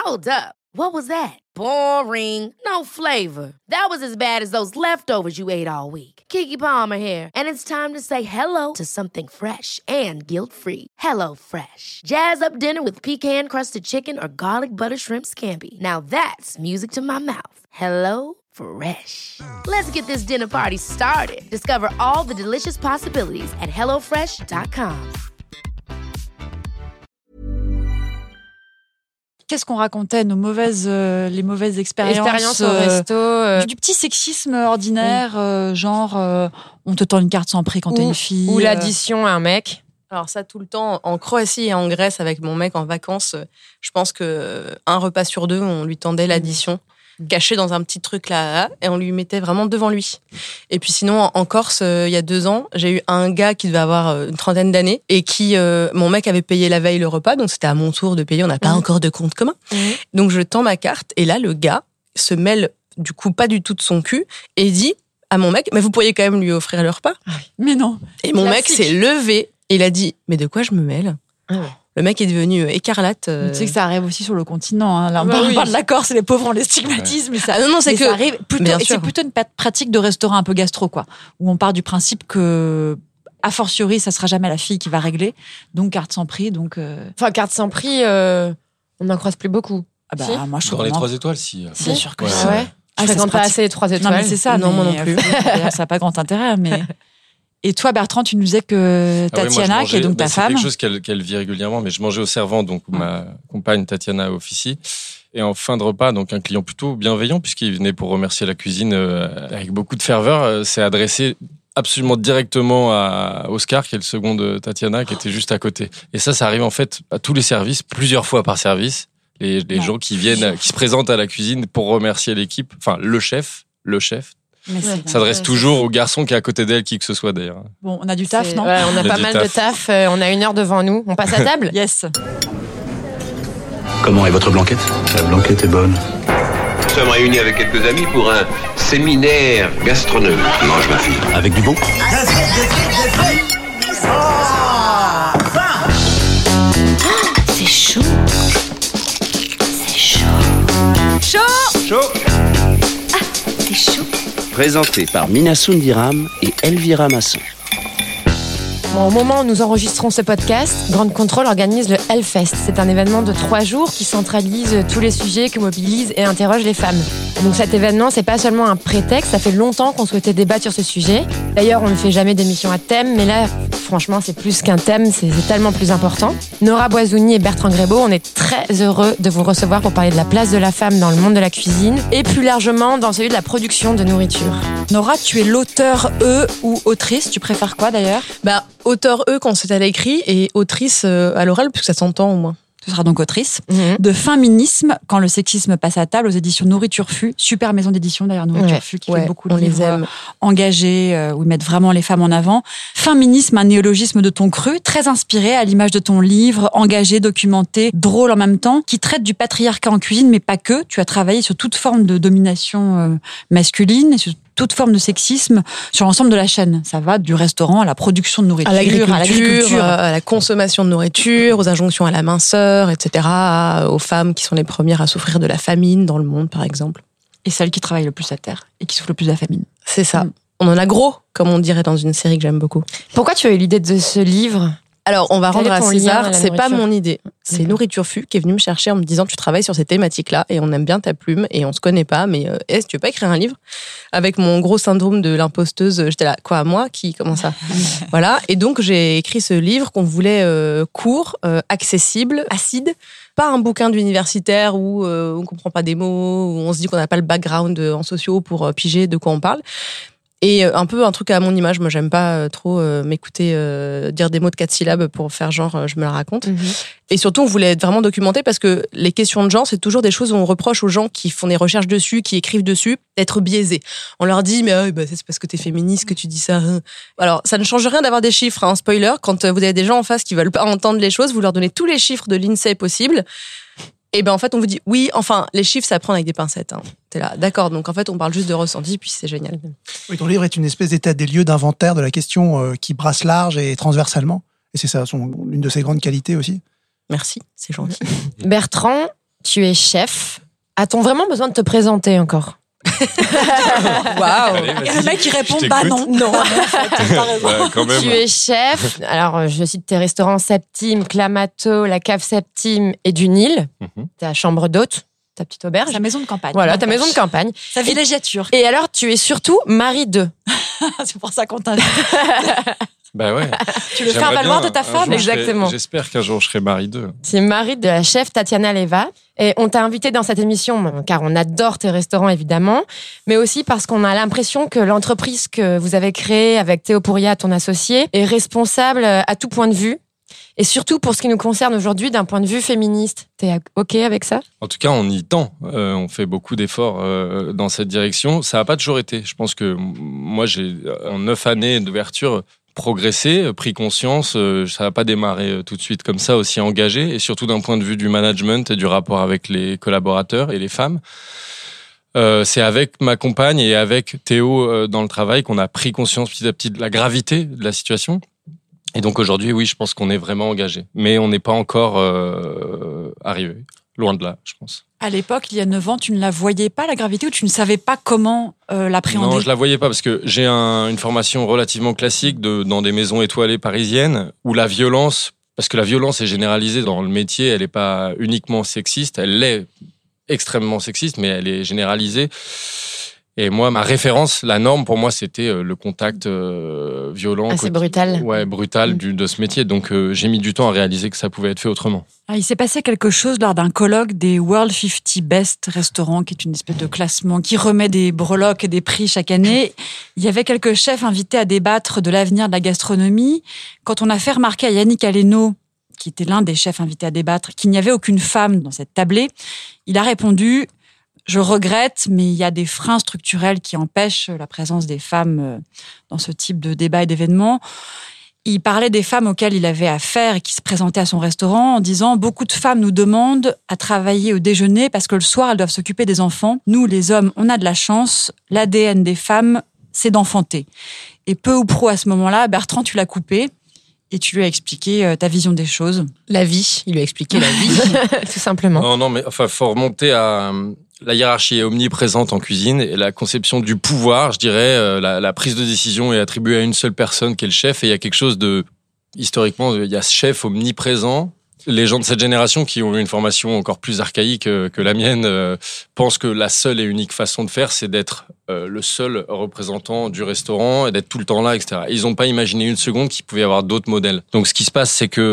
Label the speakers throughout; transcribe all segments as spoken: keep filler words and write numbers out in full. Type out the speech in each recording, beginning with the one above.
Speaker 1: Hold up. What was that? Boring. No flavor. That was as bad as those leftovers you ate all week. Keke Palmer here, and it's time to say hello to something fresh and guilt-free. Hello Fresh. Jazz up dinner with pecan-crusted chicken or garlic butter shrimp scampi. Now that's music to my mouth. Hello Fresh. Let's get this dinner party started. Discover all the delicious possibilities at hello fresh dot com.
Speaker 2: Qu'est-ce qu'on racontait, nos mauvaises, euh, les mauvaises expériences,
Speaker 3: expériences au resto, euh...
Speaker 2: du, du petit sexisme ordinaire, oui. euh, genre euh, on te tend une carte sans prix quand
Speaker 3: ou,
Speaker 2: t'es une fille,
Speaker 3: ou l'addition à un mec.
Speaker 4: Alors ça tout le temps en Croatie et en Grèce avec mon mec en vacances, je pense que un repas sur deux on lui tendait l'addition. Caché dans un petit truc là, et on lui mettait vraiment devant lui. Et puis sinon, en Corse, euh, il y a deux ans, j'ai eu un gars qui devait avoir une trentaine d'années et qui, euh, mon mec avait payé la veille le repas, donc c'était à mon tour de payer, on n'a pas mmh. encore de compte commun. Mmh. Donc je tends ma carte, et là, le gars se mêle du coup pas du tout de son cul, et dit à mon mec, mais vous pourriez quand même lui offrir le repas.
Speaker 2: Ah oui. Mais non.
Speaker 4: Et mon
Speaker 2: Classique.
Speaker 4: mec s'est levé, et il a dit, mais de quoi je me mêle ? Ah ouais. Le mec est devenu écarlate. Euh...
Speaker 2: Tu sais que ça arrive aussi sur le continent. Hein. Là, on
Speaker 4: bah
Speaker 2: parle
Speaker 4: oui.
Speaker 2: pas de la Corse et les pauvres, on les stigmatise. Ouais. Mais ça,
Speaker 4: ah non, non, c'est
Speaker 2: mais
Speaker 4: que.
Speaker 2: Ça arrive plutôt, et c'est plutôt une pratique de restaurant un peu gastro, quoi. Où on part du principe que, a fortiori, ça sera jamais la fille qui va régler. Donc, carte sans prix. Donc, euh...
Speaker 3: Enfin, carte sans prix, euh, on n'en croise plus beaucoup.
Speaker 2: Ah bah,
Speaker 3: si
Speaker 2: moi, je
Speaker 5: Dans les trois étoiles, si.
Speaker 2: si. Bien sûr que
Speaker 3: ouais.
Speaker 2: si.
Speaker 3: Ah ouais.
Speaker 2: Ah,
Speaker 3: je fréquente pas assez les trois étoiles.
Speaker 2: Non, mais c'est ça.
Speaker 4: Non,
Speaker 2: mais
Speaker 4: moi non plus.
Speaker 2: Euh, ça n'a pas grand intérêt, mais. Et toi, Bertrand, tu nous disais que Tatiana, ah ouais, mangeais, qui est donc ta
Speaker 5: bah,
Speaker 2: femme...
Speaker 5: C'est quelque chose qu'elle, qu'elle vit régulièrement, mais je mangeais au servant, donc où ma compagne Tatiana officie. Et en fin de repas, donc un client plutôt bienveillant, puisqu'il venait pour remercier la cuisine euh, avec beaucoup de ferveur, euh, s'est adressé absolument directement à Oscar, qui est le second de Tatiana, qui était juste à côté. Et ça, ça arrive en fait à tous les services, plusieurs fois par service. Les, les gens qui viennent, qui se présentent à la cuisine pour remercier l'équipe, enfin le chef, le chef,
Speaker 2: Mais
Speaker 5: ouais. s'adresse ouais, toujours au garçon qui est à côté d'elle, qui que ce soit d'ailleurs.
Speaker 2: Bon, on a du taf,
Speaker 3: c'est...
Speaker 2: non
Speaker 3: ouais, on a
Speaker 5: on
Speaker 3: pas
Speaker 5: a
Speaker 3: mal
Speaker 5: taf.
Speaker 3: de taf. Euh, on a une heure devant nous. On passe à table.
Speaker 2: Yes.
Speaker 6: Comment est votre blanquette ?
Speaker 7: La blanquette est bonne.
Speaker 8: Nous sommes réunis avec quelques amis pour un séminaire gastronomique.
Speaker 6: Mange ma fille.
Speaker 7: Avec du bon ?
Speaker 1: C'est chaud. C'est chaud.
Speaker 8: Chaud Chaud
Speaker 1: Ah, c'est chaud.
Speaker 6: Présenté par Mina Sundiram et Elvira Masson.
Speaker 3: Bon, au moment où nous enregistrons ce podcast, Grande Contrôle organise le Hellfest. C'est un événement de trois jours qui centralise tous les sujets, qui mobilise et interroge les femmes. Donc cet événement, c'est pas seulement un prétexte, ça fait longtemps qu'on souhaitait débattre sur ce sujet. D'ailleurs, on ne fait jamais d'émission à thème, mais là, franchement, c'est plus qu'un thème, c'est, c'est tellement plus important. Nora Boisouni et Bertrand Grébeau, on est très heureux de vous recevoir pour parler de la place de la femme dans le monde de la cuisine et plus largement dans celui de la production de nourriture.
Speaker 2: Nora, tu es l'auteur E ou autrice, tu préfères quoi d'ailleurs ?
Speaker 4: Bah, auteur E quand c'est à l'écrit et autrice euh, à l'oral, puisque ça s'entend au moins.
Speaker 2: Tu seras donc autrice.
Speaker 3: Mmh.
Speaker 2: De Féminisme, quand le sexisme passe à table, aux éditions Nourriture Fu. Super maison d'édition d'ailleurs, Nourriture
Speaker 3: ouais,
Speaker 2: Fu, qui
Speaker 4: ouais,
Speaker 2: fait beaucoup de
Speaker 4: on
Speaker 2: livres
Speaker 4: les aime.
Speaker 2: engagés, euh, où ils mettent vraiment les femmes en avant. Féminisme, un néologisme de ton cru, très inspiré à l'image de ton livre, engagé, documenté, drôle en même temps, qui traite du patriarcat en cuisine, mais pas que. Tu as travaillé sur toute forme de domination euh, masculine et sur toute forme de sexisme sur l'ensemble de la chaîne. Ça va du restaurant à la production de nourriture,
Speaker 4: à l'agriculture,
Speaker 2: à, l'agriculture.
Speaker 4: à la consommation de nourriture, aux injonctions à la minceur, et cetera, aux femmes qui sont les premières à souffrir de la famine dans le monde, par exemple.
Speaker 2: Et celles qui travaillent le plus à terre et qui souffrent le plus de la famine.
Speaker 4: C'est ça.
Speaker 2: Mm.
Speaker 4: On en a gros, comme on dirait dans une série que j'aime beaucoup.
Speaker 3: Pourquoi tu as eu l'idée de ce livre ?
Speaker 4: Alors, on va
Speaker 3: Quel
Speaker 4: rendre
Speaker 3: est
Speaker 4: à
Speaker 3: ton lien
Speaker 4: César,
Speaker 3: à la
Speaker 4: c'est pas
Speaker 3: nourriture ?
Speaker 4: mon idée. C'est
Speaker 3: D'accord.
Speaker 4: Nourriture Fu qui est venu me chercher en me disant tu travailles sur ces thématiques-là et on aime bien ta plume et on se connaît pas, mais euh, est-ce que tu veux pas écrire un livre ? Avec mon gros syndrome de l'imposteuse, j'étais là, quoi, moi ? Qui, comment ça ? Voilà. Et donc, j'ai écrit ce livre qu'on voulait euh, court, euh, accessible, acide. Pas un bouquin d'universitaire où euh, on comprend pas des mots, où on se dit qu'on n'a pas le background en sociaux pour euh, piger de quoi on parle. Et un peu un truc à mon image. Moi, j'aime pas trop euh, m'écouter euh, dire des mots de quatre syllabes pour faire genre euh, je me la raconte. Mm-hmm. Et surtout, on voulait être vraiment documenté parce que les questions de genre, c'est toujours des choses où on reproche aux gens qui font des recherches dessus, qui écrivent dessus, d'être biaisés. On leur dit, mais ah, bah, c'est parce que t'es féministe que tu dis ça. Alors, ça ne change rien d'avoir des chiffres. Hein, spoiler, quand vous avez des gens en face qui veulent pas entendre les choses, vous leur donnez tous les chiffres de l'INSEE possibles. Et ben en fait, on vous dit, oui, enfin, les chiffres, ça prend avec des pincettes. Hein. T'es là, d'accord. Donc en fait, on parle juste de ressenti, puis c'est génial.
Speaker 9: Oui, ton livre est une espèce d'état des lieux d'inventaire de la question euh, qui brasse large et transversalement. Et c'est ça, son, une de ses grandes qualités aussi.
Speaker 4: Merci, c'est gentil.
Speaker 3: Bertrand, Tu es chef. A-t-on vraiment besoin de te présenter encore ?
Speaker 4: Waouh.
Speaker 2: Et le mec, il répond,
Speaker 5: Je
Speaker 2: bah
Speaker 5: t'écoute.
Speaker 2: non. Non.
Speaker 5: Ouais, quand même.
Speaker 3: Tu es chef. Alors, je cite tes restaurants Septime, Clamato, la cave Septime et du Nil.
Speaker 5: Mhm.
Speaker 3: Ta chambre d'hôte, ta petite auberge.
Speaker 2: Sa maison de campagne.
Speaker 3: Voilà, ta maison de campagne.
Speaker 2: Sa villégiature.
Speaker 3: Et alors, tu es surtout mari de.
Speaker 2: C'est pour ça qu'on t'invite.
Speaker 5: Bah ouais.
Speaker 2: Tu veux
Speaker 5: J'aimerais
Speaker 2: faire valoir
Speaker 5: bien,
Speaker 2: de ta
Speaker 5: un
Speaker 2: femme.
Speaker 5: jour, je serai-
Speaker 3: Exactement.
Speaker 5: J'espère qu'un jour je serai mari d'eux.
Speaker 3: Tu es mari de la chef Tatiana Leva. Et on t'a invité dans cette émission, car on adore tes restaurants, évidemment, mais aussi parce qu'on a l'impression que l'entreprise que vous avez créée avec Théo Pouria, ton associé, est responsable à tout point de vue. Et surtout pour ce qui nous concerne aujourd'hui d'un point de vue féministe. T'es OK avec ça ?
Speaker 5: En tout cas, on y tend. Euh, on fait beaucoup d'efforts euh, dans cette direction. Ça n'a pas toujours été. Je pense que m- moi, j'ai en neuf années d'ouverture progressé, pris conscience. Euh, ça n'a pas démarré euh, tout de suite comme ça, aussi engagé, et surtout d'un point de vue du management et du rapport avec les collaborateurs et les femmes. Euh, c'est avec ma compagne et avec Théo euh, dans le travail qu'on a pris conscience petit à petit de la gravité de la situation. Et donc aujourd'hui, oui, je pense qu'on est vraiment engagé. Mais on n'est pas encore euh, arrivé. Loin de là, je pense.
Speaker 2: À l'époque, il y a neuf ans, tu ne la voyais pas, la gravité, ou tu ne savais pas comment euh, l'appréhender ?
Speaker 5: Non, je la voyais pas parce que j'ai un, une formation relativement classique de, dans des maisons étoilées parisiennes où la violence, parce que la violence est généralisée dans le métier, elle n'est pas uniquement sexiste, elle l'est extrêmement sexiste, mais elle est généralisée. Et moi, ma référence, la norme pour moi, c'était le contact euh, violent.
Speaker 3: Assez
Speaker 5: quotidien-
Speaker 3: brutal.
Speaker 5: Ouais, brutal
Speaker 3: Mm.
Speaker 5: du, de ce métier. Donc euh, j'ai mis du temps à réaliser que ça pouvait être fait autrement.
Speaker 2: Ah, il s'est passé quelque chose lors d'un colloque des World cinquante Best Restaurants, qui est une espèce de classement qui remet des breloques et des prix chaque année. Il y avait quelques chefs invités à débattre de l'avenir de la gastronomie. Quand on a fait remarquer à Yannick Aleno, qui était l'un des chefs invités à débattre, qu'il n'y avait aucune femme dans cette tablée, il a répondu « Je regrette, mais il y a des freins structurels qui empêchent la présence des femmes dans ce type de débat et d'événements. » Il parlait des femmes auxquelles il avait affaire et qui se présentaient à son restaurant en disant « Beaucoup de femmes nous demandent à travailler au déjeuner parce que le soir, elles doivent s'occuper des enfants. Nous, les hommes, on a de la chance. L'A D N des femmes, c'est d'enfanter. » Et peu ou prou à ce moment-là, Bertrand, tu l'as coupé et tu lui as expliqué ta vision des choses.
Speaker 3: La vie, il lui a expliqué la vie, tout simplement.
Speaker 5: Non, non, mais enfin, faut remonter à la hiérarchie est omniprésente en cuisine et la conception du pouvoir, je dirais, euh, la, la prise de décision est attribuée à une seule personne qui est le chef et il y a quelque chose de, historiquement, il y a ce chef omniprésent. Les gens de cette génération qui ont eu une formation encore plus archaïque euh, que la mienne euh, pensent que la seule et unique façon de faire, c'est d'être euh, le seul représentant du restaurant et d'être tout le temps là, et cetera. Ils n'ont pas imaginé une seconde qu'il pouvait y avoir d'autres modèles. Donc, ce qui se passe, c'est que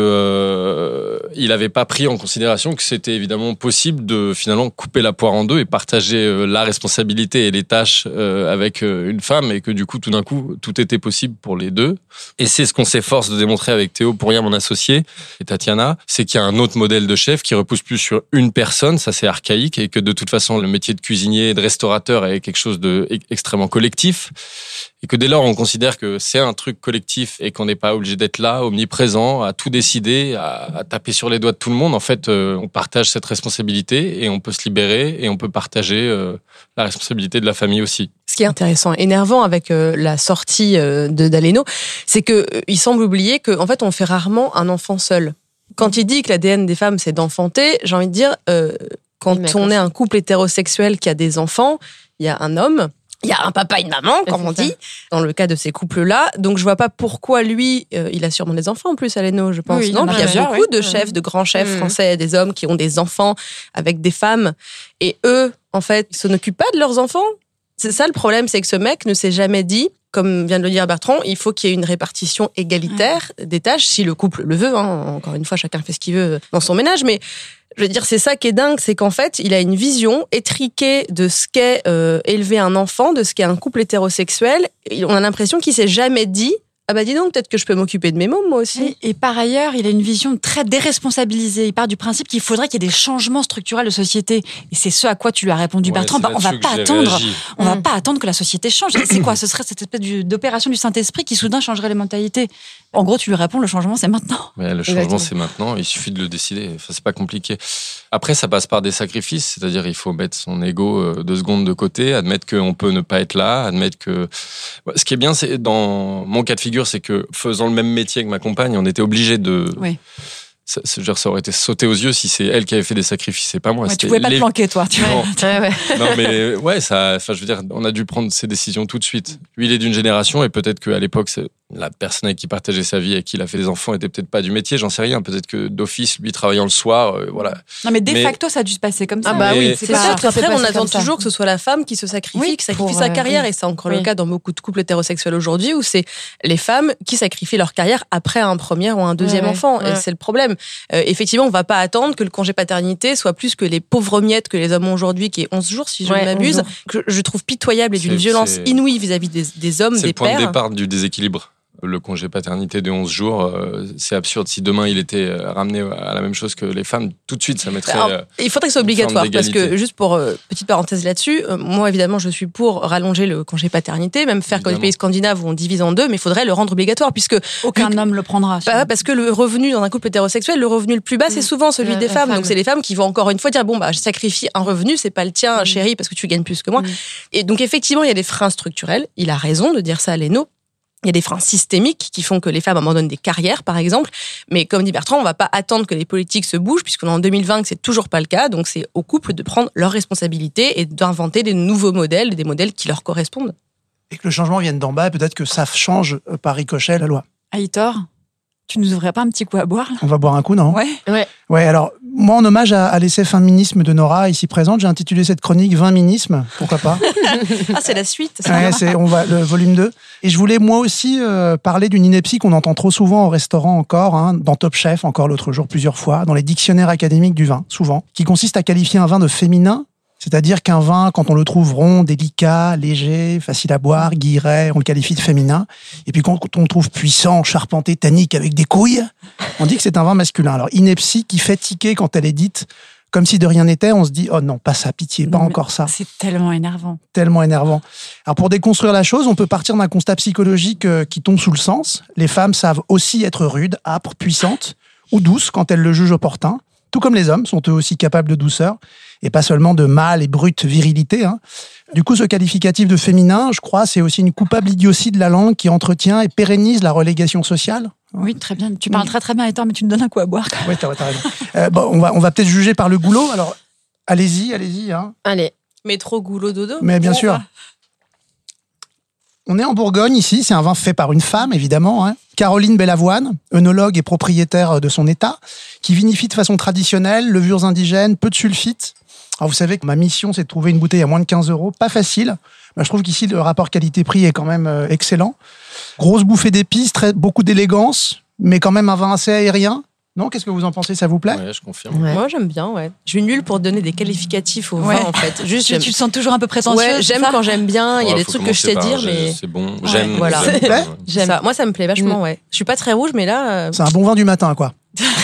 Speaker 5: euh, il n'avait pas pris en considération que c'était évidemment possible de finalement couper la poire en deux et partager euh, la responsabilité et les tâches euh, avec euh, une femme, et que du coup, tout d'un coup, tout était possible pour les deux. Et c'est ce qu'on s'efforce de démontrer avec Théo Pouria, mon associé, et Tatiana, c'est qu'il y a un autre modèle de chef qui repose plus sur une personne, ça c'est archaïque, et que de toute façon le métier de cuisinier et de restaurateur est quelque chose de extrêmement collectif, et que dès lors on considère que c'est un truc collectif et qu'on n'est pas obligé d'être là, omniprésent, à tout décider, à, à taper sur les doigts de tout le monde. En fait, euh, on partage cette responsabilité et on peut se libérer et on peut partager euh, la responsabilité de la famille aussi.
Speaker 4: Ce qui est intéressant, énervant avec euh, la sortie euh, de d'Aleno, c'est que euh, il semble oublier que en fait on fait rarement un enfant seul. Quand il dit que l'A D N des femmes, c'est d'enfanter, j'ai envie de dire, euh, quand
Speaker 3: Mais
Speaker 4: on
Speaker 3: aussi.
Speaker 4: est un couple hétérosexuel qui a des enfants, il y a un homme, il y a un papa et une maman, comme on
Speaker 3: C'est ça.
Speaker 4: dit, dans le cas de ces couples-là. Donc, je vois pas pourquoi lui, euh, il a sûrement des enfants en plus, Aleno, je pense.
Speaker 2: Oui, il
Speaker 4: non,
Speaker 2: en a
Speaker 4: puis il y a
Speaker 2: plusieurs,
Speaker 4: beaucoup
Speaker 2: oui.
Speaker 4: de chefs, de grands chefs
Speaker 3: Mhm.
Speaker 4: français, des hommes qui ont des enfants avec des femmes. Et eux, en fait, ils s'en occupent pas de leurs enfants. C'est ça le problème, c'est que ce mec ne s'est jamais dit, comme vient de le dire Bertrand, il faut qu'il y ait une répartition égalitaire des tâches, si le couple le veut. Hein. Encore une fois, chacun fait ce qu'il veut dans son ménage. Mais je veux dire, c'est ça qui est dingue, c'est qu'en fait, il a une vision étriquée de ce qu'est euh, élever un enfant, de ce qu'est un couple hétérosexuel. Et on a l'impression qu'il s'est jamais dit, ah bah dis donc, peut-être que je peux m'occuper de mes mômes, moi aussi.
Speaker 2: Et, et par ailleurs, il a une vision très déresponsabilisée. Il part du principe qu'il faudrait qu'il y ait des changements structurels de société. Et c'est ce à quoi tu lui as répondu,
Speaker 5: Ouais,
Speaker 2: Bertrand.
Speaker 5: c'est
Speaker 2: Bah, on va
Speaker 5: là-dessus que
Speaker 2: pas
Speaker 5: j'ai
Speaker 2: attendre.
Speaker 5: réagi.
Speaker 2: On va
Speaker 3: Mm.
Speaker 2: pas attendre que la société change. Et c'est quoi? Ce serait cette espèce du- d'opération du Saint-Esprit qui soudain changerait les mentalités. En gros, tu lui réponds, le changement, c'est maintenant.
Speaker 5: Mais le changement,
Speaker 3: Exactement.
Speaker 5: c'est maintenant. Il suffit de le décider. Enfin, c'est pas compliqué. Après, ça passe par des sacrifices. C'est-à-dire, il faut mettre son ego euh, deux secondes de côté, admettre qu'on peut ne pas être là, admettre que... Ce qui est bien, c'est dans mon cas de figure, c'est que faisant le même métier que ma compagne, on était obligé de...
Speaker 2: Oui.
Speaker 5: Ça, c'est, genre, ça aurait été sauté aux yeux si c'est elle qui avait fait des sacrifices, c'est pas moi.
Speaker 2: Ouais, tu pouvais pas
Speaker 5: les...
Speaker 2: te planquer, toi. Tu
Speaker 5: non.
Speaker 3: Ouais, ouais.
Speaker 5: non, mais ouais, ça, enfin, je veux dire, on a dû prendre ces décisions tout de suite. Lui, il est d'une génération et peut-être qu'à l'époque, c'est la personne avec qui partageait sa vie et qui il a fait des enfants était peut-être pas du métier, j'en sais rien. Peut-être que d'office, lui, travaillant le soir, euh, voilà.
Speaker 2: Non, mais de
Speaker 5: mais...
Speaker 2: facto, ça a dû se passer comme ça.
Speaker 4: Ah bah
Speaker 5: mais...
Speaker 4: oui, c'est, c'est sûr qu'après, on attend
Speaker 3: toujours
Speaker 4: toujours que ce soit la femme qui se sacrifie,
Speaker 3: oui,
Speaker 4: qui sacrifie
Speaker 3: pour,
Speaker 4: sa
Speaker 3: euh,
Speaker 4: carrière.
Speaker 3: oui.
Speaker 4: Et c'est encore
Speaker 3: oui.
Speaker 4: le cas dans beaucoup de couples hétérosexuels aujourd'hui où c'est les femmes qui sacrifient leur carrière après un premier ou un deuxième
Speaker 3: ouais,
Speaker 4: enfant.
Speaker 3: ouais.
Speaker 4: Et c'est le problème. Euh, effectivement, on va pas attendre que le congé paternité soit plus que les pauvres miettes que les hommes ont aujourd'hui, qui est onze jours, si je
Speaker 3: Ouais,
Speaker 4: ne m'abuse,
Speaker 3: onze
Speaker 4: que je trouve pitoyable et d'une
Speaker 5: C'est-
Speaker 4: violence
Speaker 5: c'est-
Speaker 4: inouïe vis-à-vis des, des hommes,
Speaker 5: C'est
Speaker 4: des
Speaker 5: le point
Speaker 4: pères.
Speaker 5: de départ du déséquilibre. Le congé paternité de onze jours, euh, c'est absurde. Si demain il était euh, ramené à la même chose que les femmes, tout de suite ça mettrait.
Speaker 4: Alors,
Speaker 5: euh,
Speaker 4: il faudrait que ce soit
Speaker 5: une
Speaker 4: obligatoire
Speaker 5: forme
Speaker 4: parce que
Speaker 5: d'égalité.
Speaker 4: juste pour euh, petite parenthèse là-dessus, euh, moi évidemment je suis pour rallonger le congé paternité, même faire comme les
Speaker 5: Évidemment.
Speaker 4: pays scandinaves où on divise en deux, mais il faudrait le rendre obligatoire puisque
Speaker 2: Aucun
Speaker 4: vu que-
Speaker 2: homme le prendra.
Speaker 4: bah, parce que le revenu dans un couple hétérosexuel, le revenu le plus bas, c'est souvent celui
Speaker 3: La-
Speaker 4: des
Speaker 3: la
Speaker 4: femmes.
Speaker 3: femme.
Speaker 4: Donc c'est les femmes qui vont encore une fois dire bon bah je sacrifie un revenu, c'est pas le tien,
Speaker 3: Mm.
Speaker 4: chérie, parce que tu gagnes plus que moi.
Speaker 3: Mm.
Speaker 4: Et donc effectivement il y a des freins structurels. Il a raison de dire ça, Léno. Il y a des freins systémiques qui font que les femmes abandonnent des carrières, par exemple. Mais comme dit Bertrand, on va pas attendre que les politiques se bougent, puisqu'on est en deux mille vingt, que c'est toujours pas le cas. Donc c'est aux couples de prendre leurs responsabilités et d'inventer des nouveaux modèles, des modèles qui leur correspondent.
Speaker 9: Et que le changement vienne d'en bas, peut-être que ça change euh, par ricochet la loi.
Speaker 2: Aitor, tu nous ouvrais pas un petit coup à boire, là?
Speaker 9: On va boire un coup, non?
Speaker 2: Ouais.
Speaker 3: Ouais.
Speaker 9: Ouais, alors, moi, en hommage à, à l'essai Féminisme de Nora, ici présente, j'ai intitulé cette chronique Vinminisme, pourquoi pas?
Speaker 4: Ah, c'est la suite. ça
Speaker 9: Ouais,
Speaker 4: va.
Speaker 9: c'est, on va, le volume deux. Et je voulais, moi aussi, euh, parler d'une ineptie qu'on entend trop souvent au restaurant encore, hein, dans Top Chef, encore l'autre jour, plusieurs fois, dans les dictionnaires académiques du vin, souvent, qui consiste à qualifier un vin de féminin, c'est-à-dire qu'un vin, quand on le trouve rond, délicat, léger, facile à boire, guilleret, on le qualifie de féminin. Et puis quand on le trouve puissant, charpenté, tannique, avec des couilles, on dit que c'est un vin masculin. Alors, ineptie qui fait tiquer quand elle est dite comme si de rien n'était, on se dit « Oh non, pas ça, pitié, pas
Speaker 2: Non, mais
Speaker 9: encore ça ».
Speaker 2: C'est tellement énervant.
Speaker 9: Tellement énervant. Alors pour déconstruire la chose, on peut partir d'un constat psychologique euh, qui tombe sous le sens. Les femmes savent aussi être rudes, âpres, puissantes ou douces quand elles le jugent opportun. Tout comme les hommes sont eux aussi capables de douceur et pas seulement de mâle et brute virilité. Hein. Du coup, ce qualificatif de féminin, je crois, c'est aussi une coupable idiotie de la langue qui entretient et pérennise la relégation sociale.
Speaker 2: Oui, très bien. Tu parles très très bien, Aitor, mais tu me donnes un coup à boire.
Speaker 9: Oui, t'as, t'as raison. Euh, bon, on va, on va peut-être juger par le goulot. Alors, allez-y, allez-y. Hein.
Speaker 3: Allez.
Speaker 4: Métro, goulot, dodo.
Speaker 9: Mais bien
Speaker 2: Bon,
Speaker 9: sûr.
Speaker 2: va.
Speaker 9: On est en Bourgogne ici, c'est un vin fait par une femme évidemment, hein. Caroline Bellavoine, œnologue et propriétaire de son état, qui vinifie de façon traditionnelle, levures indigènes, peu de sulfite. Alors vous savez que ma mission c'est de trouver une bouteille à moins de quinze euros, pas facile. Mais je trouve qu'ici le rapport qualité-prix est quand même euh, excellent. Grosse bouffée d'épices, très, beaucoup d'élégance, mais quand même un vin assez aérien. Non, qu'est-ce que vous en pensez, ça vous plaît?
Speaker 5: Ouais, je confirme.
Speaker 3: Ouais.
Speaker 4: Moi, j'aime bien, ouais. Je suis nulle pour donner des qualificatifs au
Speaker 2: Ouais.
Speaker 4: vin, en fait. Juste,
Speaker 2: Tu,
Speaker 4: j'aime-
Speaker 2: tu te sens toujours un peu prétentieuse.
Speaker 4: Ouais,
Speaker 2: c'est
Speaker 4: j'aime
Speaker 2: ça
Speaker 4: quand j'aime bien. Il y a
Speaker 5: Ouais,
Speaker 4: des
Speaker 5: faut
Speaker 4: trucs que je sais
Speaker 5: commencer
Speaker 4: dire,
Speaker 5: par,
Speaker 4: mais
Speaker 5: je- C'est bon, j'aime.
Speaker 4: voilà.
Speaker 5: j'aime,
Speaker 9: Ça te plaît
Speaker 5: ouais.
Speaker 4: j'aime. Ça, moi, ça me plaît vachement, ouais. Je suis pas très rouge, mais là, euh,
Speaker 9: C'est un bon vin du matin, quoi.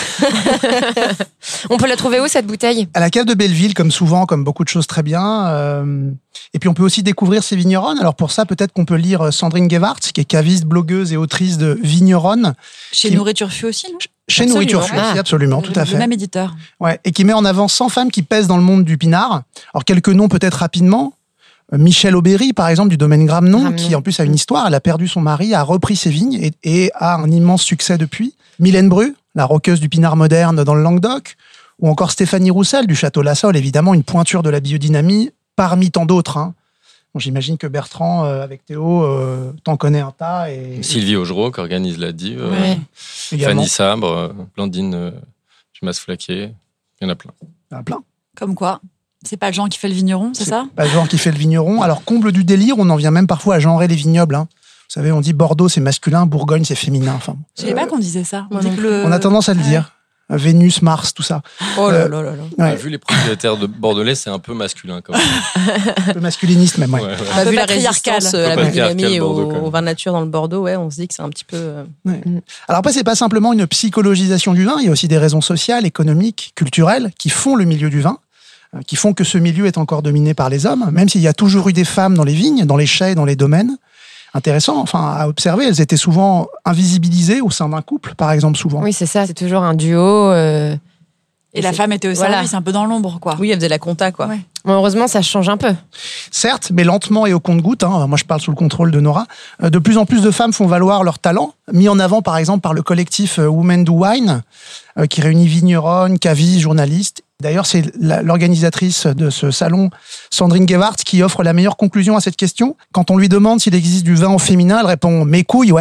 Speaker 3: On peut la trouver où, cette bouteille?
Speaker 9: À la cave de Belleville, comme souvent, comme beaucoup de choses très bien. Euh, et puis on peut aussi découvrir ces vigneronnes. Alors pour ça, peut-être qu'on peut lire Sandrine Gewart, qui est caviste, blogueuse et autrice de Vigneronne,
Speaker 2: Chez
Speaker 9: Qui-
Speaker 2: Nourriture Fut aussi, non?
Speaker 9: chez
Speaker 4: Absolument.
Speaker 9: Nourriture Fut aussi,
Speaker 3: Ah.
Speaker 9: absolument, tout à
Speaker 2: Le
Speaker 9: fait.
Speaker 2: même éditeur.
Speaker 9: Ouais, et qui met en avant cent femmes qui pèsent dans le monde du pinard. Alors quelques noms peut-être rapidement. Euh, Michel Aubéry, par exemple, du domaine Gramenon,
Speaker 3: Gramenon.
Speaker 9: qui en plus a une histoire. Elle a perdu son mari, a repris ses vignes et, et a un immense succès depuis. Mylène Bru, la roqueuse du pinard moderne dans le Languedoc. Ou encore Stéphanie Roussel du Château La Salle, évidemment une pointure de la biodynamie parmi tant d'autres. Hein. Bon, j'imagine que Bertrand, euh, avec Théo, euh, t'en connaît un tas. Et
Speaker 5: Sylvie Augereau, qui organise la dive. euh,
Speaker 3: Ouais.
Speaker 9: également,
Speaker 5: Fanny Sabre, euh, Blandine euh, Dumas-Flaquier. Il y en a plein.
Speaker 9: il y en a plein.
Speaker 2: Comme quoi? C'est pas Jean qui fait le vigneron, c'est ça?
Speaker 9: Pas Jean qui fait le vigneron. Alors, comble du délire, on en vient même parfois à genrer les vignobles. Hein. Vous savez, on dit Bordeaux, c'est masculin, Bourgogne, c'est féminin. Enfin,
Speaker 2: Je savais pas qu'on disait ça. On,
Speaker 4: moi
Speaker 2: dit
Speaker 4: non
Speaker 2: que le...
Speaker 9: on a tendance à le
Speaker 2: ouais.
Speaker 9: dire. Vénus, Mars, tout ça.
Speaker 4: oh là
Speaker 9: Euh,
Speaker 4: là là là.
Speaker 9: Ouais,
Speaker 5: Vu les propriétaires de Bordelais, c'est un peu masculin quand même.
Speaker 9: un peu masculiniste même. Ouais.
Speaker 5: Ouais, ouais.
Speaker 4: On a
Speaker 2: peu
Speaker 4: vu la
Speaker 2: patriarcal.
Speaker 4: résistance euh,
Speaker 5: Un
Speaker 4: à la
Speaker 5: peu patriarcal,
Speaker 4: biodynamie et
Speaker 5: Bordeaux,
Speaker 4: au,
Speaker 5: quand même.
Speaker 4: au vin nature dans le Bordeaux, ouais, on se dit que c'est un petit peu. euh,
Speaker 9: Alors après, c'est pas simplement une psychologisation du vin, il y a aussi des raisons sociales, économiques, culturelles qui font le milieu du vin, euh, qui font que ce milieu est encore dominé par les hommes, même s'il y a toujours eu des femmes dans les vignes, dans les chais, dans les domaines. Intéressant, enfin, à observer, elles étaient souvent invisibilisées au sein d'un couple, par exemple, souvent.
Speaker 3: Oui, c'est ça, c'est toujours un duo. euh,
Speaker 2: Et la
Speaker 3: c'est-
Speaker 2: femme était au
Speaker 3: Voilà.
Speaker 2: service, un peu dans l'ombre, quoi.
Speaker 4: Oui, elle faisait la compta, quoi.
Speaker 2: Ouais.
Speaker 3: Bon, heureusement, ça change un peu.
Speaker 9: Certes, mais lentement et au compte-gouttes. Hein. Moi, je parle sous le contrôle de Nora. De plus en plus de femmes font valoir leur talent, mis en avant par exemple par le collectif Women Do Wine, qui réunit vigneronnes, cavistes, journalistes. D'ailleurs, c'est l'organisatrice de ce salon, Sandrine Gewart, qui offre la meilleure conclusion à cette question. Quand on lui demande s'il existe du vin au féminin, elle répond « mes couilles, ouais ».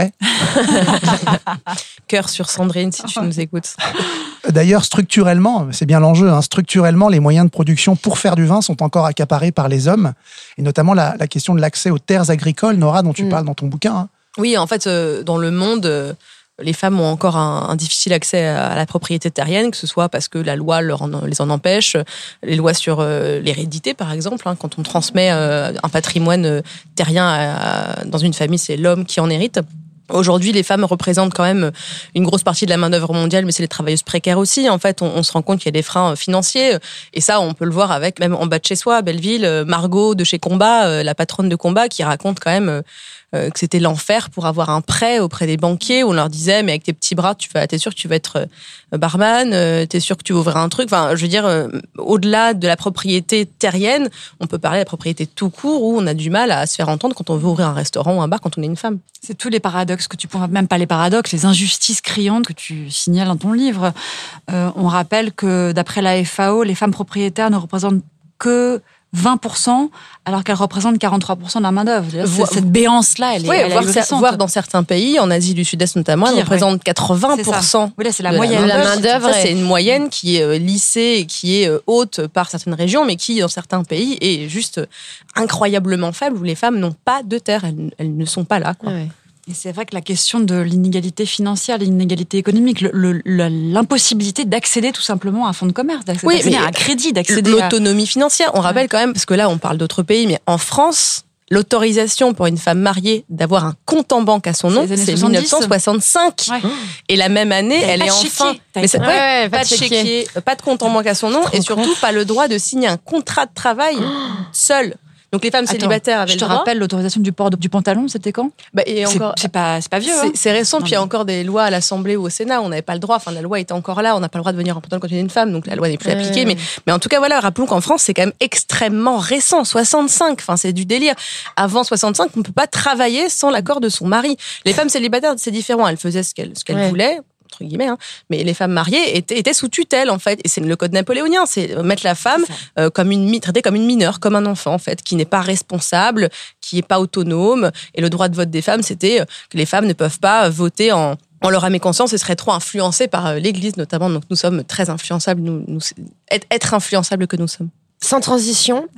Speaker 4: Cœur sur Sandrine, si tu nous écoutes.
Speaker 9: D'ailleurs, structurellement, c'est bien l'enjeu, hein, structurellement, les moyens de production pour faire du vin sont encore accaparés par les hommes, et notamment la, la question de l'accès aux terres agricoles, Nora, dont tu mmh. parles dans ton bouquin. Hein.
Speaker 4: Oui, en fait, euh, dans le monde... Euh... Les femmes ont encore un, un difficile accès à la propriété terrienne, que ce soit parce que la loi leur en, les en empêche, les lois sur euh, l'hérédité par exemple, hein, quand on transmet euh, un patrimoine terrien à, à, dans une famille, c'est l'homme qui en hérite. Aujourd'hui, les femmes représentent quand même une grosse partie de la main-d'œuvre mondiale, mais c'est les travailleuses précaires aussi. En fait, on, on se rend compte qu'il y a des freins financiers, et ça, on peut le voir avec même en bas de chez soi, à Belleville, Margot de chez Combat, la patronne de Combat, qui raconte quand même euh, que c'était l'enfer pour avoir un prêt auprès des banquiers. Où on leur disait, mais avec tes petits bras, tu vas, t'es sûr que tu vas être barman, euh, t'es sûr que tu vas ouvrir un truc. Enfin, je veux dire, euh, au-delà de la propriété terrienne, on peut parler de la propriété tout court, où on a du mal à se faire entendre quand on veut ouvrir un restaurant ou un bar quand on est une femme.
Speaker 2: C'est tous les paradoxes que tu pourras, même pas les paradoxes, les injustices criantes que tu signales dans ton livre. Euh, on rappelle que d'après la F A O, les femmes propriétaires ne représentent que vingt pour cent, alors qu'elles représentent quarante-trois pour cent de la main-d'œuvre. Cette béance-là, elle est,
Speaker 4: oui,
Speaker 2: elle
Speaker 4: voir,
Speaker 2: est
Speaker 4: voir dans certains pays, en Asie du Sud-Est notamment,
Speaker 2: Pire,
Speaker 4: elle représente ouais. quatre-vingts pour cent.
Speaker 2: Oui, là, c'est la moyenne
Speaker 4: de la
Speaker 3: main-d'œuvre.
Speaker 4: Ça, c'est une moyenne qui est lissée et qui est haute par certaines régions, mais qui, dans certains pays, est juste incroyablement faible, où les femmes n'ont pas de terre. Elles, elles ne sont pas là, quoi. Ouais.
Speaker 2: Et c'est vrai que la question de l'inégalité financière, l'inégalité économique, le, le, l'impossibilité d'accéder tout simplement à un fonds de commerce, d'accéder, oui, d'accéder à un crédit, d'accéder
Speaker 4: l'autonomie
Speaker 2: à...
Speaker 4: financière. On rappelle ouais. quand même, parce que là, on parle d'autres pays, mais en France, l'autorisation pour une femme mariée d'avoir un compte en banque à son nom, c'est, c'est dix-neuf cent soixante-cinq. Ouais. Et la même année, elle est enfin...
Speaker 3: Mais c'est, ouais, ouais,
Speaker 4: pas, de chéquier, pas de compte en banque à son nom, et surtout pas le droit de signer un contrat de travail seul. Donc les femmes
Speaker 2: Attends,
Speaker 4: célibataires avaient
Speaker 2: je te
Speaker 4: le droit.
Speaker 2: rappelle l'autorisation du port du pantalon, c'était quand ?
Speaker 4: Bah, et encore,
Speaker 2: c'est, c'est pas c'est pas vieux.
Speaker 4: C'est,
Speaker 2: hein.
Speaker 4: c'est récent, non, puis il y a encore des lois à l'Assemblée ou au Sénat où on n'avait pas le droit. Enfin, la loi était encore là, on n'a pas le droit de venir en pantalon quand on est une femme, donc la loi n'est plus euh... appliquée. Mais, mais en tout cas, voilà, rappelons qu'en France, c'est quand même extrêmement récent, soixante-cinq. Enfin, c'est du délire. Avant soixante-cinq, on ne peut pas travailler sans l'accord de son mari. Les femmes célibataires, c'est différent. Elles faisaient ce qu'elles, ce qu'elles ouais. voulaient. Entre guillemets, hein. Mais les femmes mariées étaient, étaient sous tutelle en fait, et c'est le code napoléonien, c'est mettre la femme euh, comme une traitée comme une mineure, comme un enfant en fait, qui n'est pas responsable, qui n'est pas autonome. Et le droit de vote des femmes, c'était que les femmes ne peuvent pas voter en en leur âme et conscience et seraient trop influencées par l'Église notamment. Donc nous sommes très influençables, nous, nous être, être influençables que nous sommes.
Speaker 3: Sans transition,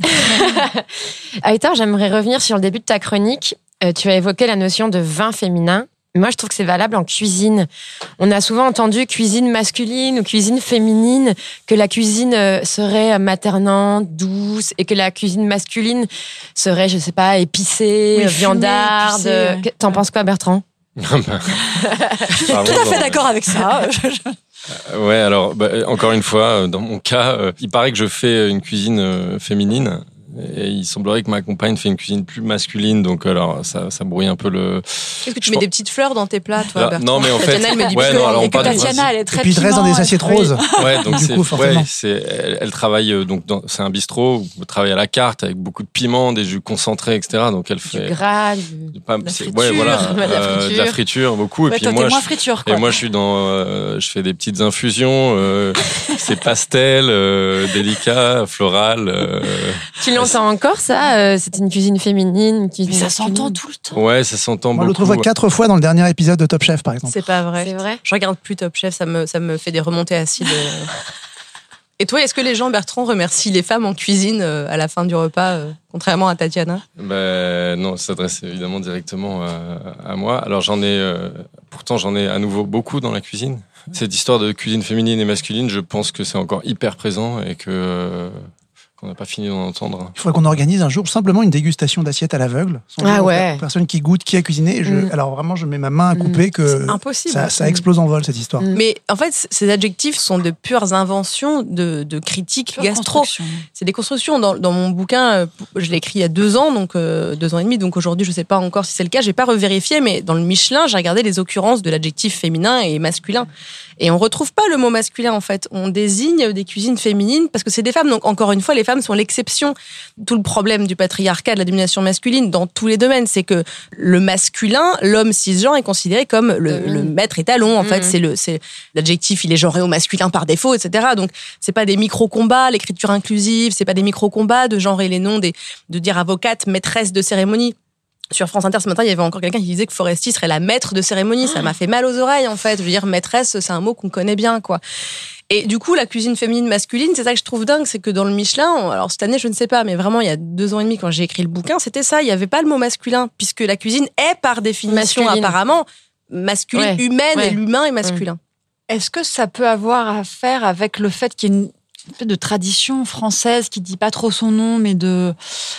Speaker 3: Aïtar, j'aimerais revenir sur le début de ta chronique. Euh, tu as évoqué la notion de vin féminin. Moi, je trouve que c'est valable en cuisine. On a souvent entendu cuisine masculine ou cuisine féminine, que la cuisine serait maternante, douce, et que la cuisine masculine serait, je sais pas, épicée, oui, viandarde. Fumée, épicée, ouais. T'en penses quoi, Bertrand ?
Speaker 2: Tout à fait d'accord avec ça.
Speaker 5: Ouais, alors, bah, encore une fois, dans mon cas, euh, il paraît que je fais une cuisine euh, féminine. Et il semblerait que ma compagne fait une cuisine plus masculine, donc alors ça, ça brouille un peu le.
Speaker 4: Est-ce que tu je mets pense... des petites fleurs dans tes plats, toi, Bertrand ?
Speaker 5: Non, mais en fait,
Speaker 4: Tatiana, elle me dit
Speaker 5: ouais, non, alors on parle
Speaker 2: Tatiana, elle est très.
Speaker 9: Et puis il reste dans des assiettes roses.
Speaker 5: Ouais, donc
Speaker 9: du
Speaker 5: c'est,
Speaker 9: coup, forcément.
Speaker 5: ouais, c'est, elle, elle travaille donc dans, c'est un bistrot où on travaille à la carte avec beaucoup de piments, des jus concentrés, et cetera. Donc elle fait
Speaker 3: du gras, du,
Speaker 5: pas,
Speaker 3: de la friture,
Speaker 5: ouais, voilà,
Speaker 3: de, la
Speaker 5: euh, de la friture beaucoup.
Speaker 2: Ouais,
Speaker 5: et puis
Speaker 2: toi,
Speaker 5: moi,
Speaker 2: t'es moins
Speaker 5: je,
Speaker 2: friture, quoi.
Speaker 5: Et moi, je suis dans, euh, je fais des petites infusions, euh, c'est pastel, euh, délicat, floral. Euh,
Speaker 3: tu l'entends encore ça euh, c'est une cuisine féminine, une cuisine
Speaker 2: mais ça
Speaker 3: masculine.
Speaker 2: s'entend tout le temps.
Speaker 5: Ouais, ça s'entend
Speaker 9: Moi,
Speaker 5: beaucoup.
Speaker 9: l'autre fois quatre fois dans le dernier épisode de Top Chef, par exemple.
Speaker 4: C'est pas vrai.
Speaker 3: C'est vrai.
Speaker 4: Je regarde plus Top Chef, ça me, ça me fait des remontées acides. Et toi, est-ce que les gens, Bertrand, remercient les femmes en cuisine à la fin du repas, euh, contrairement à Tatiana ?
Speaker 5: Ben non, ça s'adresse évidemment directement à, à moi. Alors j'en ai, euh, pourtant j'en ai à nouveau beaucoup dans la cuisine. Cette histoire de cuisine féminine et masculine, je pense que c'est encore hyper présent et que euh, qu'on n'a pas fini d'en entendre.
Speaker 9: Il faudrait qu'on organise un jour simplement une dégustation d'assiettes à l'aveugle. Sans
Speaker 3: ah ouais.
Speaker 9: Personne qui goûte, qui a cuisiné. Je, mmh. Alors vraiment, je mets ma main à couper mmh. que
Speaker 4: c'est impossible.
Speaker 9: Ça, ça explose en vol, cette histoire.
Speaker 4: Mmh. Mais en fait, ces adjectifs sont de pures inventions de, de critiques Pure gastro. C'est des constructions. Dans, dans mon bouquin, je l'ai écrit il y a deux ans, donc euh, deux ans et demi. Donc aujourd'hui, je ne sais pas encore si c'est le cas. J'ai pas revérifié, mais dans le Michelin, j'ai regardé les occurrences de l'adjectif féminin et masculin. Et on retrouve pas le mot masculin, en fait. On désigne des cuisines féminines parce que c'est des femmes. Donc encore une fois, les femmes femmes sont l'exception. Tout le problème du patriarcat, de la domination masculine dans tous les domaines, c'est que le masculin, l'homme cisgenre, est considéré comme le, le maître étalon. En mmh. fait, c'est le, c'est l'adjectif, il est genré au masculin par défaut, et cetera. Donc, c'est pas des micro-combats, l'écriture inclusive, c'est pas des micro-combats de genrer les noms, des, de dire avocate, maîtresse de cérémonie. Sur France Inter ce matin, il y avait encore quelqu'un qui disait que Foresti serait la maître de cérémonie. Ça m'a fait mal aux oreilles, en fait. Je veux dire, maîtresse, c'est un mot qu'on connaît bien, quoi. Et du coup, la cuisine féminine masculine, c'est ça que je trouve dingue, c'est que dans le Michelin, alors cette année, je ne sais pas, mais vraiment, il y a deux ans et demi, quand j'ai écrit le bouquin, c'était ça. Il n'y avait pas le mot masculin, puisque la cuisine est, par définition, masculine. apparemment, masculine, ouais. humaine, ouais. et l'humain est masculin.
Speaker 2: Ouais. Est-ce que ça peut avoir à faire avec le fait qu'il y ait une espèce de tradition française qui dit pas trop son nom, mais de...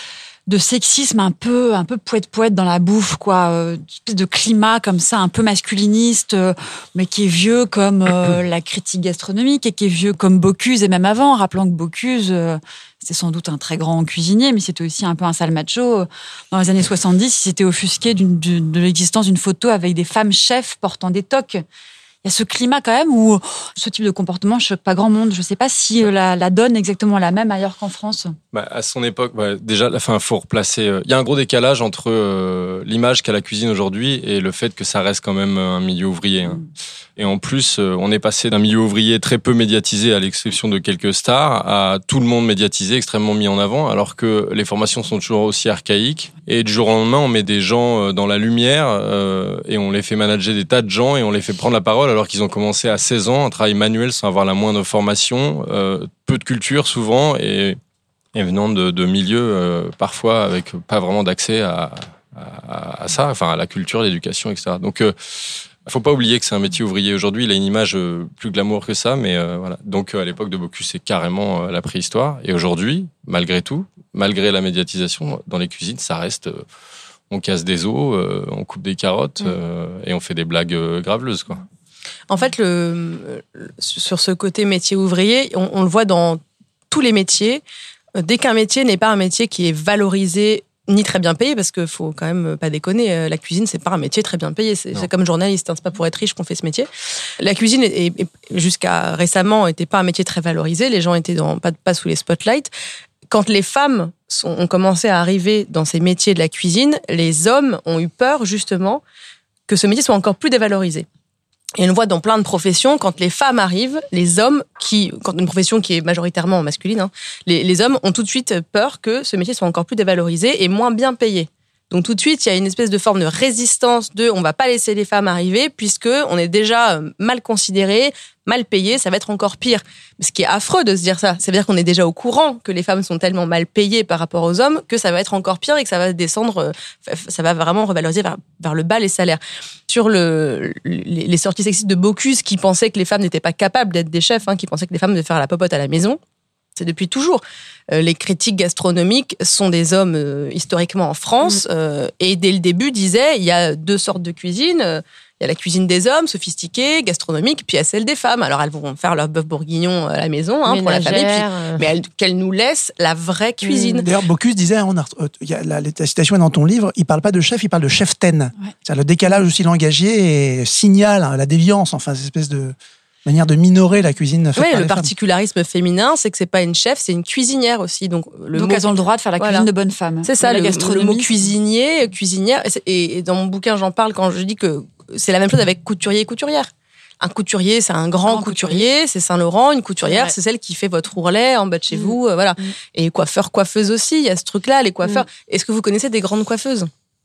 Speaker 2: de sexisme un peu un peu poète-poète dans la bouffe, quoi, euh, une espèce de climat comme ça un peu masculiniste, euh, mais qui est vieux comme euh, la critique gastronomique et qui est vieux comme Bocuse, et même avant, rappelant que Bocuse euh, c'était sans doute un très grand cuisinier, mais c'était aussi un peu un sale macho. Dans les années soixante-dix, il s'était offusqué d'une, de, de l'existence d'une photo avec des femmes chefs portant des toques. Il y a ce climat quand même où ce type de comportement ne choque pas grand monde. Je ne sais pas si la, la donne est exactement la même ailleurs qu'en France.
Speaker 5: Bah, à son époque, bah, déjà, il faut replacer. Il y a un gros décalage entre euh, l'image qu'a la cuisine aujourd'hui et le fait que ça reste quand même un milieu ouvrier. Hein. Et en plus, euh, on est passé d'un milieu ouvrier très peu médiatisé, à l'exception de quelques stars, à tout le monde médiatisé, extrêmement mis en avant, alors que les formations sont toujours aussi archaïques. Et du jour au lendemain, on met des gens dans la lumière euh, et on les fait manager des tas de gens et on les fait prendre la parole alors qu'ils ont commencé à seize ans, un travail manuel sans avoir la moindre formation, euh, peu de culture souvent et, et venant de, de milieux euh, parfois avec pas vraiment d'accès à, à, à ça, enfin à la culture, l'éducation, et cetera. Donc euh, faut pas oublier que c'est un métier ouvrier aujourd'hui. Il a une image plus glamour que ça, mais euh, voilà. Donc à l'époque de Bocuse, c'est carrément euh, la préhistoire. Et aujourd'hui, malgré tout, malgré la médiatisation, dans les cuisines, ça reste. Euh, on casse des os, euh, on coupe des carottes euh, et on fait des blagues euh, graveleuses, quoi.
Speaker 4: En fait, le, sur ce côté métier ouvrier, on, on le voit dans tous les métiers. Dès qu'un métier n'est pas un métier qui est valorisé ni très bien payé, parce qu'il faut quand même pas déconner, la cuisine, c'est pas un métier très bien payé. C'est, c'est comme journaliste, hein, c'est pas pour être riche qu'on fait ce métier. La cuisine, est, est, jusqu'à récemment, n'était pas un métier très valorisé. Les gens étaient dans, pas, pas sous les spotlights. Quand les femmes sont, ont commencé à arriver dans ces métiers de la cuisine, les hommes ont eu peur, justement, que ce métier soit encore plus dévalorisé. Et on le voit dans plein de professions, quand les femmes arrivent, les hommes, qui, quand une profession qui est majoritairement masculine, hein, les, les hommes ont tout de suite peur que ce métier soit encore plus dévalorisé et moins bien payé. Donc tout de suite, il y a une espèce de forme de résistance de on va pas laisser les femmes arriver puisque on est déjà mal considéré, mal payé, ça va être encore pire. Ce qui est affreux de se dire ça, ça veut dire qu'on est déjà au courant que les femmes sont tellement mal payées par rapport aux hommes que ça va être encore pire et que ça va descendre, ça va vraiment revaloriser vers, vers le bas les salaires. Sur le, les, les sorties sexistes de Bocuse qui pensaient que les femmes n'étaient pas capables d'être des chefs, hein, qui pensaient que les femmes devaient faire la popote à la maison, c'est depuis toujours. Euh, les critiques gastronomiques sont des hommes euh, historiquement en France mmh. euh, et dès le début disaient il y a deux sortes de cuisine. Euh, il y a la cuisine des hommes, sophistiquée, gastronomique, puis il y a celle des femmes. Alors elles vont faire leur bœuf bourguignon à la maison hein, pour la famille, puis, euh... mais elles, qu'elles nous laissent la vraie cuisine. Mmh.
Speaker 9: D'ailleurs, Bocuse disait, on a, euh, y a, la, la citation est dans ton livre, il parle pas de chef, il parle de cheftaine. Ouais. C'est le décalage aussi langagier et signale hein, la déviance, enfin cette espèce de manière de minorer la cuisine faite
Speaker 4: oui,
Speaker 9: par
Speaker 4: le
Speaker 9: les
Speaker 4: particularisme
Speaker 9: femmes.
Speaker 4: Féminin, c'est que c'est pas une chef, c'est une cuisinière aussi. Donc, le
Speaker 2: donc
Speaker 4: mot...
Speaker 2: elles ont le droit de faire la cuisine voilà. de bonne femme.
Speaker 4: C'est ça, le, le mot cuisinier, cuisinière. Et, et dans mon bouquin, j'en parle quand je dis que c'est la même chose avec couturier et couturière. Un couturier, c'est un grand, grand couturier, couturier, c'est Saint-Laurent. Une couturière, ouais. c'est celle qui fait votre ourlet en bas de chez mmh. vous. Euh, voilà. Mmh. Et coiffeur, coiffeuse aussi, il y a ce truc-là, les coiffeurs. Mmh. Est-ce que vous connaissez des grandes coiffeuses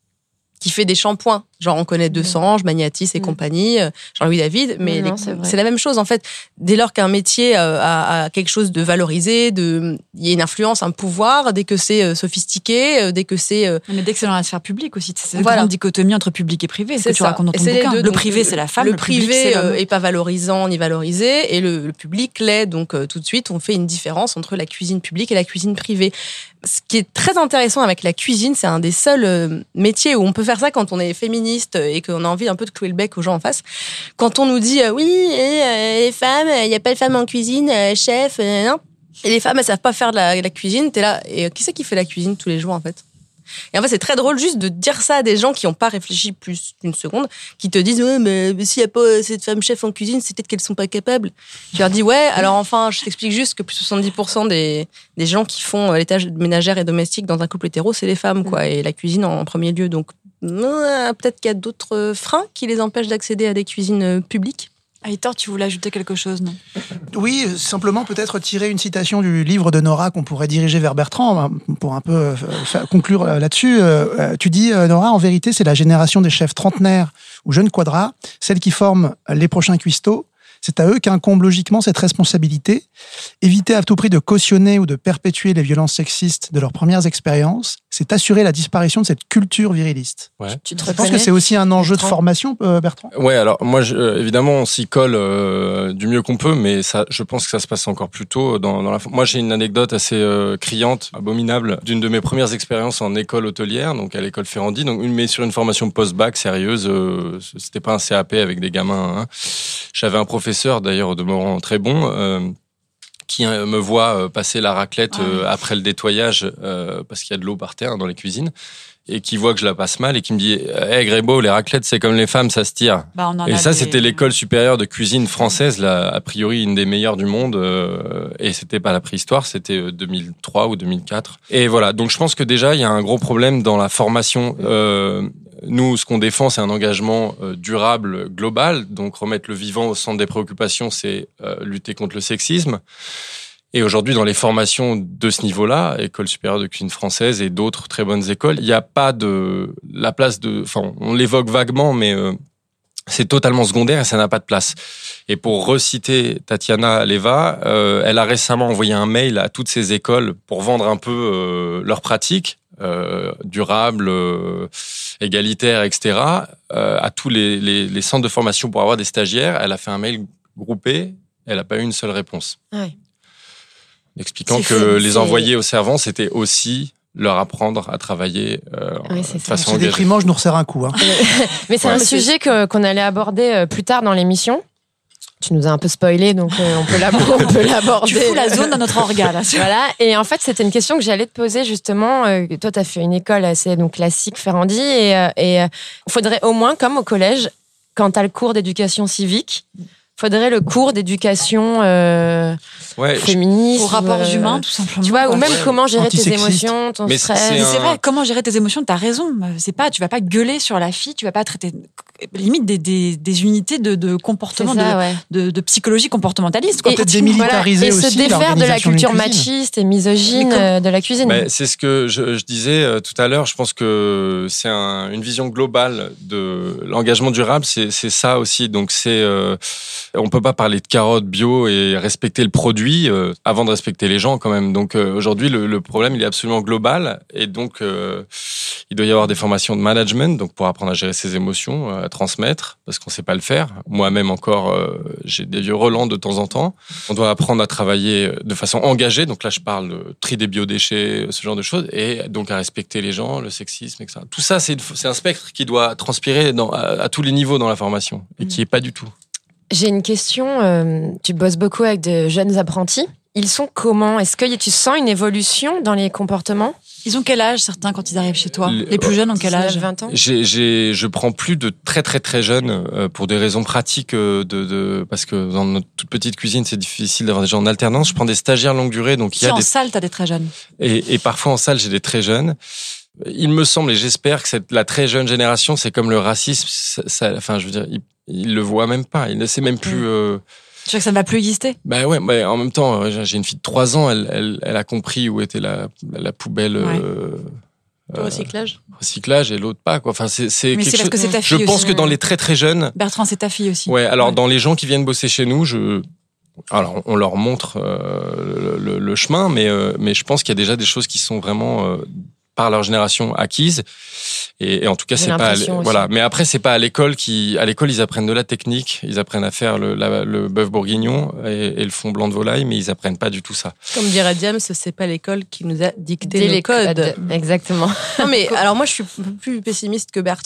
Speaker 4: qui fait des shampoings? Genre, on connaît Deux Sanges, Magnatis et mmh. compagnie, Jean-Louis David, mais non, les... c'est, c'est la même chose, en fait. Dès lors qu'un métier a, a quelque chose de valorisé, de... il y a une influence, un pouvoir, dès que c'est sophistiqué, dès que c'est...
Speaker 2: Mais dès que c'est dans la sphère publique aussi, c'est cette voilà. grande dichotomie entre public et privé, c'est ce que ça. Tu racontes dans ton bouquin.
Speaker 4: Deux,
Speaker 2: le privé, c'est la femme,
Speaker 4: le,
Speaker 2: le
Speaker 4: privé
Speaker 2: public, c'est l'homme.
Speaker 4: est pas valorisant ni valorisé, et le, le public l'est, donc euh, tout de suite, on fait une différence entre la cuisine publique et la cuisine privée. Ce qui est très intéressant avec la cuisine, c'est un des seuls euh, métiers où on peut faire ça quand on est féministe et qu'on a envie un peu de clouer le bec aux gens en face. Quand on nous dit euh, oui, euh, les femmes, il n'y a pas de femmes en cuisine, euh, chef, euh, non. Et les femmes, elles savent pas faire de la, de la cuisine. T'es là, et qui c'est qui fait la cuisine tous les jours en fait? Et en fait, c'est très drôle juste de dire ça à des gens qui n'ont pas réfléchi plus d'une seconde, qui te disent ouais, mais, mais s'il n'y a pas cette femme chef en cuisine, c'est peut-être qu'elles sont pas capables. Je leur dis ouais, alors enfin, je t'explique juste que plus de soixante-dix pour cent des des gens qui font les tâches ménagères et domestiques dans un couple hétéro, c'est les femmes, quoi, et la cuisine en, en premier lieu. Donc euh, peut-être qu'il y a d'autres freins qui les empêchent d'accéder à des cuisines publiques.
Speaker 2: Aitor, tu voulais ajouter quelque chose, non ?
Speaker 9: Oui, simplement peut-être tirer une citation du livre de Nora qu'on pourrait diriger vers Bertrand pour un peu euh, faire, conclure là-dessus. Euh, tu dis, euh, Nora, en vérité, c'est la génération des chefs trentenaires ou jeunes quadras, celle qui forment les prochains cuistots. C'est à eux qu'incombe logiquement cette responsabilité. Éviter à tout prix de cautionner ou de perpétuer les violences sexistes de leurs premières expériences, c'est assurer la disparition de cette culture viriliste.
Speaker 5: Ouais.
Speaker 3: Tu te
Speaker 9: Je pense que c'est aussi un enjeu de formation, euh, Bertrand.
Speaker 5: Ouais, alors moi, je, euh, évidemment, on s'y colle euh, du mieux qu'on peut, mais ça, je pense que ça se passe encore plus tôt. Dans, dans la... Moi, j'ai une anecdote assez euh, criante, abominable, d'une de mes premières expériences en école hôtelière, donc à l'école Ferrandi, donc une, mais sur une formation post-bac sérieuse. Euh, c'était pas un C A P avec des gamins. Hein. J'avais un professeur, d'ailleurs, au demeurant très bon. Euh, qui me voit passer la raclette euh, après le nettoyage euh, parce qu'il y a de l'eau par terre dans les cuisines et qui voit que je la passe mal et qui me dit « Hey Grébeau, les raclettes, c'est comme les femmes, ça se tire.
Speaker 2: Bah, »
Speaker 5: Et ça, des... c'était l'école supérieure de cuisine française, là, a priori une des meilleures du monde. Euh, et c'était pas la préhistoire, c'était deux mille trois ou deux mille quatre. Et voilà, donc je pense que déjà, il y a un gros problème dans la formation. Euh, Nous, ce qu'on défend, c'est un engagement euh, durable, global. Donc, remettre le vivant au centre des préoccupations, c'est euh, lutter contre le sexisme. Et aujourd'hui, dans les formations de ce niveau-là, École supérieure de cuisine française et d'autres très bonnes écoles, il n'y a pas de la place de. Enfin, on l'évoque vaguement, mais euh, c'est totalement secondaire et ça n'a pas de place. Et pour reciter Tatiana Leva, euh, elle a récemment envoyé un mail à toutes ces écoles pour vendre un peu euh, leurs pratiques. Euh, durable, euh, égalitaire, et cetera, euh, à tous les, les, les centres de formation pour avoir des stagiaires. Elle a fait un mail groupé, elle n'a pas eu une seule réponse.
Speaker 3: Ouais.
Speaker 5: Expliquant
Speaker 3: c'est
Speaker 5: que
Speaker 3: fou,
Speaker 5: les
Speaker 3: c'est...
Speaker 5: envoyer aux servants, c'était aussi leur apprendre à travailler euh,
Speaker 3: oui,
Speaker 5: de
Speaker 3: c'est
Speaker 5: façon
Speaker 9: C'est
Speaker 5: engagée.
Speaker 9: déprimant, je nous resserre un coup. Hein.
Speaker 3: Mais c'est
Speaker 5: Ouais.
Speaker 3: un sujet que, qu'on allait aborder plus tard dans l'émission. Tu nous as un peu spoilé, donc euh, on peut l'aborder. On peut l'aborder.
Speaker 2: Tu fous la zone dans notre orga, là.
Speaker 3: Voilà. Et en fait, c'était une question que j'allais te poser justement. Euh, toi, tu as fait une école assez donc classique, Ferrandi, et il euh, et, euh, faudrait au moins, comme au collège, quand tu as le cours d'éducation civique, faudrait le cours d'éducation euh,
Speaker 5: Ouais,
Speaker 3: féministe.
Speaker 2: Aux rapports
Speaker 3: euh,
Speaker 2: humains, tout simplement.
Speaker 3: Tu vois, ou même
Speaker 5: Ouais.
Speaker 3: comment gérer tes
Speaker 9: Antisexiste.
Speaker 3: émotions, ton
Speaker 5: Mais
Speaker 3: stress.
Speaker 5: c'est
Speaker 2: Mais c'est
Speaker 5: un-
Speaker 2: vrai, comment gérer tes émotions, t'as raison. C'est pas, tu vas pas gueuler sur la fille, tu vas pas traiter limite des, des, des unités de, de
Speaker 3: C'est
Speaker 2: comportement,
Speaker 3: ça,
Speaker 2: de,
Speaker 3: ouais.
Speaker 2: de, de psychologie comportementaliste. Quoi.
Speaker 3: Et
Speaker 9: peut-être
Speaker 3: tu-
Speaker 9: démilitariser
Speaker 3: voilà, et
Speaker 9: aussi
Speaker 3: se défaire de la
Speaker 9: l'organisation d'une
Speaker 3: culture
Speaker 9: cuisine.
Speaker 3: machiste et misogyne
Speaker 2: Mais comme-
Speaker 3: euh, de la cuisine.
Speaker 5: Mais c'est ce que je, je disais euh, tout à l'heure. Je pense que c'est un, une vision globale de l'engagement durable. C'est, c'est ça aussi. Donc c'est, euh, on peut pas parler de carottes bio et respecter le produit euh, avant de respecter les gens quand même. Donc euh, aujourd'hui, le, le problème il est absolument global et donc euh, il doit y avoir des formations de management, donc pour apprendre à gérer ses émotions, à transmettre, parce qu'on sait pas le faire. Moi-même encore, euh, j'ai des vieux relents de temps en temps. On doit apprendre à travailler de façon engagée. Donc là, je parle de tri des biodéchets, ce genre de choses, et donc à respecter les gens, le sexisme, et cetera. Tout ça, c'est, c'est un spectre qui doit transpirer dans, à, à tous les niveaux dans la formation et qui est pas du tout.
Speaker 3: J'ai une question. euh, tu bosses beaucoup avec de jeunes apprentis. Ils sont comment ? Est-ce que tu sens une évolution dans les comportements ?
Speaker 2: Ils ont quel âge, certains, quand ils arrivent chez toi ?
Speaker 5: Les-
Speaker 2: Les plus jeunes ont quel âge ?
Speaker 3: dix-neuf, vingt ans
Speaker 5: J'ai, j'ai, je prends plus de très très très jeunes euh, pour des raisons pratiques euh, de, de parce que dans notre toute petite cuisine c'est difficile d'avoir des gens en alternance. Je prends des stagiaires longue durée, donc il y
Speaker 2: Si
Speaker 5: a
Speaker 2: en
Speaker 5: des
Speaker 2: salle, t'as des très jeunes.
Speaker 5: et, et parfois en salle j'ai des très jeunes. Il me semble et j'espère que cette, la très jeune génération, c'est comme le racisme. Ça, ça, enfin, je veux dire, ils, ils le voient même pas. Ils ne savent même plus. Euh,
Speaker 2: Tu sais que ça ne va plus exister ?
Speaker 5: Ben ouais, mais en même temps, euh, j'ai une fille de trois ans, elle, elle, elle a compris où était la, la poubelle.
Speaker 2: Ouais.
Speaker 5: Euh,
Speaker 4: Le recyclage.
Speaker 5: recyclage et l'autre pas quoi. Enfin c'est c'est
Speaker 2: Mais
Speaker 5: quelque
Speaker 2: c'est parce
Speaker 5: chose.
Speaker 2: que c'est ta
Speaker 5: Je
Speaker 2: fille
Speaker 5: pense
Speaker 2: aussi.
Speaker 5: que dans les très très jeunes.
Speaker 2: Bertrand, c'est ta fille aussi.
Speaker 5: Ouais. Alors
Speaker 2: Ouais.
Speaker 5: dans les gens qui viennent bosser chez nous, je alors on leur montre euh, le, le, le chemin, mais euh, mais je pense qu'il y a déjà des choses qui sont vraiment euh, par leur génération acquises. Et, et en tout cas,
Speaker 3: J'ai
Speaker 5: c'est pas à
Speaker 3: l'impression
Speaker 5: l'é-
Speaker 3: aussi.
Speaker 5: voilà. Mais après, c'est pas à l'école qui, à l'école, ils apprennent de la technique, ils apprennent à faire le, la- le bœuf bourguignon et, et le fond blanc de volaille, mais ils apprennent pas du tout ça.
Speaker 4: Comme dirait Diams, c'est pas l'école qui nous a dicté
Speaker 3: Dès
Speaker 4: le
Speaker 3: les
Speaker 4: code.
Speaker 3: codes. Exactement.
Speaker 4: Non mais alors moi je suis un peu plus pessimiste que Bertrand.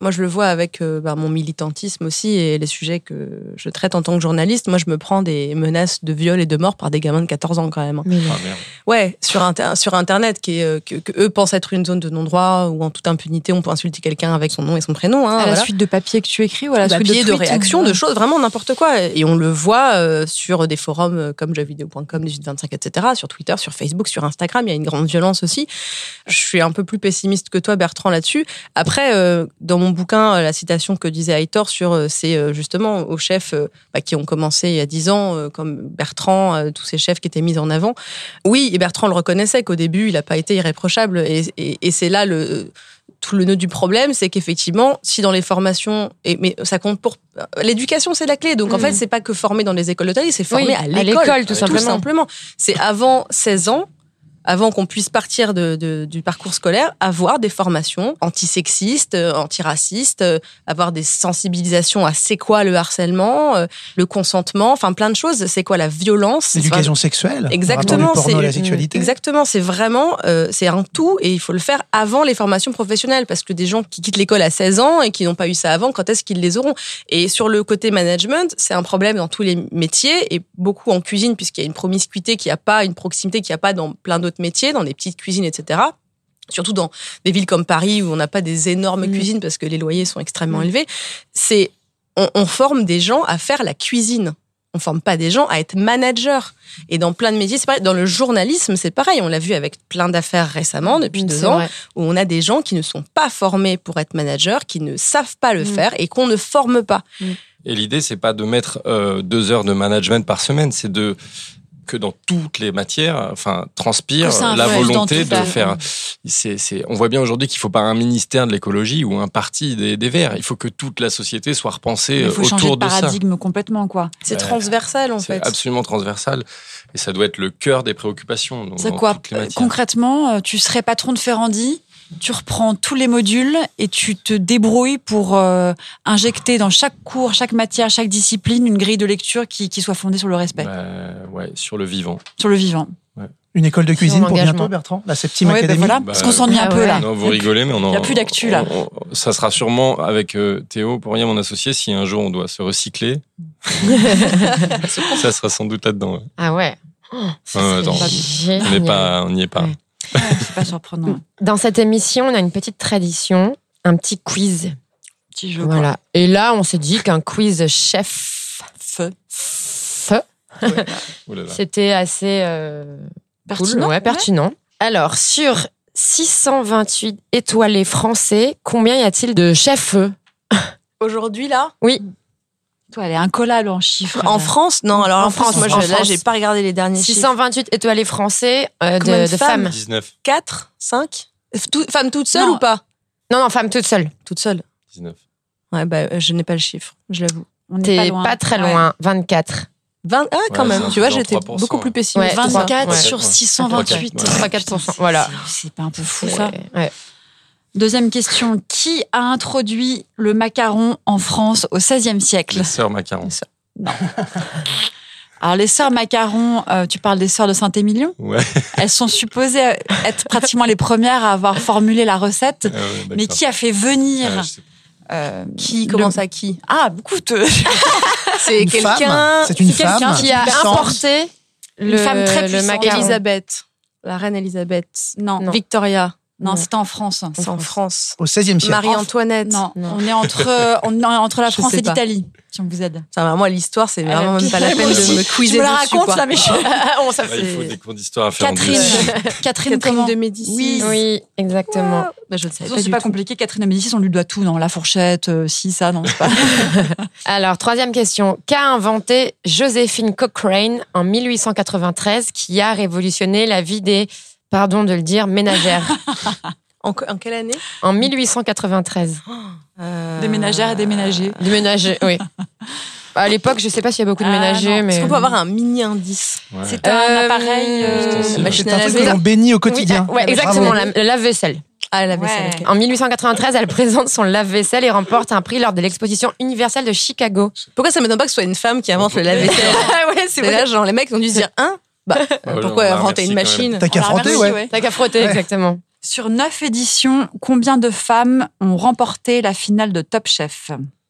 Speaker 4: Moi, je le vois avec euh, bah, mon militantisme aussi et les sujets que je traite en tant que journaliste. Moi, je me prends des menaces de viol et de mort par des gamins de quatorze ans quand même.
Speaker 3: Mais
Speaker 5: Ah, merde.
Speaker 4: Ouais, sur, inter- sur Internet, qui est, euh, que, que eux pensent être une zone de non-droit où en toute impunité, on peut insulter quelqu'un avec son nom et son prénom. Hein,
Speaker 2: À la
Speaker 4: voilà.
Speaker 2: suite de papiers que tu écris ou à la suite de
Speaker 4: Papier, de,
Speaker 2: tweets,
Speaker 4: réactions,
Speaker 2: ou-
Speaker 4: de choses, vraiment n'importe quoi. Et on le voit euh, sur des forums euh, comme jeuxvideo point com, dix-huit vingt-cinq, et cetera, sur Twitter, sur Facebook, sur Instagram, il y a une grande violence aussi. Je suis un peu plus pessimiste que toi, Bertrand, là-dessus. Après, euh, dans mon bouquin, la citation que disait Aitor sur, euh, c'est euh, justement aux chefs euh, bah, qui ont commencé il y a dix ans, euh, comme Bertrand, euh, tous ces chefs qui étaient mis en avant. Oui, et Bertrand le reconnaissait qu'au début, il n'a pas été irréprochable. Et, et, et c'est là le... tout le nœud du problème, c'est qu'effectivement, si dans les formations, et, mais ça compte pour l'éducation, c'est la clé. Donc en
Speaker 3: Mmh.
Speaker 4: fait, c'est pas que former dans les écoles d'hôtellerie, c'est former
Speaker 3: Oui,
Speaker 4: à
Speaker 3: à
Speaker 4: l'école,
Speaker 3: l'école, tout simplement.
Speaker 4: simplement. C'est avant seize ans. Avant qu'on puisse partir de, de, du parcours scolaire, avoir des formations antisexistes, euh, antiracistes, euh, avoir des sensibilisations à c'est quoi le harcèlement, euh, le consentement, enfin plein de choses. C'est quoi la violence,
Speaker 9: L'éducation
Speaker 4: enfin,
Speaker 9: sexuelle.
Speaker 4: Exactement,
Speaker 9: Le porno,
Speaker 4: c'est-
Speaker 9: la sexualité.
Speaker 4: Exactement, c'est vraiment euh, c'est un tout et il faut le faire avant les formations professionnelles parce que des gens qui quittent l'école à seize ans et qui n'ont pas eu ça avant, quand est-ce qu'ils les auront? Et sur le côté management, c'est un problème dans tous les métiers et beaucoup en cuisine puisqu'il y a une promiscuité qu'il n'y a pas, une proximité qu'il n'y a pas dans plein d'autres métiers, dans des petites cuisines, et cetera. Surtout dans des villes comme Paris où on n'a pas des énormes
Speaker 3: Mmh.
Speaker 4: cuisines parce que les loyers sont extrêmement élevés. C'est on, on forme des gens à faire la cuisine. On forme pas des gens à être managers. Et dans plein de métiers, c'est pareil. Dans le journalisme, c'est pareil. On l'a vu avec plein d'affaires récemment, depuis deux
Speaker 3: C'est
Speaker 4: ans,
Speaker 3: vrai.
Speaker 4: où on a des gens qui ne sont pas formés pour être managers, qui ne savent pas le
Speaker 3: Mm.
Speaker 4: faire et qu'on ne forme pas.
Speaker 5: Et l'idée, c'est pas de mettre euh, deux heures de management par semaine, c'est de que dans toutes les matières, enfin, transpire
Speaker 2: Que ça
Speaker 5: la
Speaker 2: influe dans
Speaker 5: volonté
Speaker 2: tout
Speaker 5: de
Speaker 2: ça.
Speaker 5: faire. C'est, c'est, on voit bien aujourd'hui qu'il faut pas un ministère de l'écologie ou un parti des, des Verts. Il faut que toute la société soit repensée
Speaker 2: Il
Speaker 5: euh,
Speaker 2: faut changer
Speaker 5: autour
Speaker 2: de
Speaker 5: de ça.
Speaker 2: paradigme complètement, quoi.
Speaker 4: C'est
Speaker 5: Ouais.
Speaker 4: transversal, en
Speaker 5: C'est
Speaker 4: fait.
Speaker 5: absolument transversal et ça doit être le cœur des préoccupations. dans-
Speaker 2: C'est
Speaker 5: dans
Speaker 2: quoi
Speaker 5: toutes les matières.
Speaker 2: concrètement? euh, Tu serais patron de Ferrandi, tu reprends tous les modules et tu te débrouilles pour euh, injecter dans chaque cours, chaque matière, chaque discipline une grille de lecture qui, qui soit fondée sur le respect,
Speaker 5: Euh, ouais, sur le vivant.
Speaker 2: sur le vivant.
Speaker 9: Une école de
Speaker 3: Sur
Speaker 9: cuisine pour
Speaker 3: l'engagement.
Speaker 9: bientôt, Bertrand? La septième
Speaker 2: Ouais, ben
Speaker 9: académie?
Speaker 2: voilà,
Speaker 5: Bah,
Speaker 2: parce qu'on s'ennuie un
Speaker 3: ah
Speaker 2: peu
Speaker 3: ouais.
Speaker 2: là.
Speaker 5: Non, vous rigolez, mais on en.
Speaker 2: Il y a plus d'actu, là.
Speaker 5: on- on- ça sera sûrement avec euh, Théo, pour rien mon associé, si un jour on doit se recycler. Ça sera sans doute là-dedans. ouais.
Speaker 3: Ah ouais. Oh, ça
Speaker 5: Ouais,
Speaker 3: serait
Speaker 5: attends.
Speaker 3: génial.
Speaker 5: On n'est pas, on n'y est pas.
Speaker 3: Ouais.
Speaker 2: Ouais, c'est pas surprenant.
Speaker 3: Dans cette émission, on a une petite tradition, un petit quiz.
Speaker 2: Petit jeu.
Speaker 3: Voilà. Et là, on s'est dit qu'un quiz chef
Speaker 2: Feu.
Speaker 3: feu,
Speaker 5: Oh là là.
Speaker 3: c'était assez euh,
Speaker 2: Pertinent,
Speaker 3: cool, ouais,
Speaker 2: ouais.
Speaker 3: pertinent. Alors, sur six cent vingt-huit étoilés français, combien y a-t-il de chefs-feu?
Speaker 4: Aujourd'hui, là,
Speaker 2: Toi, elle est incollable en chiffres.
Speaker 4: en France, non, alors en,
Speaker 3: En
Speaker 4: France,
Speaker 3: France,
Speaker 4: moi,
Speaker 3: en
Speaker 4: je, là,
Speaker 3: France.
Speaker 4: j'ai pas regardé les derniers
Speaker 3: six
Speaker 4: chiffres.
Speaker 3: cent vingt-huit étoilés français euh,
Speaker 4: Combien
Speaker 3: de,
Speaker 4: de
Speaker 3: de
Speaker 4: femmes
Speaker 3: femmes.
Speaker 5: dix-neuf.
Speaker 4: quatre, cinq Tout, Femme toute seule
Speaker 2: Non.
Speaker 4: ou pas?
Speaker 3: Non, non, femmes toutes seules.
Speaker 4: Toute seule.
Speaker 5: dix-neuf.
Speaker 4: Ouais, bah, euh, je n'ai pas le chiffre, je l'avoue.
Speaker 2: On n'est
Speaker 3: T'es
Speaker 2: loin.
Speaker 3: pas très
Speaker 2: Ouais.
Speaker 3: loin, vingt-quatre.
Speaker 4: vingt Ah, quand
Speaker 5: Ouais,
Speaker 4: même.
Speaker 5: c'est un
Speaker 4: Tu vois,
Speaker 5: peu
Speaker 4: j'étais
Speaker 5: genre trois pour cent,
Speaker 4: beaucoup plus
Speaker 5: ouais.
Speaker 4: pessimiste.
Speaker 3: Ouais,
Speaker 2: vingt-quatre
Speaker 3: Ouais.
Speaker 2: sur
Speaker 5: Ouais.
Speaker 2: six cent vingt-huit.
Speaker 5: Ouais.
Speaker 3: trois, quatre pour cent. Voilà.
Speaker 2: C'est pas un peu fou, ça.
Speaker 3: Ouais, ouais.
Speaker 2: Deuxième question. Qui a introduit le macaron en France au seizième siècle?
Speaker 5: Les sœurs macarons.
Speaker 2: Alors, les sœurs macarons, euh, tu parles des sœurs de Saint-Émilion.
Speaker 5: Ouais.
Speaker 2: Elles sont supposées être pratiquement les premières à avoir formulé la recette.
Speaker 5: Ah ouais,
Speaker 2: Mais
Speaker 5: d'accord.
Speaker 2: qui a fait venir
Speaker 5: Ah, je sais pas.
Speaker 2: euh,
Speaker 4: Qui
Speaker 2: le-
Speaker 4: commence à qui?
Speaker 2: Ah, beaucoup de...
Speaker 4: C'est
Speaker 9: Une
Speaker 4: quelqu'un.
Speaker 9: femme. C'est une
Speaker 2: c'est quelqu'un
Speaker 9: femme.
Speaker 3: Qui a
Speaker 9: puissante.
Speaker 3: importé
Speaker 2: Une
Speaker 3: le,
Speaker 2: femme très
Speaker 3: le
Speaker 2: puissante.
Speaker 3: macaron.
Speaker 4: Elisabeth. La reine Elisabeth.
Speaker 2: Non,
Speaker 3: Non.
Speaker 4: Victoria.
Speaker 2: non,
Speaker 3: Non.
Speaker 2: c'était en France.
Speaker 4: C'est en France.
Speaker 9: Au seizième siècle.
Speaker 4: Marie-Antoinette.
Speaker 2: Non,
Speaker 3: Non.
Speaker 2: on est entre, on est entre la
Speaker 4: Je
Speaker 2: France
Speaker 4: sais
Speaker 2: et
Speaker 4: pas.
Speaker 2: l'Italie, si on vous aide.
Speaker 4: Ça, va, moi, l'histoire, c'est
Speaker 2: Elle
Speaker 4: vraiment
Speaker 2: a
Speaker 4: même pas la
Speaker 2: pire.
Speaker 4: peine
Speaker 2: Moi
Speaker 4: de
Speaker 2: aussi.
Speaker 4: me quizer
Speaker 2: Je me la
Speaker 4: dessus,
Speaker 2: raconte,
Speaker 4: quoi.
Speaker 2: là, mais je...
Speaker 3: On, ça
Speaker 5: Ah, il faut
Speaker 3: fait...
Speaker 5: des cours d'histoire à faire en
Speaker 2: Catherine.
Speaker 5: deux.
Speaker 2: Catherine,
Speaker 4: Catherine
Speaker 2: comment
Speaker 4: de Médicis.
Speaker 2: Oui.
Speaker 3: Oui, exactement.
Speaker 4: Bah, je ne savais
Speaker 2: C'est
Speaker 4: pas du
Speaker 2: pas
Speaker 4: tout.
Speaker 2: compliqué. Catherine de Médicis, on lui doit tout, non? La fourchette, euh, si, ça, non, c'est pas.
Speaker 3: Alors, troisième question. Qu'a inventé Joséphine Cochrane en mille huit cent quatre-vingt-treize qui a révolutionné la vie des, pardon de le dire, ménagères?
Speaker 4: En, en quelle année?
Speaker 3: En mille huit cent quatre-vingt-treize.
Speaker 4: Euh,
Speaker 2: Des ménagères et des ménagers.
Speaker 3: Des ménagers, oui. À l'époque, je sais pas s'il y a beaucoup de
Speaker 2: Ah,
Speaker 3: ménagers,
Speaker 2: non.
Speaker 3: mais...
Speaker 4: Est-ce qu'on peut avoir un mini indice?
Speaker 5: Ouais.
Speaker 2: C'est un
Speaker 3: Euh,
Speaker 2: appareil. euh,
Speaker 5: Ustensile.
Speaker 4: machine
Speaker 9: C'est
Speaker 4: à
Speaker 9: un truc
Speaker 4: laver.
Speaker 9: que l'on bénit au
Speaker 3: Oui,
Speaker 9: quotidien.
Speaker 3: ouais, exactement,
Speaker 9: Bravo.
Speaker 3: la, le lave-vaisselle.
Speaker 4: Ah, la vaisselle.
Speaker 2: Ouais.
Speaker 4: ok.
Speaker 3: En mille huit cent quatre-vingt-treize, elle présente son lave-vaisselle et remporte un prix lors de l'exposition universelle de Chicago.
Speaker 4: Pourquoi ça m'étonne pas que ce soit une femme qui invente le lave-vaisselle?
Speaker 3: Ah ouais, c'est
Speaker 4: C'est là, genre, les mecs ont dû se dire, hein? Bah,
Speaker 5: ouais,
Speaker 4: pourquoi
Speaker 5: on a
Speaker 4: inventer une
Speaker 5: remercié quand
Speaker 4: machine?
Speaker 9: T'as qu'à
Speaker 2: on la
Speaker 9: frotter,
Speaker 2: remercie,
Speaker 9: ouais.
Speaker 3: T'as qu'à frotter,
Speaker 9: Ouais.
Speaker 3: exactement.
Speaker 2: Sur neuf éditions, combien de femmes ont remporté la finale de Top Chef ?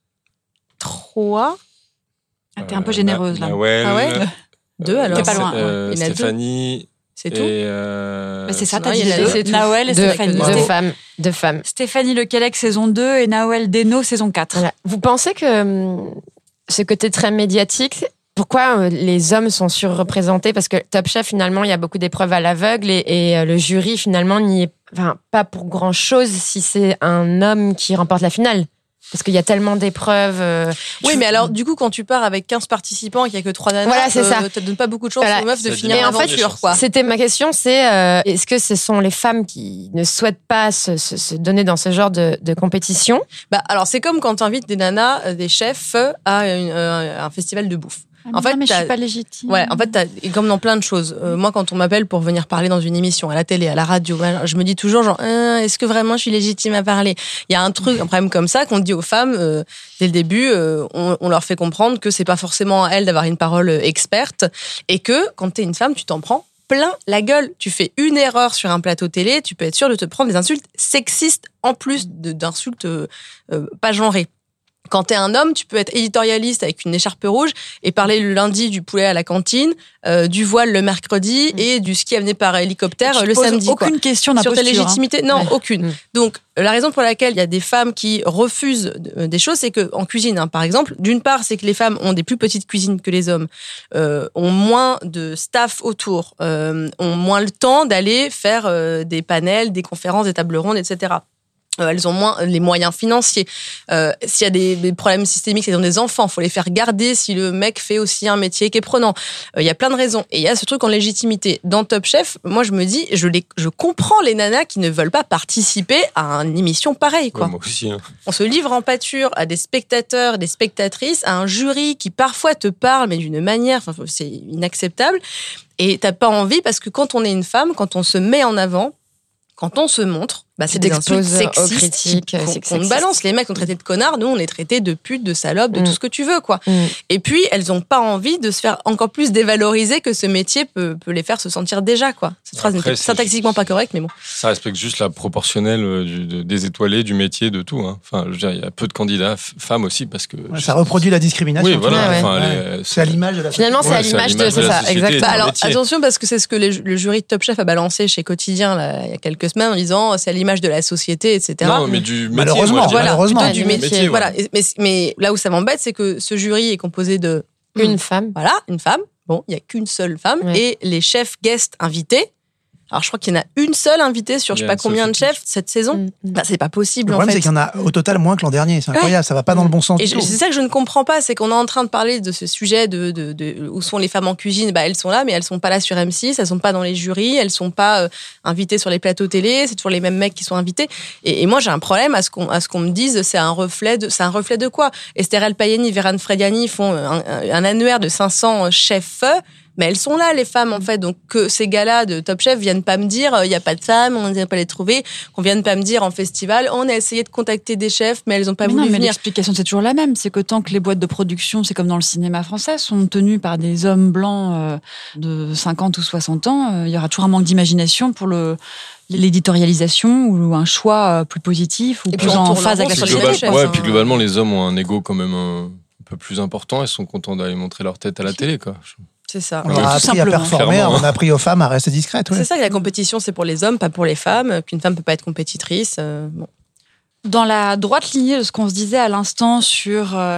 Speaker 4: Trois.
Speaker 2: Ah, t'es un peu généreuse, là.
Speaker 5: Nawel,
Speaker 4: Ah ouais Deux, alors.
Speaker 2: T'es pas loin.
Speaker 5: euh,
Speaker 4: Il y en a deux.
Speaker 5: Stéphanie.
Speaker 4: C'est
Speaker 5: Et
Speaker 4: tout.
Speaker 5: euh,
Speaker 2: Bah, c'est ça,
Speaker 4: non,
Speaker 2: t'as
Speaker 4: il
Speaker 2: dit
Speaker 4: y en a
Speaker 2: deux.
Speaker 4: c'est tout.
Speaker 2: Nawel et
Speaker 3: Deux,
Speaker 2: Stéphanie.
Speaker 3: deux
Speaker 2: Sté-
Speaker 3: femmes. Deux femmes.
Speaker 2: Stéphanie Lequelec, saison deux, et Nawel Deno, saison quatre.
Speaker 3: Voilà. Vous pensez que hum, ce côté très médiatique, pourquoi euh, les hommes sont surreprésentés ? Parce que Top Chef, finalement, il y a beaucoup d'épreuves à l'aveugle et, et euh, le jury, finalement, n'y est enfin, pas pour grand-chose si c'est un homme qui remporte la finale. Parce qu'il y a tellement d'épreuves. euh,
Speaker 4: Oui,
Speaker 3: tu-
Speaker 4: mais alors, du coup, quand tu pars avec quinze participants et qu'il n'y a que trois nanas,
Speaker 3: Voilà, c'est ça.
Speaker 4: ça donne pas beaucoup de chance
Speaker 3: Voilà.
Speaker 4: aux meufs de
Speaker 5: Ça
Speaker 4: finir
Speaker 5: dit-
Speaker 3: en fait,
Speaker 4: l'aventure, quoi.
Speaker 3: C'était ma question, c'est euh, est-ce que ce sont les femmes qui ne souhaitent pas se, se, se donner dans ce genre de, de compétition ?
Speaker 4: Bah, alors, c'est comme quand tu invites des nanas, euh, des chefs, à une- euh, un festival de bouffe.
Speaker 2: En
Speaker 4: fait,
Speaker 2: fait, mais je
Speaker 4: t'as-
Speaker 2: suis pas légitime.
Speaker 4: Ouais, en fait, t'as- et comme dans plein de choses. Euh, moi, quand on m'appelle pour venir parler dans une émission, à la télé, à la radio, je me dis toujours, genre, euh, est-ce que vraiment je suis légitime à parler ? Il y a un truc, un problème comme ça qu'on dit aux femmes euh, dès le début. Euh, on, on leur fait comprendre que c'est pas forcément à elles d'avoir une parole experte et que quand t'es une femme, tu t'en prends plein la gueule. Tu fais une erreur sur un plateau télé, tu peux être sûr de te prendre des insultes sexistes en plus de, d'insultes euh, euh, pas genrées. Quand t'es un homme, tu peux être éditorialiste avec une écharpe rouge et parler le lundi du poulet à la cantine, euh, du voile le mercredi et du ski amené par hélicoptère
Speaker 2: Tu
Speaker 4: le
Speaker 2: poses
Speaker 4: samedi.
Speaker 2: aucune
Speaker 4: quoi.
Speaker 2: question
Speaker 4: Sur
Speaker 2: d'imposture.
Speaker 4: ta légitimité, non,
Speaker 3: Ouais.
Speaker 4: aucune.
Speaker 3: Mm.
Speaker 4: Donc, la raison pour laquelle il y a des femmes qui refusent de- des choses, c'est que en cuisine, hein, par exemple, d'une part, c'est que les femmes ont des plus petites cuisines que les hommes, euh, ont moins de staff autour, euh, ont moins le temps d'aller faire euh, des panels, des conférences, des tables rondes, et cetera. Euh, elles ont moins les moyens financiers. Euh, s'il y a des, des problèmes systémiques, c'est dans des enfants, faut les faire garder si le mec fait aussi un métier qui est prenant. Euh, il y a plein de raisons. Et il y a ce truc en légitimité. Dans Top Chef, moi je me dis, je, les, je comprends les nanas qui ne veulent pas participer à une émission pareille, quoi.
Speaker 5: Ouais, moi aussi. Hein.
Speaker 4: On se livre en pâture à des spectateurs, des spectatrices, à un jury qui parfois te parle, mais d'une manière, enfin, c'est inacceptable. Et t'as pas envie parce que quand on est une femme, quand on se met en avant, quand on se montre, bah, c'est
Speaker 3: Tu
Speaker 4: des insultes
Speaker 3: t'exposes aux
Speaker 4: sexistes
Speaker 3: critiques,
Speaker 4: qui- qu'on,
Speaker 3: c'est
Speaker 4: qu'on nous
Speaker 3: sexiste.
Speaker 4: balance. Les mecs sont traités de connards, nous on est traités de putes, de salopes, de
Speaker 3: Mm.
Speaker 4: tout ce que tu veux, quoi.
Speaker 3: Mm.
Speaker 4: Et puis elles ont pas envie de se faire encore plus dévaloriser que ce métier peut, peut les faire se sentir déjà, quoi. Cette phrase
Speaker 5: Après,
Speaker 4: n'est
Speaker 5: c'est-
Speaker 4: syntaxiquement pas correcte, mais bon.
Speaker 5: Ça respecte juste la proportionnelle euh, du, de- des étoilés, du métier, de tout. Hein. Enfin, je veux dire, il y a peu de candidats f- femmes aussi parce que.
Speaker 9: Ouais, ça reproduit la discrimination.
Speaker 5: Oui, voilà.
Speaker 3: Ouais, ouais.
Speaker 5: Enfin,
Speaker 9: Ouais.
Speaker 5: les-
Speaker 9: C'est à l'image de la
Speaker 3: Finalement, c'est
Speaker 5: Ouais,
Speaker 3: à l'image de,
Speaker 5: la
Speaker 3: c'est ça,
Speaker 5: société,
Speaker 3: exactement.
Speaker 5: c'est
Speaker 4: Bah
Speaker 5: un
Speaker 4: alors
Speaker 5: métier.
Speaker 4: attention parce que c'est ce que les- le jury de Top Chef a balancé chez Quotidien là, il y a quelques semaines en disant oh, c'est à l'image de la société, et cetera.
Speaker 5: Non, mais du métier.
Speaker 9: Malheureusement,
Speaker 5: moi, je dirais.
Speaker 4: Voilà,
Speaker 9: malheureusement.
Speaker 4: plutôt du
Speaker 3: Du
Speaker 4: métier.
Speaker 3: métier,
Speaker 4: Voilà. Et- Mais, mais là où ça m'embête, c'est que ce jury est composé de
Speaker 3: Une femme.
Speaker 4: voilà une femme. Bon, il y a qu'une seule femme
Speaker 3: Ouais.
Speaker 4: et les chefs guests invités. Alors je crois qu'il y en a une seule invitée sur
Speaker 5: Il
Speaker 4: je
Speaker 5: y
Speaker 4: sais
Speaker 5: a
Speaker 4: pas
Speaker 5: une
Speaker 4: combien de
Speaker 5: seule
Speaker 4: chefs cette saison.
Speaker 3: Mm.
Speaker 4: Bah, c'est pas possible
Speaker 9: Le
Speaker 4: en
Speaker 9: problème,
Speaker 4: fait.
Speaker 9: c'est qu'il y en a au total moins que l'an dernier. C'est incroyable. Ça va pas dans le bon sens
Speaker 4: Et
Speaker 9: du
Speaker 4: je-
Speaker 9: tout.
Speaker 4: c'est ça que je ne comprends pas, c'est qu'on est en train de parler de ce sujet de, de, de où sont les femmes en cuisine. Bah elles sont là, mais elles sont pas là sur M six, elles sont pas dans les jurys, elles sont pas euh, invitées sur les plateaux télé. C'est toujours les mêmes mecs qui sont invités. Et, et moi j'ai un problème à ce qu'on à ce qu'on me dise c'est un reflet de c'est un reflet de quoi. Esther El Payani, Véran Frediani font un, un annuaire de cinq cents chefs. Mais elles sont là, les femmes, en fait. Donc, que ces gars-là de Top Chef viennent pas me dire, il n'y a pas de femmes, on ne pas les trouver. Qu'on vienne pas me dire en festival, on a essayé de contacter des chefs, mais elles ont pas
Speaker 2: Mais
Speaker 4: voulu
Speaker 2: non, mais
Speaker 4: venir.
Speaker 2: l'explication, c'est toujours la même. C'est que tant que les boîtes de production, c'est comme dans le cinéma français, sont tenues par des hommes blancs euh, de cinquante ou soixante ans, euh, il y aura toujours un manque d'imagination pour le l'éditorialisation ou un choix euh, plus positif ou
Speaker 4: Et puis
Speaker 2: plus
Speaker 4: on
Speaker 2: en
Speaker 4: tourne en
Speaker 2: phase
Speaker 4: rond
Speaker 2: avec
Speaker 4: sur
Speaker 2: la
Speaker 4: les
Speaker 5: Global-
Speaker 2: société.
Speaker 4: chefs,
Speaker 5: ouais,
Speaker 4: hein.
Speaker 5: puis globalement, les hommes ont un ego quand même un, un peu plus important. Ils sont contents d'aller montrer leur tête à la télé, quoi.
Speaker 4: C'est ça.
Speaker 9: On
Speaker 5: Ouais,
Speaker 9: leur a
Speaker 2: tout
Speaker 9: appris à
Speaker 2: simplement.
Speaker 9: performer,
Speaker 5: Clairement, hein.
Speaker 9: on a appris aux femmes à rester discrètes. ouais.
Speaker 4: C'est ça que la compétition, c'est pour les hommes, pas pour les femmes. Qu'une femme peut pas être compétitrice. euh, bon.
Speaker 2: Dans la droite lignée de ce qu'on se disait à l'instant sur euh,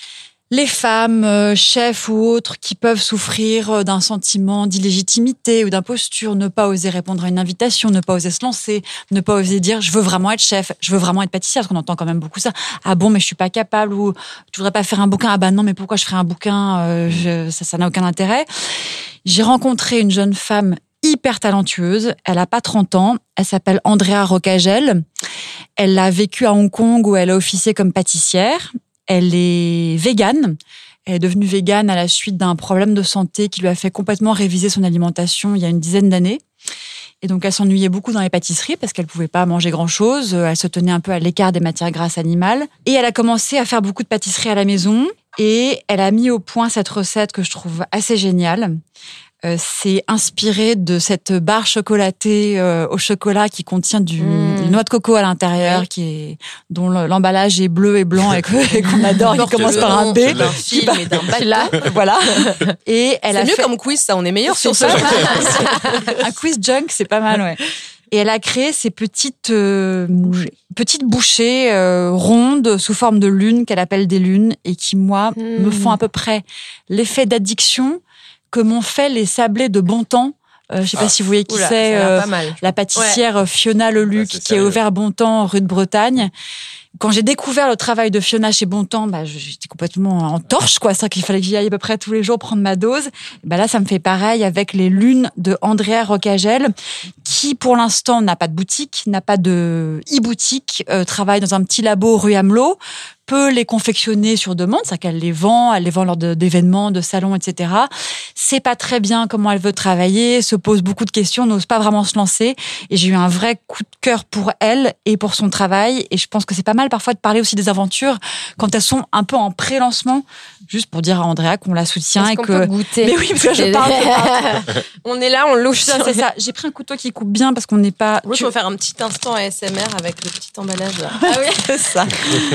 Speaker 2: les femmes, euh, chefs ou autres, qui peuvent souffrir euh, d'un sentiment d'illégitimité ou d'imposture, ne pas oser répondre à une invitation, ne pas oser se lancer, ne pas oser dire je veux vraiment être chef, je veux vraiment être pâtissière, parce qu'on entend quand même beaucoup ça. Ah bon, mais je suis pas capable, ou tu voudrais pas faire un bouquin. Ah bah non, mais pourquoi je ferais un bouquin, euh, je, ça, ça n'a aucun intérêt. J'ai rencontré une jeune femme hyper talentueuse. Elle a pas trente ans. Elle s'appelle Andrea Rocagel. Elle a vécu à Hong Kong où elle a officié comme pâtissière. Elle est végane. Elle est devenue végane à la suite d'un problème de santé qui lui a fait complètement réviser son alimentation il y a une dizaine d'années. Et donc, elle s'ennuyait beaucoup dans les pâtisseries parce qu'elle pouvait pas manger grand-chose. Elle se tenait un peu à l'écart des matières grasses animales. Et elle a commencé à faire beaucoup de pâtisseries à la maison. Et elle a mis au point cette recette que je trouve assez géniale. Euh, c'est inspiré de cette barre chocolatée euh, au chocolat qui contient du
Speaker 3: Mmh.
Speaker 2: une noix de coco à l'intérieur,
Speaker 3: Oui.
Speaker 2: qui est dont le- l'emballage est bleu et blanc et, que- et qu'on adore, qui commence par un B.
Speaker 5: Je l'ai.
Speaker 4: d'un film et d'un bateau.
Speaker 3: Là,
Speaker 2: Voilà. Et elle
Speaker 4: C'est
Speaker 2: a
Speaker 4: mieux
Speaker 2: fait
Speaker 4: comme quiz, ça, on est meilleur sur
Speaker 2: C'est
Speaker 4: ça.
Speaker 2: pas mal. un quiz junk, c'est pas mal, ouais. Et elle a créé ces petites euh, petites bouchées euh, rondes sous forme de lune qu'elle appelle des lunes et qui moi
Speaker 3: Mmh.
Speaker 2: me font à peu près l'effet d'addiction que m'ont fait les sablés de Bontemps. Euh, je sais pas
Speaker 5: Ah.
Speaker 2: si vous voyez qui
Speaker 3: Oula,
Speaker 2: c'est.
Speaker 3: ça a l'air
Speaker 2: euh,
Speaker 3: pas mal.
Speaker 2: la pâtissière Fiona Leluc,
Speaker 5: Ouais, c'est
Speaker 2: qui est
Speaker 5: sérieux.
Speaker 2: ouvert Bontemps, rue de Bretagne. Quand j'ai découvert le travail de Fiona chez Bontemps, bah, j'étais complètement en torche, quoi. C'est-à-dire qu'il fallait que j'y aille à peu près tous les jours prendre ma dose. Bah là, ça me fait pareil avec les lunes de Andrea Rocagel, qui, pour l'instant, n'a pas de boutique, n'a pas de e-boutique, euh, travaille dans un petit labo rue Amelot, peut les confectionner sur demande, c'est-à-dire qu'elle les vend, elle les vend lors de- d'événements, de salons, et cetera. C'est pas très bien comment elle veut travailler, se pose beaucoup de questions, n'ose pas vraiment se lancer. Et j'ai eu un vrai coup de cœur pour elle et pour son travail. Et je pense que c'est pas mal parfois de parler aussi des aventures quand elles sont un peu en pré-lancement, juste pour dire à Andrea qu'on la soutient
Speaker 3: Est-ce
Speaker 2: et
Speaker 3: qu'on
Speaker 2: que.
Speaker 3: peut goûter?
Speaker 2: Mais oui, parce que je parle.
Speaker 3: On est là, on louche
Speaker 2: Ça, c'est ça. J'ai pris un couteau qui coupe bien parce qu'on n'est pas.
Speaker 4: Moi,
Speaker 2: tu-
Speaker 4: je vais faire un petit instant A S M R avec le petit emballage là.
Speaker 2: Ah oui, c'est ça.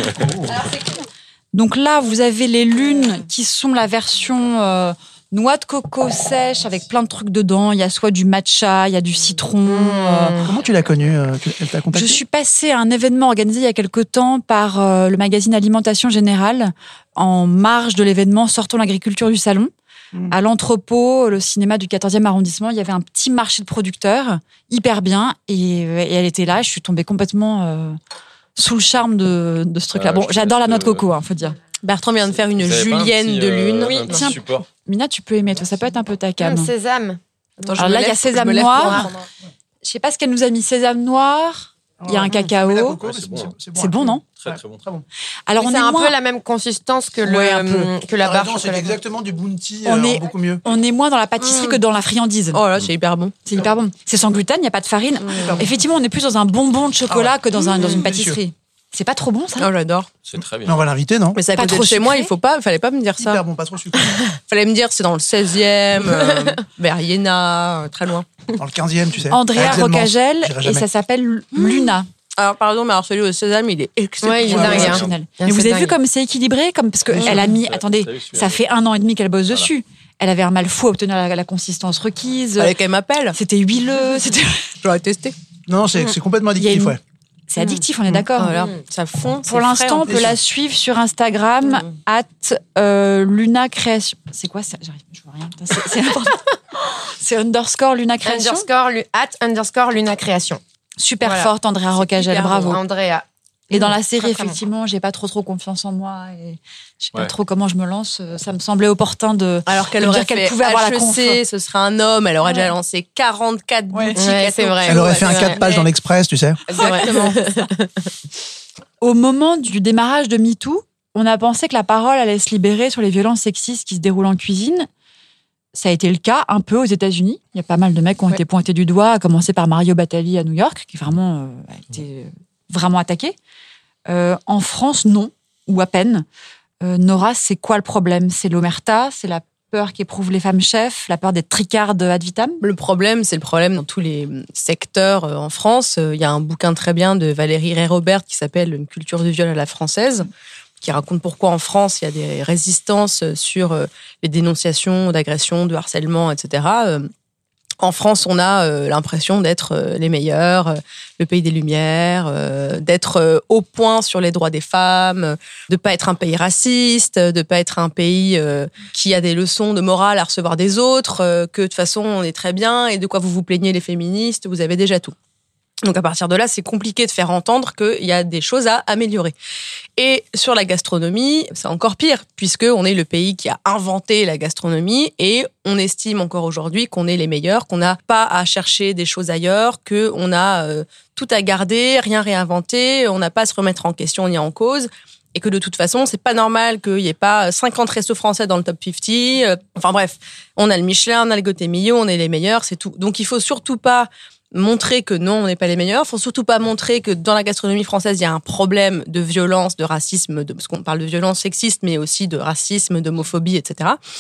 Speaker 2: Donc là, vous avez les lunes qui sont la version euh, noix de coco sèche avec plein de trucs dedans. Il y a soit du matcha, il y a du citron. euh,
Speaker 9: Comment tu l'as connue euh, tu- Elle t'a
Speaker 2: Je
Speaker 9: contacté
Speaker 2: suis passée à un événement organisé il y a quelque temps par euh, le magazine Alimentation Générale. En marge de l'événement Sortons l'agriculture du salon.
Speaker 9: Mmh.
Speaker 2: À l'entrepôt, le cinéma du quatorzième arrondissement, il y avait un petit marché de producteurs, hyper bien. Et, et elle était là, je suis tombée complètement euh, sous le charme de, de ce truc-là.
Speaker 5: Ah,
Speaker 2: Bon,
Speaker 5: je te
Speaker 2: j'adore la
Speaker 5: laisse
Speaker 2: noix de
Speaker 5: le-
Speaker 2: coco, hein, faut dire.
Speaker 4: Bertrand vient de faire une
Speaker 5: Vous avez pas un
Speaker 4: julienne
Speaker 5: petit,
Speaker 4: de
Speaker 5: euh,
Speaker 4: lune.
Speaker 5: un petit
Speaker 2: tiens.
Speaker 5: support.
Speaker 2: Mina, tu peux aimer, toi, ça peut être un peu ta cam.
Speaker 3: Hum, sésame.
Speaker 4: Attends, je
Speaker 2: Alors
Speaker 4: me
Speaker 2: là, il y a
Speaker 4: lève, faut que je
Speaker 2: sésame
Speaker 4: me lève pour
Speaker 2: noir.
Speaker 4: en prendre.
Speaker 2: Je sais pas ce qu'elle nous a mis, sésame noir, il y a un
Speaker 9: Mais la
Speaker 2: cacao.
Speaker 9: coco,
Speaker 5: Ouais,
Speaker 9: c'est
Speaker 5: c'est
Speaker 9: bon,
Speaker 5: bon.
Speaker 2: C'est bon, non?
Speaker 5: Très très bon.
Speaker 9: Très bon.
Speaker 2: Alors on
Speaker 3: c'est
Speaker 2: est
Speaker 3: un
Speaker 2: moins,
Speaker 3: peu la même consistance que, le,
Speaker 2: Ouais, un peu.
Speaker 3: hum, que la
Speaker 9: T'as
Speaker 3: barre
Speaker 9: raison, c'est
Speaker 3: chocolat.
Speaker 9: exactement du bounty,
Speaker 2: On
Speaker 9: euh,
Speaker 2: est-
Speaker 9: en beaucoup mieux.
Speaker 2: on est moins dans la pâtisserie
Speaker 3: Mm.
Speaker 2: que dans la friandise.
Speaker 4: Oh là, c'est hyper bon.
Speaker 2: C'est hyper bon. C'est sans gluten, il n'y a pas de farine. Effectivement, on est plus dans un bonbon de chocolat
Speaker 9: Ah ouais.
Speaker 2: que dans, un, dans une
Speaker 9: Mmh,
Speaker 2: pâtisserie. C'est pas trop bon, ça?
Speaker 4: Oh, j'adore.
Speaker 5: C'est très
Speaker 9: Mais
Speaker 5: bien.
Speaker 9: on va l'inviter, non
Speaker 4: Mais c'est à
Speaker 2: Pas
Speaker 4: côté
Speaker 2: trop
Speaker 4: de chez moi,
Speaker 2: sucré.
Speaker 4: il faut pas, fallait pas me dire ça.
Speaker 9: Hyper bon, pas trop sucré.
Speaker 4: Fallait me dire c'est dans le seizième, euh, vers Iéna, euh, très loin.
Speaker 9: Dans le quinzième, tu sais.
Speaker 2: Andrea
Speaker 9: Avec Zedmans.
Speaker 2: Rocagel,
Speaker 9: J'irai
Speaker 2: et
Speaker 9: jamais.
Speaker 2: ça s'appelle Luna.
Speaker 4: Alors pardon, mais alors celui au sésame, il est exceptionnel.
Speaker 3: Ouais, il est
Speaker 9: Ouais,
Speaker 3: dingue.
Speaker 9: ouais,
Speaker 3: hein.
Speaker 2: Exceptionnel.
Speaker 3: Ah,
Speaker 2: Mais vous
Speaker 3: c'est
Speaker 2: avez vu
Speaker 3: dingue.
Speaker 2: comme c'est équilibré, comme parce que
Speaker 9: Bien sûr.
Speaker 2: elle a mis.
Speaker 5: T'as-
Speaker 2: Attendez,
Speaker 5: t'as vu celui-là.
Speaker 2: ça fait un an et demi qu'elle bosse
Speaker 5: Voilà.
Speaker 2: dessus. Elle avait un mal fou à obtenir la, la consistance requise.
Speaker 4: Fallait qu'elle m'appelle.
Speaker 2: C'était huileux. C'était.
Speaker 4: J'aurais testé.
Speaker 9: Non, c'est c'est complètement
Speaker 2: Il y a
Speaker 9: addictif,
Speaker 2: une-
Speaker 9: ouais.
Speaker 2: C'est addictif, on est d'accord.
Speaker 4: Voilà, ça fond.
Speaker 2: Pour l'instant, on peut la suivre sur Instagram, at euh, Luna Création. C'est quoi ça? J'arrive, je vois rien. Putain, C'est c'est n'importe quoi. C'est underscore Luna Création.
Speaker 3: Underscore, lu- at underscore Luna Création.
Speaker 2: Super
Speaker 3: Voilà.
Speaker 2: forte, Andrea Rocagel,
Speaker 4: hyper
Speaker 2: bravo.
Speaker 3: Andrea.
Speaker 2: Et dans la
Speaker 3: Très,
Speaker 2: série,
Speaker 3: très bon.
Speaker 2: effectivement, j'ai pas trop trop confiance en moi et je sais pas
Speaker 5: Ouais.
Speaker 2: trop comment je me lance. Ça me semblait opportun de.
Speaker 4: Alors qu'elle
Speaker 2: de
Speaker 4: aurait
Speaker 2: dire qu'elle
Speaker 4: fait
Speaker 2: pouvait avoir la
Speaker 4: H E C, ce serait un homme, elle aurait déjà lancé quarante-quatre
Speaker 2: Ouais.
Speaker 4: boutiques.
Speaker 3: Ouais,
Speaker 4: à
Speaker 3: c'est
Speaker 4: Tokyo.
Speaker 3: vrai.
Speaker 9: Elle aurait fait un
Speaker 3: Ouais.
Speaker 9: quatre pages dans l'Express, tu sais.
Speaker 3: Exactement.
Speaker 2: Au moment du démarrage de MeToo, on a pensé que la parole allait se libérer sur les violences sexistes qui se déroulent en cuisine. Ça a été le cas un peu aux États-Unis. Il y a pas mal de mecs qui ont
Speaker 3: Ouais.
Speaker 2: été pointés du doigt, à commencer par Mario Batali à New York, qui vraiment euh, a été vraiment attaqué. Euh, en France, non, ou à peine. Euh, Nora, c'est quoi le problème? C'est l'omerta, c'est la peur qu'éprouvent les femmes chefs, la peur d'être tricarde ad vitam?
Speaker 4: Le problème, c'est le problème dans tous les secteurs euh, en France. Euh, Il y a un bouquin très bien de Valérie Ray-Robert qui s'appelle Une culture du viol à la française, qui raconte pourquoi en France, il y a des résistances sur euh, les dénonciations d'agressions, de harcèlement, et cetera. Euh, En France, on a euh, l'impression d'être euh, les meilleurs, euh, le pays des Lumières, euh, d'être euh, au point sur les droits des femmes, euh, de pas être un pays raciste, de pas être un pays euh, qui a des leçons de morale à recevoir des autres, euh, que de toute façon on est très bien et de quoi vous vous plaignez les féministes, vous avez déjà tout. Donc à partir de là, c'est compliqué de faire entendre qu'il y a des choses à améliorer. Et sur la gastronomie, c'est encore pire, puisqu'on est le pays qui a inventé la gastronomie et on estime encore aujourd'hui qu'on est les meilleurs, qu'on n'a pas à chercher des choses ailleurs, qu'on a euh, tout à garder, rien réinventer, on n'a pas à se remettre en question ni en cause. Et que de toute façon, c'est pas normal qu'il n'y ait pas cinquante restos français dans le top cinquante. Euh, enfin bref, on a le Michelin, on a le Gaultier Millau, on est les meilleurs, c'est tout. Donc il faut surtout pas montrer que non, on n'est pas les meilleurs. Il faut surtout pas montrer que dans la gastronomie française, il y a un problème de violence, de racisme, de, parce qu'on parle de violence sexiste, mais aussi de racisme, d'homophobie, et cetera.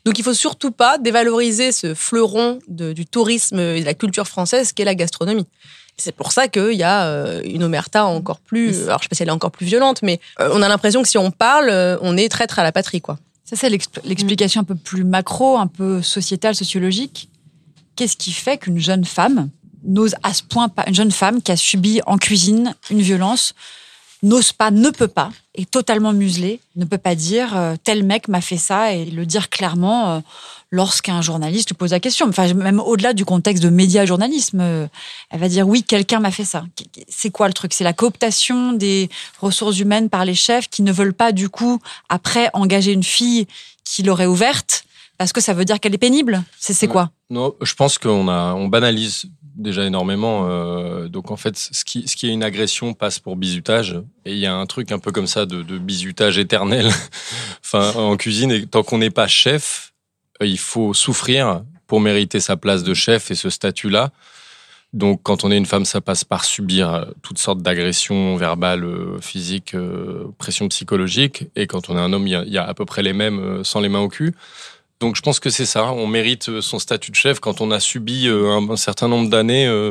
Speaker 4: Donc il faut surtout pas dévaloriser ce fleuron de, du tourisme et de la culture française qu'est la gastronomie. C'est pour ça qu'il y a une omerta encore plus, alors je sais pas si elle est encore plus violente, mais on a l'impression que si on parle, on est traître à la patrie, quoi.
Speaker 2: Ça, c'est l'exp- l'explication un peu plus macro, un peu sociétale, sociologique. Qu'est-ce qui fait qu'une jeune femme n'ose à ce point pas, une jeune femme qui a subi en cuisine une violence, n'ose pas, ne peut pas, est totalement muselée, ne peut pas dire euh, tel mec m'a fait ça et le dire clairement euh, lorsqu'un journaliste lui pose la question. Enfin, même au-delà du contexte de média-journalisme, euh, elle va dire oui, quelqu'un m'a fait ça. C'est quoi le truc ? C'est la cooptation des ressources humaines par les chefs qui ne veulent pas du coup après engager une fille qui l'aurait ouverte parce que ça veut dire qu'elle est pénible. C'est, c'est quoi ?
Speaker 5: Non, je pense qu'on a, on banalise déjà énormément. Euh, donc en fait, ce qui, ce qui est une agression passe pour bizutage. Et il y a un truc un peu comme ça de, de bizutage éternel. Enfin, en cuisine, et tant qu'on n'est pas chef, il faut souffrir pour mériter sa place de chef et ce statut-là. Donc quand on est une femme, ça passe par subir toutes sortes d'agressions verbales, physiques, pression psychologique. Et quand on est un homme, il y a, il y a à peu près les mêmes sans les mains au cul. Donc je pense que c'est ça, on mérite son statut de chef quand on a subi un, un certain nombre d'années euh,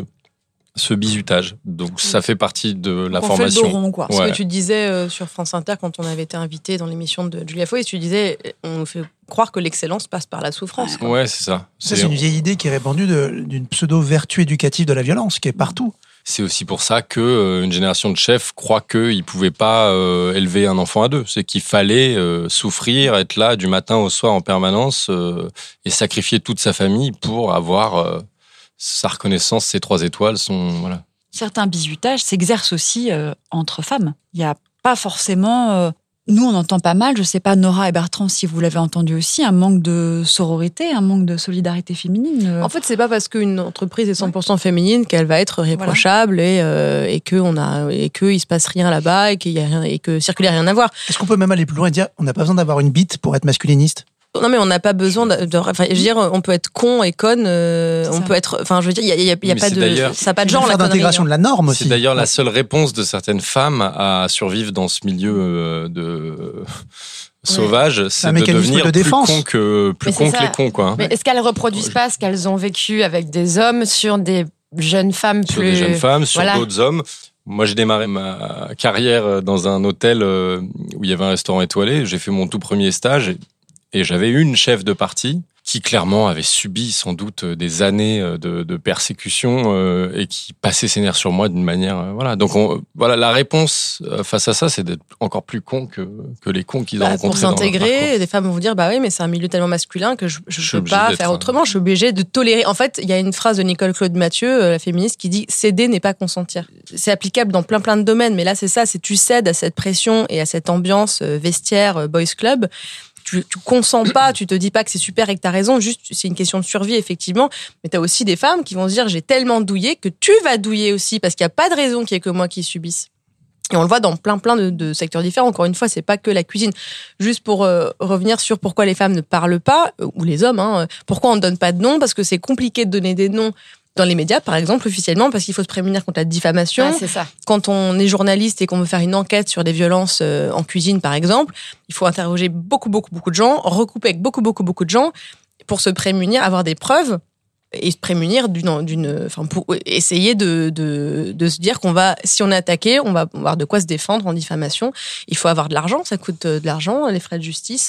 Speaker 5: ce bizutage. Donc ça fait partie de la
Speaker 4: on
Speaker 5: formation.
Speaker 4: Fait le dos rond, quoi.
Speaker 5: Ouais.
Speaker 4: Ce que tu disais euh, sur France Inter quand on avait été invité dans l'émission de Julia Foy, tu disais on nous fait croire que l'excellence passe par la souffrance, quoi.
Speaker 5: Ouais, c'est ça.
Speaker 9: C'est, c'est une vieille idée qui est répandue de, d'une pseudo-vertu éducative de la violence, qui est partout.
Speaker 5: C'est aussi pour ça que euh, une génération de chefs croit qu'ils pouvaient pas euh, élever un enfant à deux. C'est qu'il fallait euh, souffrir, être là du matin au soir en permanence euh, et sacrifier toute sa famille pour avoir euh, sa reconnaissance, ses trois étoiles. Son, voilà.
Speaker 2: Certains bizutages s'exercent aussi euh, entre femmes. Il n'y a pas forcément... Euh, nous, on entend pas mal, je sais pas, Nora et Bertrand, si vous l'avez entendu aussi, un manque de sororité, un manque de solidarité féminine.
Speaker 4: En fait, c'est pas parce qu'une entreprise est cent pour cent féminine qu'elle va être réprochable voilà. et, euh, et que on a et que il se passe rien là-bas et qu'il y a rien et que circuler rien à voir.
Speaker 9: Est-ce qu'on peut même aller plus loin et dire on n'a pas besoin d'avoir une bite pour être masculiniste ?
Speaker 4: Non, mais on n'a pas besoin de, de. Enfin, je veux dire, on peut être con et conne. Euh, on peut être. Enfin, je veux dire, il y a, y a, y a pas de. Ça n'a pas de genre.
Speaker 9: La d'intégration de la norme aussi.
Speaker 5: C'est d'ailleurs ouais. la seule réponse de certaines femmes à survivre dans ce milieu de sauvage, ouais. c'est, c'est de devenir
Speaker 9: de
Speaker 5: plus con que plus con que les cons, quoi.
Speaker 3: Mais est-ce qu'elles reproduisent pas ce qu'elles ont vécu avec des hommes sur des jeunes femmes
Speaker 5: sur
Speaker 3: plus.
Speaker 5: Sur des jeunes femmes, sur
Speaker 3: voilà.
Speaker 5: d'autres hommes. Moi, j'ai démarré ma carrière dans un hôtel où il y avait un restaurant étoilé. J'ai fait mon tout premier stage. Et Et j'avais une chef de partie qui clairement avait subi sans doute des années de, de persécution euh, et qui passait ses nerfs sur moi d'une manière euh, voilà. Donc on, voilà, la réponse face à ça, c'est d'être encore plus con que que les cons qu'ils
Speaker 4: bah,
Speaker 5: ont rencontrés.
Speaker 4: Pour s'intégrer, des femmes vont vous dire bah oui, mais c'est un milieu tellement masculin que je je, je peux pas faire autrement. Je suis obligée de tolérer. En fait, il y a une phrase de Nicole Claude Mathieu, la féministe, qui dit céder n'est pas consentir. C'est applicable dans plein plein de domaines, mais là c'est ça, c'est tu cèdes à cette pression et à cette ambiance vestiaire boys club. Tu, tu consens pas, tu te dis pas que c'est super et que t'as raison, juste c'est une question de survie effectivement, mais t'as aussi des femmes qui vont se dire j'ai tellement douillé que tu vas douiller aussi parce qu'il y a pas de raison qu'il y ait que moi qui subisse. Et on le voit dans plein plein de, de secteurs différents. Encore une fois, c'est pas que la cuisine. Juste pour euh, revenir sur pourquoi les femmes ne parlent pas euh, ou les hommes, hein, pourquoi on ne donne pas de noms, parce que c'est compliqué de donner des noms. Dans les médias, par exemple, officiellement, parce qu'il faut se prémunir contre la diffamation.
Speaker 3: Ah, c'est ça.
Speaker 4: Quand on est journaliste et qu'on veut faire une enquête sur des violences euh, en cuisine, par exemple, il faut interroger beaucoup, beaucoup, beaucoup de gens, recouper avec beaucoup, beaucoup, beaucoup de gens pour se prémunir, avoir des preuves et se prémunir d'une, d'une, enfin, pour essayer de, de, de se dire qu'on va, si on est attaqué, on va avoir de quoi se défendre en diffamation. Il faut avoir de l'argent, ça coûte de l'argent, les frais de justice.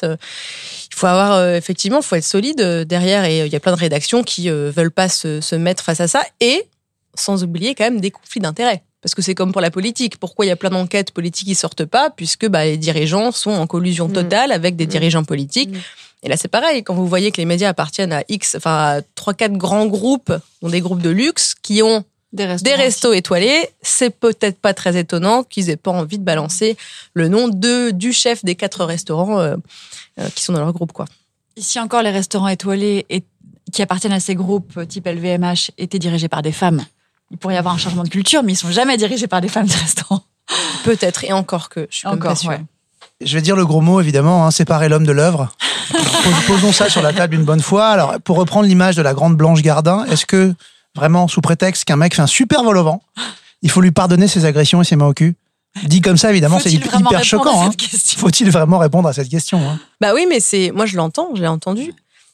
Speaker 4: Il faut avoir, effectivement, il faut être solide derrière et il y a plein de rédactions qui veulent pas se, se mettre face à ça et sans oublier quand même des conflits d'intérêts. Parce que c'est comme pour la politique. Pourquoi il y a plein d'enquêtes politiques qui sortent pas? Puisque, bah, les dirigeants sont en collusion totale avec des dirigeants politiques. Mmh. Et là, c'est pareil. Quand vous voyez que les médias appartiennent à X, enfin, à trois, quatre grands groupes, dont des groupes de luxe, qui ont des, des restos étoilés, c'est peut-être pas très étonnant qu'ils aient pas envie de balancer le nom de, du chef des quatre restaurants euh, euh, qui sont dans leur groupe, quoi.
Speaker 2: Ici encore, les restaurants étoilés et, qui appartiennent à ces groupes type L V M H étaient dirigés par des femmes. Il pourrait y avoir un changement de culture, mais ils sont jamais dirigés par des femmes de restaurant.
Speaker 4: Peut-être, et encore que, je suis encore, pas sûre. Ouais.
Speaker 9: Je vais dire le gros mot, évidemment, hein, séparer l'homme de l'œuvre. Alors, posons ça sur la table une bonne fois. Alors, pour reprendre l'image de la grande Blanche Gardin, est-ce que, vraiment, sous prétexte qu'un mec fait un super vol au vent, il faut lui pardonner ses agressions et ses mains au cul? Dit comme ça, évidemment,
Speaker 2: Faut-il
Speaker 9: c'est hyper choquant. Hein. Faut-il vraiment répondre à cette question, hein?
Speaker 4: Bah oui, mais c'est, moi je l'entends, je l'ai entendu.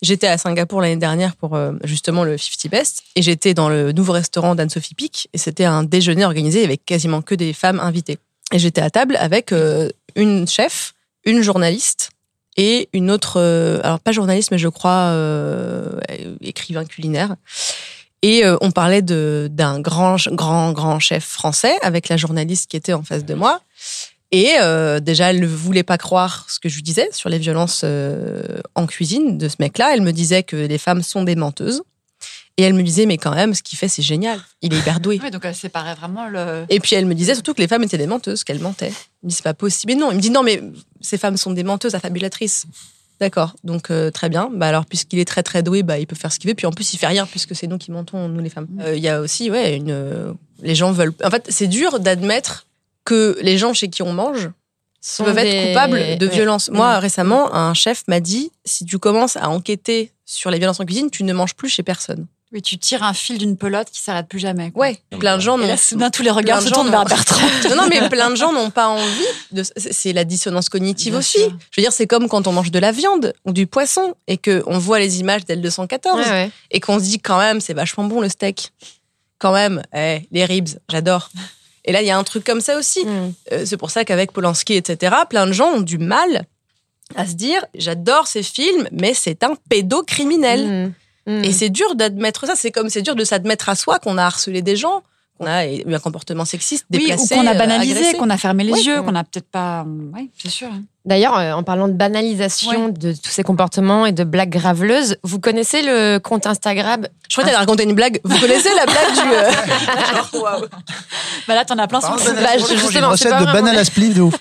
Speaker 4: J'étais à Singapour l'année dernière pour euh, justement le cinquante Best et j'étais dans le nouveau restaurant d'Anne-Sophie Pic et c'était un déjeuner organisé avec quasiment que des femmes invitées. Et j'étais à table avec euh, une chef, une journaliste et une autre, euh, alors pas journaliste mais je crois euh, écrivain culinaire. Et euh, on parlait de, d'un grand, grand, grand chef français avec la journaliste qui était en face de moi. Et euh, déjà, elle ne voulait pas croire ce que je lui disais sur les violences euh, en cuisine de ce mec-là. Elle me disait que les femmes sont des menteuses. Et elle me disait, mais quand même, ce qu'il fait, c'est génial. Il est hyper doué.
Speaker 2: Oui, donc elle séparait vraiment le...
Speaker 4: Et puis elle me disait surtout que les femmes étaient des menteuses, qu'elles mentaient. Il me dit, c'est pas possible. Mais non, il me dit, non, mais ces femmes sont des menteuses, affabulatrices. D'accord, donc euh, très bien. Bah alors, puisqu'il est très très doué, bah il peut faire ce qu'il veut. Puis en plus, il fait rien puisque c'est nous qui mentons, nous les femmes. Il euh, y a aussi, ouais, une. Euh, les gens veulent. En fait, c'est dur d'admettre que les gens chez qui on mange
Speaker 3: Sont
Speaker 4: peuvent
Speaker 3: des...
Speaker 4: être coupables de
Speaker 3: ouais.
Speaker 4: violences. Moi,
Speaker 3: Mmh.
Speaker 4: récemment, un chef m'a dit, si tu commences à enquêter sur les violences en cuisine, tu ne manges plus chez personne.
Speaker 2: Oui, tu tires un fil d'une pelote qui s'arrête plus jamais. Quoi.
Speaker 4: Ouais, plein de gens
Speaker 2: Et
Speaker 4: n'ont...
Speaker 2: là, soudain, tous les regards
Speaker 4: plein
Speaker 2: se
Speaker 4: de
Speaker 2: tournent
Speaker 4: gens
Speaker 2: vers
Speaker 4: n'ont-
Speaker 2: Bertrand.
Speaker 4: Non, non, mais plein de gens n'ont pas envie. De... C'est la dissonance cognitive
Speaker 2: Bien
Speaker 4: aussi.
Speaker 2: sûr.
Speaker 4: Je veux dire, c'est comme quand on mange de la viande ou du poisson et qu'on voit les images d'L deux cent quatorze
Speaker 3: Ouais, ouais.
Speaker 4: et qu'on se dit quand même, c'est vachement bon le steak. Quand même, eh, les ribs, j'adore. Et là, il y a un truc comme ça aussi.
Speaker 3: Mm.
Speaker 4: Euh, c'est pour ça qu'avec Polanski, et cetera, plein de gens ont du mal à se dire, j'adore ces films, mais c'est un pédocriminel.
Speaker 3: Mm. Mm.
Speaker 4: Et c'est dur d'admettre ça. C'est comme c'est dur de s'admettre à soi qu'on a harcelé des gens, qu'on a eu un comportement sexiste,
Speaker 2: Oui, ou
Speaker 4: déplacé,
Speaker 2: qu'on a
Speaker 4: euh,
Speaker 2: banalisé,
Speaker 4: agressé.
Speaker 2: qu'on a fermé les
Speaker 4: Ouais.
Speaker 2: yeux, qu'on a peut-être pas... Oui, c'est sûr. hein.
Speaker 3: D'ailleurs, euh, en parlant de banalisation
Speaker 2: Ouais.
Speaker 3: de tous ces comportements et de blagues graveleuses, vous connaissez le compte Instagram
Speaker 4: Je crois que t'allais raconter une blague. Vous connaissez la blague du... euh, genre, waouh.
Speaker 2: Bah là, t'en as plein sur
Speaker 9: Parle
Speaker 2: le
Speaker 9: de
Speaker 2: site.
Speaker 3: Bah,
Speaker 9: banane-
Speaker 3: je-
Speaker 9: J'ai une
Speaker 3: justement, c'est
Speaker 9: recette
Speaker 3: pas
Speaker 9: de
Speaker 3: vraiment-
Speaker 9: banane à spliff de ouf.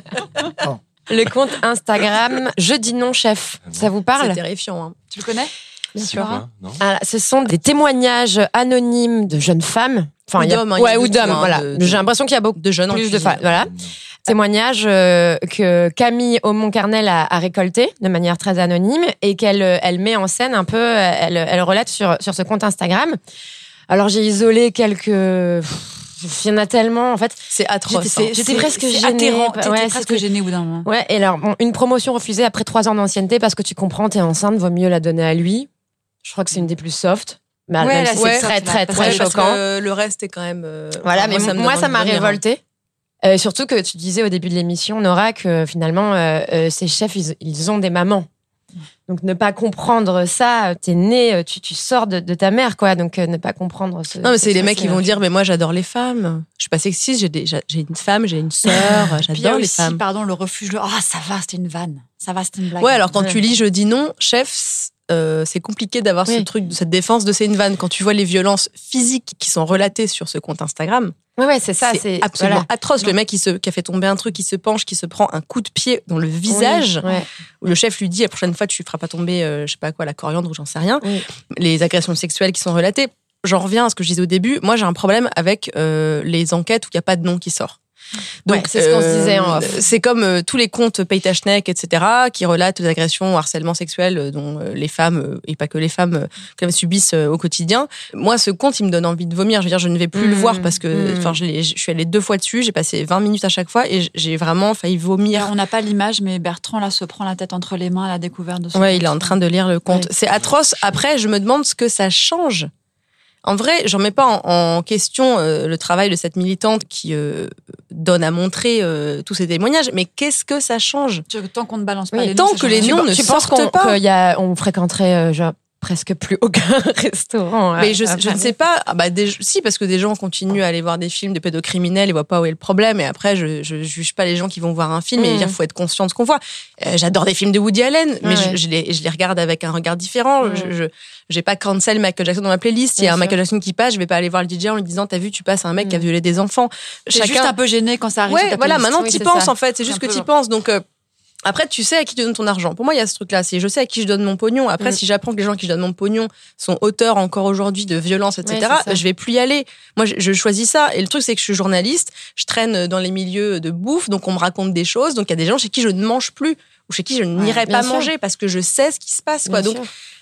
Speaker 3: Le compte Instagram Je dis non chef. Ça vous
Speaker 4: C'est
Speaker 3: parle?
Speaker 4: terrifiant. Hein.
Speaker 2: Tu le connais?
Speaker 4: Bien
Speaker 5: C'est
Speaker 4: sûr.
Speaker 5: quoi, non
Speaker 3: Ah, ce sont des témoignages anonymes de jeunes femmes. Enfin,
Speaker 4: Ou
Speaker 3: il y a-
Speaker 4: d'hommes, hein, il y a
Speaker 3: ouais,
Speaker 4: de
Speaker 3: ou
Speaker 4: tout,
Speaker 3: d'hommes.
Speaker 4: hein,
Speaker 3: Voilà.
Speaker 4: de- de-
Speaker 3: J'ai l'impression qu'il y a beaucoup
Speaker 4: De jeunes en
Speaker 3: plus de
Speaker 4: cuisine.
Speaker 3: femmes. Voilà. Témoignages euh, que Camille Aumont-Carnel a, a récolté de manière très anonyme et qu'elle euh, elle met en scène un peu, euh, elle, elle relate sur, sur ce compte Instagram. Alors j'ai isolé quelques... Pff, il y en a tellement, en fait.
Speaker 4: C'est atroce.
Speaker 3: J'étais-
Speaker 4: hein.
Speaker 3: j'étais
Speaker 2: C'est-
Speaker 3: presque
Speaker 2: c'est
Speaker 3: gênée.
Speaker 2: atterrant.
Speaker 3: Ouais,
Speaker 2: T'étais presque
Speaker 3: c'était-
Speaker 2: gênée au bout d'un moment.
Speaker 3: Ouais, et alors, bon, une promotion refusée après trois ans d'ancienneté parce que tu comprends, t'es enceinte, vaut mieux la donner à lui. Je crois que c'est une des plus soft. Mais
Speaker 2: Ouais,
Speaker 3: même
Speaker 2: là,
Speaker 3: si
Speaker 2: c'est
Speaker 3: c'est très,
Speaker 2: soft,
Speaker 3: très,
Speaker 2: là.
Speaker 3: très
Speaker 4: Ouais, parce
Speaker 3: choquant.
Speaker 4: que le reste est quand même... euh,
Speaker 3: Voilà,
Speaker 4: enfin,
Speaker 3: mais
Speaker 4: me
Speaker 3: moi,
Speaker 4: donne
Speaker 3: ça
Speaker 4: envie
Speaker 3: m'a
Speaker 4: de vomir, hein.
Speaker 3: révoltée. Euh, surtout que tu disais au début de l'émission, Nora, que finalement, euh, euh, ces chefs, ils, ils ont des mamans. Donc, ne pas comprendre ça, t'es né, tu, tu sors de, de ta mère, quoi. Donc, euh, ne pas comprendre ce.
Speaker 4: Non, mais c'est
Speaker 3: ce
Speaker 4: les
Speaker 3: truc,
Speaker 4: mecs qui vont dire, mais moi, j'adore les femmes. Je suis pas sexiste, j'ai, des, j'ai j'ai une femme, j'ai une sœur,
Speaker 2: Puis il y a
Speaker 4: j'adore les
Speaker 2: aussi,
Speaker 4: femmes.
Speaker 2: pardon, le refuge. Le... Ah, ça va, c'était une vanne. Ça va, c'était une blague.
Speaker 4: Ouais, alors quand
Speaker 3: Ouais.
Speaker 4: tu lis Je dis non, chef, euh, c'est compliqué d'avoir ce
Speaker 3: Oui.
Speaker 4: truc, cette défense de c'est une vanne. Quand tu vois les violences physiques qui sont relatées sur ce compte Instagram,
Speaker 3: Ouais, ouais, c'est ça.
Speaker 4: c'est,
Speaker 3: C'est
Speaker 4: absolument
Speaker 3: voilà.
Speaker 4: atroce. Le mec qui, se, qui a fait tomber un truc, qui se penche, qui se prend un coup de pied dans le visage,
Speaker 3: Oui, ouais.
Speaker 4: où le chef lui dit la prochaine fois tu feras pas tomber, euh, je sais pas quoi, la coriandre ou j'en sais rien.
Speaker 3: Oui.
Speaker 4: Les agressions sexuelles qui sont relatées. J'en reviens à ce que je disais au début. Moi, j'ai un problème avec euh, les enquêtes où il n'y a pas de nom qui sort. Donc,
Speaker 3: Ouais, c'est ce qu'on se disait en off.
Speaker 4: C'est comme euh, tous les comptes Paytachnek, et cetera, qui relatent les agressions, harcèlement sexuel euh, dont euh, les femmes, euh, et pas que les femmes, euh, quand même subissent euh, au quotidien. Moi, ce compte, il me donne envie de vomir. Je veux dire, je ne vais plus le
Speaker 3: Mmh,
Speaker 4: voir parce que,
Speaker 3: mmh.
Speaker 4: enfin, je, l'ai- je suis allée deux fois dessus, j'ai passé vingt minutes à chaque fois et j'ai vraiment failli vomir.
Speaker 2: On n'a pas l'image, mais Bertrand, là, se prend la tête entre les mains à la découverte de son
Speaker 4: Ouais, il est en train de lire le compte.
Speaker 3: Ouais.
Speaker 4: C'est atroce. Après, je me demande ce que ça change. En vrai, j'en mets pas en, en question euh, le travail de cette militante qui euh, donne à montrer euh, tous ces témoignages, mais qu'est-ce que ça change?
Speaker 2: Tant qu'on ne balance pas
Speaker 3: Oui,
Speaker 2: les
Speaker 4: tant
Speaker 2: noms, ça
Speaker 4: que
Speaker 2: change
Speaker 4: les
Speaker 2: rien.
Speaker 4: noms ne
Speaker 3: Tu penses
Speaker 4: sortent
Speaker 3: qu'on
Speaker 4: pas.
Speaker 3: qu'il y a, on fréquenterait euh, genre presque plus aucun restaurant.
Speaker 4: Mais
Speaker 3: à-
Speaker 4: je,
Speaker 3: à
Speaker 4: je ne
Speaker 3: Paris.
Speaker 4: sais pas. Ah bah des, si, parce que des gens continuent à aller voir des films de pédocriminels, ils voient pas où est le problème. Et après, je, je juge pas les gens qui vont voir un film.
Speaker 3: Mmh.
Speaker 4: Et il faut être conscient de ce qu'on voit. Euh, j'adore des films de Woody Allen, mais
Speaker 3: Ouais,
Speaker 4: je,
Speaker 3: ouais.
Speaker 4: je les, je les regarde avec un regard différent.
Speaker 3: Mmh.
Speaker 4: Je, je, j'ai pas cancel Michael Jackson dans ma playlist. Il y
Speaker 3: Bien
Speaker 4: a un
Speaker 3: sûr.
Speaker 4: Michael Jackson qui passe, je vais pas aller voir le D J en lui disant, t'as vu, tu passes un mec qui a
Speaker 3: Mmh.
Speaker 4: violé des enfants.
Speaker 2: T'es juste un peu gêné quand ça arrive. sur
Speaker 4: Ouais,
Speaker 2: ta
Speaker 4: voilà,
Speaker 2: playlist.
Speaker 4: maintenant
Speaker 3: Oui,
Speaker 4: t'y
Speaker 3: c'est
Speaker 4: penses
Speaker 3: ça.
Speaker 4: en fait, c'est
Speaker 2: C'est
Speaker 4: juste
Speaker 2: un
Speaker 4: que
Speaker 2: peu-
Speaker 4: t'y penses. Donc euh, après, tu sais à qui tu donnes ton argent. Pour moi, il y a ce truc-là, c'est je sais à qui je donne mon pognon. Après,
Speaker 3: Mm.
Speaker 4: si j'apprends que les gens à qui je donne mon pognon sont auteurs encore aujourd'hui de violences, et cetera,
Speaker 3: Ouais, c'est ça.
Speaker 4: je vais plus y aller. Moi, je, je choisis ça. Et le truc, c'est que je suis journaliste, je traîne dans les milieux de bouffe, donc on me raconte des choses. Donc il y a des gens chez qui je ne mange plus ou chez qui je n'irai
Speaker 3: bien
Speaker 4: pas
Speaker 3: sûr.
Speaker 4: manger parce que je sais ce qui se passe. Quoi.
Speaker 3: Bien
Speaker 4: Donc
Speaker 3: sûr.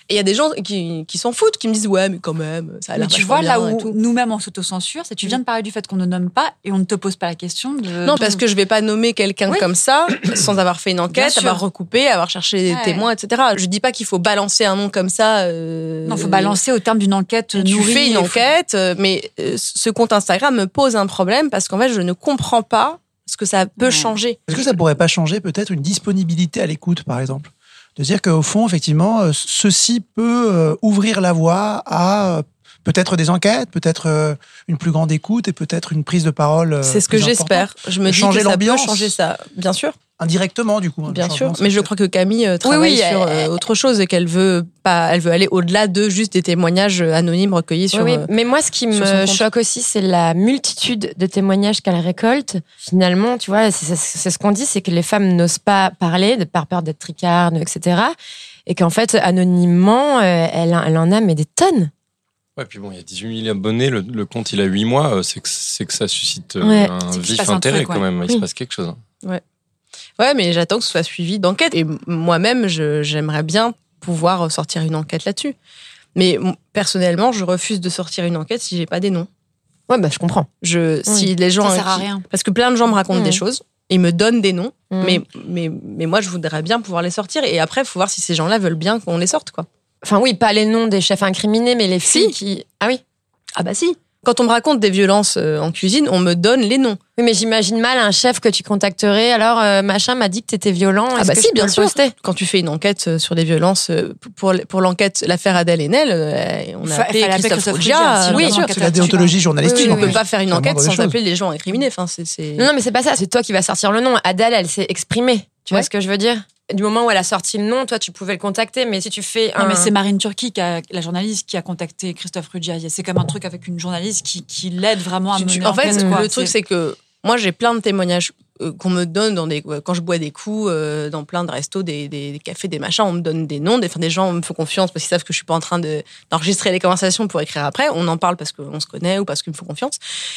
Speaker 4: Et il y a des gens qui, qui s'en foutent, qui me disent ouais, mais quand même, ça a l'air
Speaker 2: Mais tu
Speaker 4: vachement
Speaker 2: vois, là
Speaker 4: bien et
Speaker 2: où
Speaker 4: tout.
Speaker 2: nous-mêmes on s'autocensure, c'est que tu viens de parler du fait qu'on ne nomme pas et on ne te pose pas la question de.
Speaker 4: Non, parce que je vais pas nommer quelqu'un
Speaker 2: Oui.
Speaker 4: comme ça sans avoir fait une
Speaker 2: Bien
Speaker 4: enquête,
Speaker 2: sûr.
Speaker 4: avoir recoupé, avoir cherché des
Speaker 2: Ouais.
Speaker 4: témoins, et cetera. Je dis pas qu'il faut balancer un nom comme ça. Euh,
Speaker 2: Non, faut balancer au terme d'une enquête
Speaker 4: Tu
Speaker 2: nourrie.
Speaker 4: fais une
Speaker 2: et faut-
Speaker 4: enquête, euh, mais euh, ce compte Instagram me pose un problème parce qu'en fait, je ne comprends pas ce que ça peut
Speaker 2: Ouais.
Speaker 4: changer.
Speaker 9: Est-ce que ça pourrait pas changer peut-être une disponibilité à l'écoute, par exemple? De dire qu'au fond, effectivement, euh, ceci peut euh, ouvrir la voie à euh, peut-être des enquêtes, peut-être euh, une plus grande écoute et peut-être une prise de parole. euh,
Speaker 4: C'est ce que
Speaker 9: plus
Speaker 4: j'espère.
Speaker 9: importante.
Speaker 4: Je me dis
Speaker 9: Changer
Speaker 4: que ça peut
Speaker 9: l'ambiance.
Speaker 4: changer ça. Bien sûr,
Speaker 9: Indirectement, du coup. hein,
Speaker 4: bien
Speaker 9: le
Speaker 4: sûr.
Speaker 9: changement,
Speaker 4: Mais
Speaker 9: c'est
Speaker 4: je crois que Camille euh, travaille
Speaker 3: oui,
Speaker 4: sur
Speaker 3: elle-
Speaker 4: euh, autre chose et qu'elle veut pas, elle veut aller au-delà de juste des témoignages anonymes recueillis sur.
Speaker 3: Oui, oui.
Speaker 4: euh,
Speaker 3: Mais moi, ce qui
Speaker 4: sur son
Speaker 3: me
Speaker 4: compte.
Speaker 3: choque aussi, c'est la multitude de témoignages qu'elle récolte. Finalement, tu vois, c'est, c'est- c'est ce qu'on dit, c'est que les femmes n'osent pas parler, de par peur d'être tricardes, et cetera. Et qu'en fait, anonymement, euh, elle, elle en a mais des tonnes.
Speaker 5: Ouais, puis bon, il y a dix-huit mille abonnés, le, le compte il a huit mois, euh, c'est que, c'est que ça suscite euh,
Speaker 3: Ouais.
Speaker 5: un
Speaker 2: C'est qu'il se
Speaker 5: vif
Speaker 2: passe un
Speaker 5: intérêt
Speaker 2: truc,
Speaker 5: quand
Speaker 2: ouais.
Speaker 5: même, il
Speaker 3: Oui.
Speaker 5: se passe quelque chose. hein.
Speaker 4: Ouais, mais j'attends que ce soit suivi d'enquête. Et moi-même, je- j'aimerais bien pouvoir sortir une enquête là-dessus. Mais m- personnellement, je refuse de sortir une enquête si j'ai pas des noms.
Speaker 3: Ouais, bah, je comprends.
Speaker 4: Je, si les gens
Speaker 2: Ça sert à
Speaker 4: qui-
Speaker 2: rien.
Speaker 4: Parce que plein de gens me racontent
Speaker 3: Mmh.
Speaker 4: des choses et me donnent des noms,
Speaker 3: Mmh.
Speaker 4: mais, mais, mais moi, je voudrais bien pouvoir les sortir. Et après, il faut voir si ces gens-là veulent bien qu'on les sorte, quoi.
Speaker 3: Enfin, oui, pas les noms des chefs incriminés, mais les filles
Speaker 4: Si.
Speaker 3: qui. Ah oui.
Speaker 4: Ah bah si. Quand on me raconte des violences euh, en cuisine, on me donne les noms.
Speaker 3: Oui, mais j'imagine mal un chef que tu contacterais. Alors, euh, machin m'a dit que t'étais violent.
Speaker 4: Ah
Speaker 3: Est-ce
Speaker 4: bah
Speaker 3: que
Speaker 4: si,
Speaker 3: je peux
Speaker 4: bien
Speaker 3: le
Speaker 4: sûr.
Speaker 3: poster
Speaker 4: Quand tu fais une enquête euh, sur des violences, euh, pour, pour l'enquête, l'affaire Adèle Haenel, euh, on a
Speaker 2: Fa-
Speaker 4: appelé
Speaker 2: fallait appeler
Speaker 4: Christophe
Speaker 2: Christophe
Speaker 4: Rougia.
Speaker 2: Rougia,
Speaker 4: euh,
Speaker 2: oui,
Speaker 4: bien sûr.
Speaker 2: l'enquête
Speaker 9: C'est la
Speaker 2: là-dessus.
Speaker 9: déontologie journalistique.
Speaker 3: Oui,
Speaker 4: On
Speaker 3: oui,
Speaker 4: peut
Speaker 3: oui.
Speaker 4: pas faire une
Speaker 9: C'est la
Speaker 4: enquête
Speaker 9: mauvaise
Speaker 4: sans
Speaker 9: chose.
Speaker 4: appeler les gens incriminés. Enfin, c'est, c'est...
Speaker 3: Non, non, mais c'est pas ça. C'est toi qui vas sortir le nom. Adèle, elle s'est exprimée. Tu
Speaker 4: Ouais.
Speaker 3: vois ce que je veux dire? Du moment où elle a sorti le nom, toi, tu pouvais le contacter. Mais si tu fais un.
Speaker 2: Non, mais c'est Marine Turki, qui a- la journaliste, qui a contacté Christophe Ruggia. C'est comme un truc avec une journaliste qui, qui l'aide vraiment à
Speaker 4: Tu-
Speaker 2: mener
Speaker 4: tu- en fait,
Speaker 2: l'enquête, quoi.
Speaker 4: le truc, c'est que moi, j'ai plein de témoignages euh, qu'on me donne dans des, quand je bois des coups, euh, dans plein de restos, des, des, des cafés, des machins. On me donne des noms. Des, enfin, des gens me font confiance parce qu'ils savent que je suis pas en train de, d'enregistrer les conversations pour écrire après. On en parle parce qu'on se connaît ou parce qu'ils me font confiance.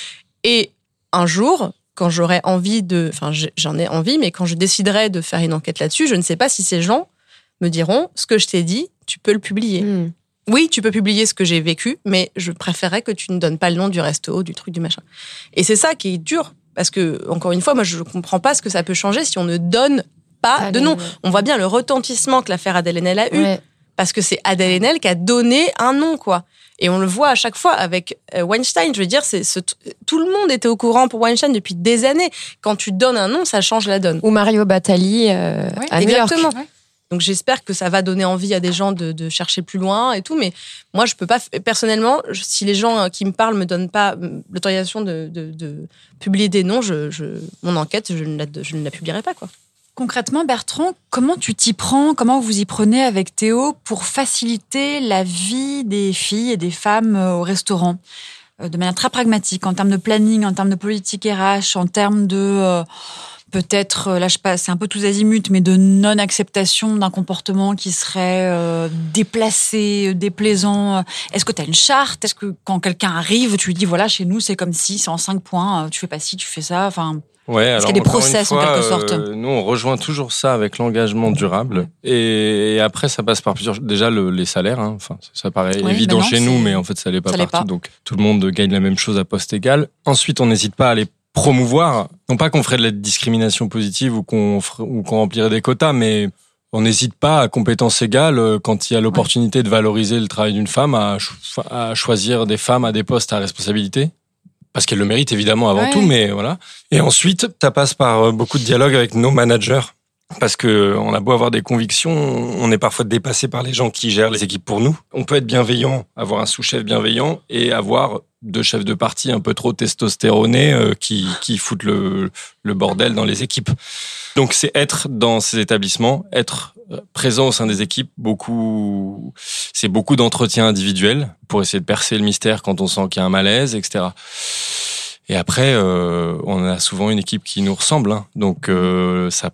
Speaker 4: Et un jour, quand j'aurai envie de, enfin, j'ai- j'en ai envie, mais quand je déciderai de faire une enquête là-dessus, je ne sais pas si ces gens me diront ce que je t'ai dit, tu peux le publier.
Speaker 3: Hmm.
Speaker 4: Oui, tu peux publier ce que j'ai vécu, mais je préférerais que tu ne donnes pas le nom du resto, du truc, du machin. Et c'est ça qui est dur, parce que, encore une fois, moi, je ne comprends pas ce que ça peut changer si on ne donne pas
Speaker 3: Pas
Speaker 4: de
Speaker 3: les
Speaker 4: nom.
Speaker 3: noms.
Speaker 4: On voit bien le retentissement que l'affaire Adèle Haenel a eu,
Speaker 3: Ouais.
Speaker 4: parce que c'est Adèle Haenel qui a donné un nom, quoi. Et on le voit à chaque fois avec euh, Weinstein. Je veux dire, c'est, ce- tout le monde était au courant pour Weinstein depuis des années. Quand tu donnes un nom, ça change la donne.
Speaker 3: Ou Mario Batali euh,
Speaker 2: Ouais,
Speaker 3: à New York.
Speaker 4: exactement.
Speaker 2: Ouais.
Speaker 4: Donc j'espère que ça va donner envie à des gens de, de chercher plus loin et tout. Mais moi, je peux pas. Personnellement, je- si les gens qui me parlent me donnent pas euh, l'autorisation de, de, de publier des noms, je, je, mon enquête, je ne, la, je ne la publierai pas, quoi.
Speaker 2: Concrètement, Bertrand, comment tu t'y prends, comment vous y prenez avec Théo pour faciliter la vie des filles et des femmes euh, au restaurant euh, de manière très pragmatique, en termes de planning, en termes de politique R H, en termes de euh, peut-être, euh, là je passe, c'est un peu tous azimuts, mais de non-acceptation d'un comportement qui serait euh, déplacé, euh, déplaisant. Est-ce que tu as une charte? Est-ce que quand quelqu'un arrive, tu lui dis voilà, chez nous c'est comme si, c'est en cinq points, euh, tu fais pas ci, tu fais ça, enfin...
Speaker 5: Ouais, alors
Speaker 2: qu'il y a des
Speaker 5: encore une
Speaker 2: process, en
Speaker 5: fois,
Speaker 2: quelque sorte.
Speaker 5: euh, nous, on rejoint toujours ça avec l'engagement durable. Et, et après, ça passe par plusieurs. Déjà, le, les salaires. Hein. Enfin, ça paraît
Speaker 2: Oui,
Speaker 5: évident
Speaker 2: mais non,
Speaker 5: chez nous,
Speaker 2: c'est-
Speaker 5: mais en fait, ça l'est pas
Speaker 2: ça l'est
Speaker 5: partout.
Speaker 2: pas.
Speaker 5: Donc, tout le monde gagne la même chose à poste égal. Ensuite, on n'hésite pas à les promouvoir. Non pas qu'on ferait de la discrimination positive ou qu'on ferait- ou qu'on remplirait des quotas, mais on n'hésite pas à compétence égale euh, quand il y a l'opportunité de valoriser le travail d'une femme à, cho- à choisir des femmes à des postes à responsabilité. Parce qu'elle le mérite évidemment avant
Speaker 2: Ouais.
Speaker 5: tout, mais voilà. Et ensuite, ça passe par beaucoup de dialogue avec nos managers. Parce que on a beau avoir des convictions, on est parfois dépassé par les gens qui gèrent les équipes pour nous. On peut être bienveillant, avoir un sous-chef bienveillant et avoir deux chefs de partie un peu trop testostéronés euh, qui, qui foutent le, le bordel dans les équipes. Donc c'est être dans ces établissements, être présent au sein des équipes, beaucoup, c'est beaucoup d'entretiens individuels pour essayer de percer le mystère quand on sent qu'il y a un malaise, et cetera. Et après, euh, on a souvent une équipe qui nous ressemble, hein. Donc euh, ça passe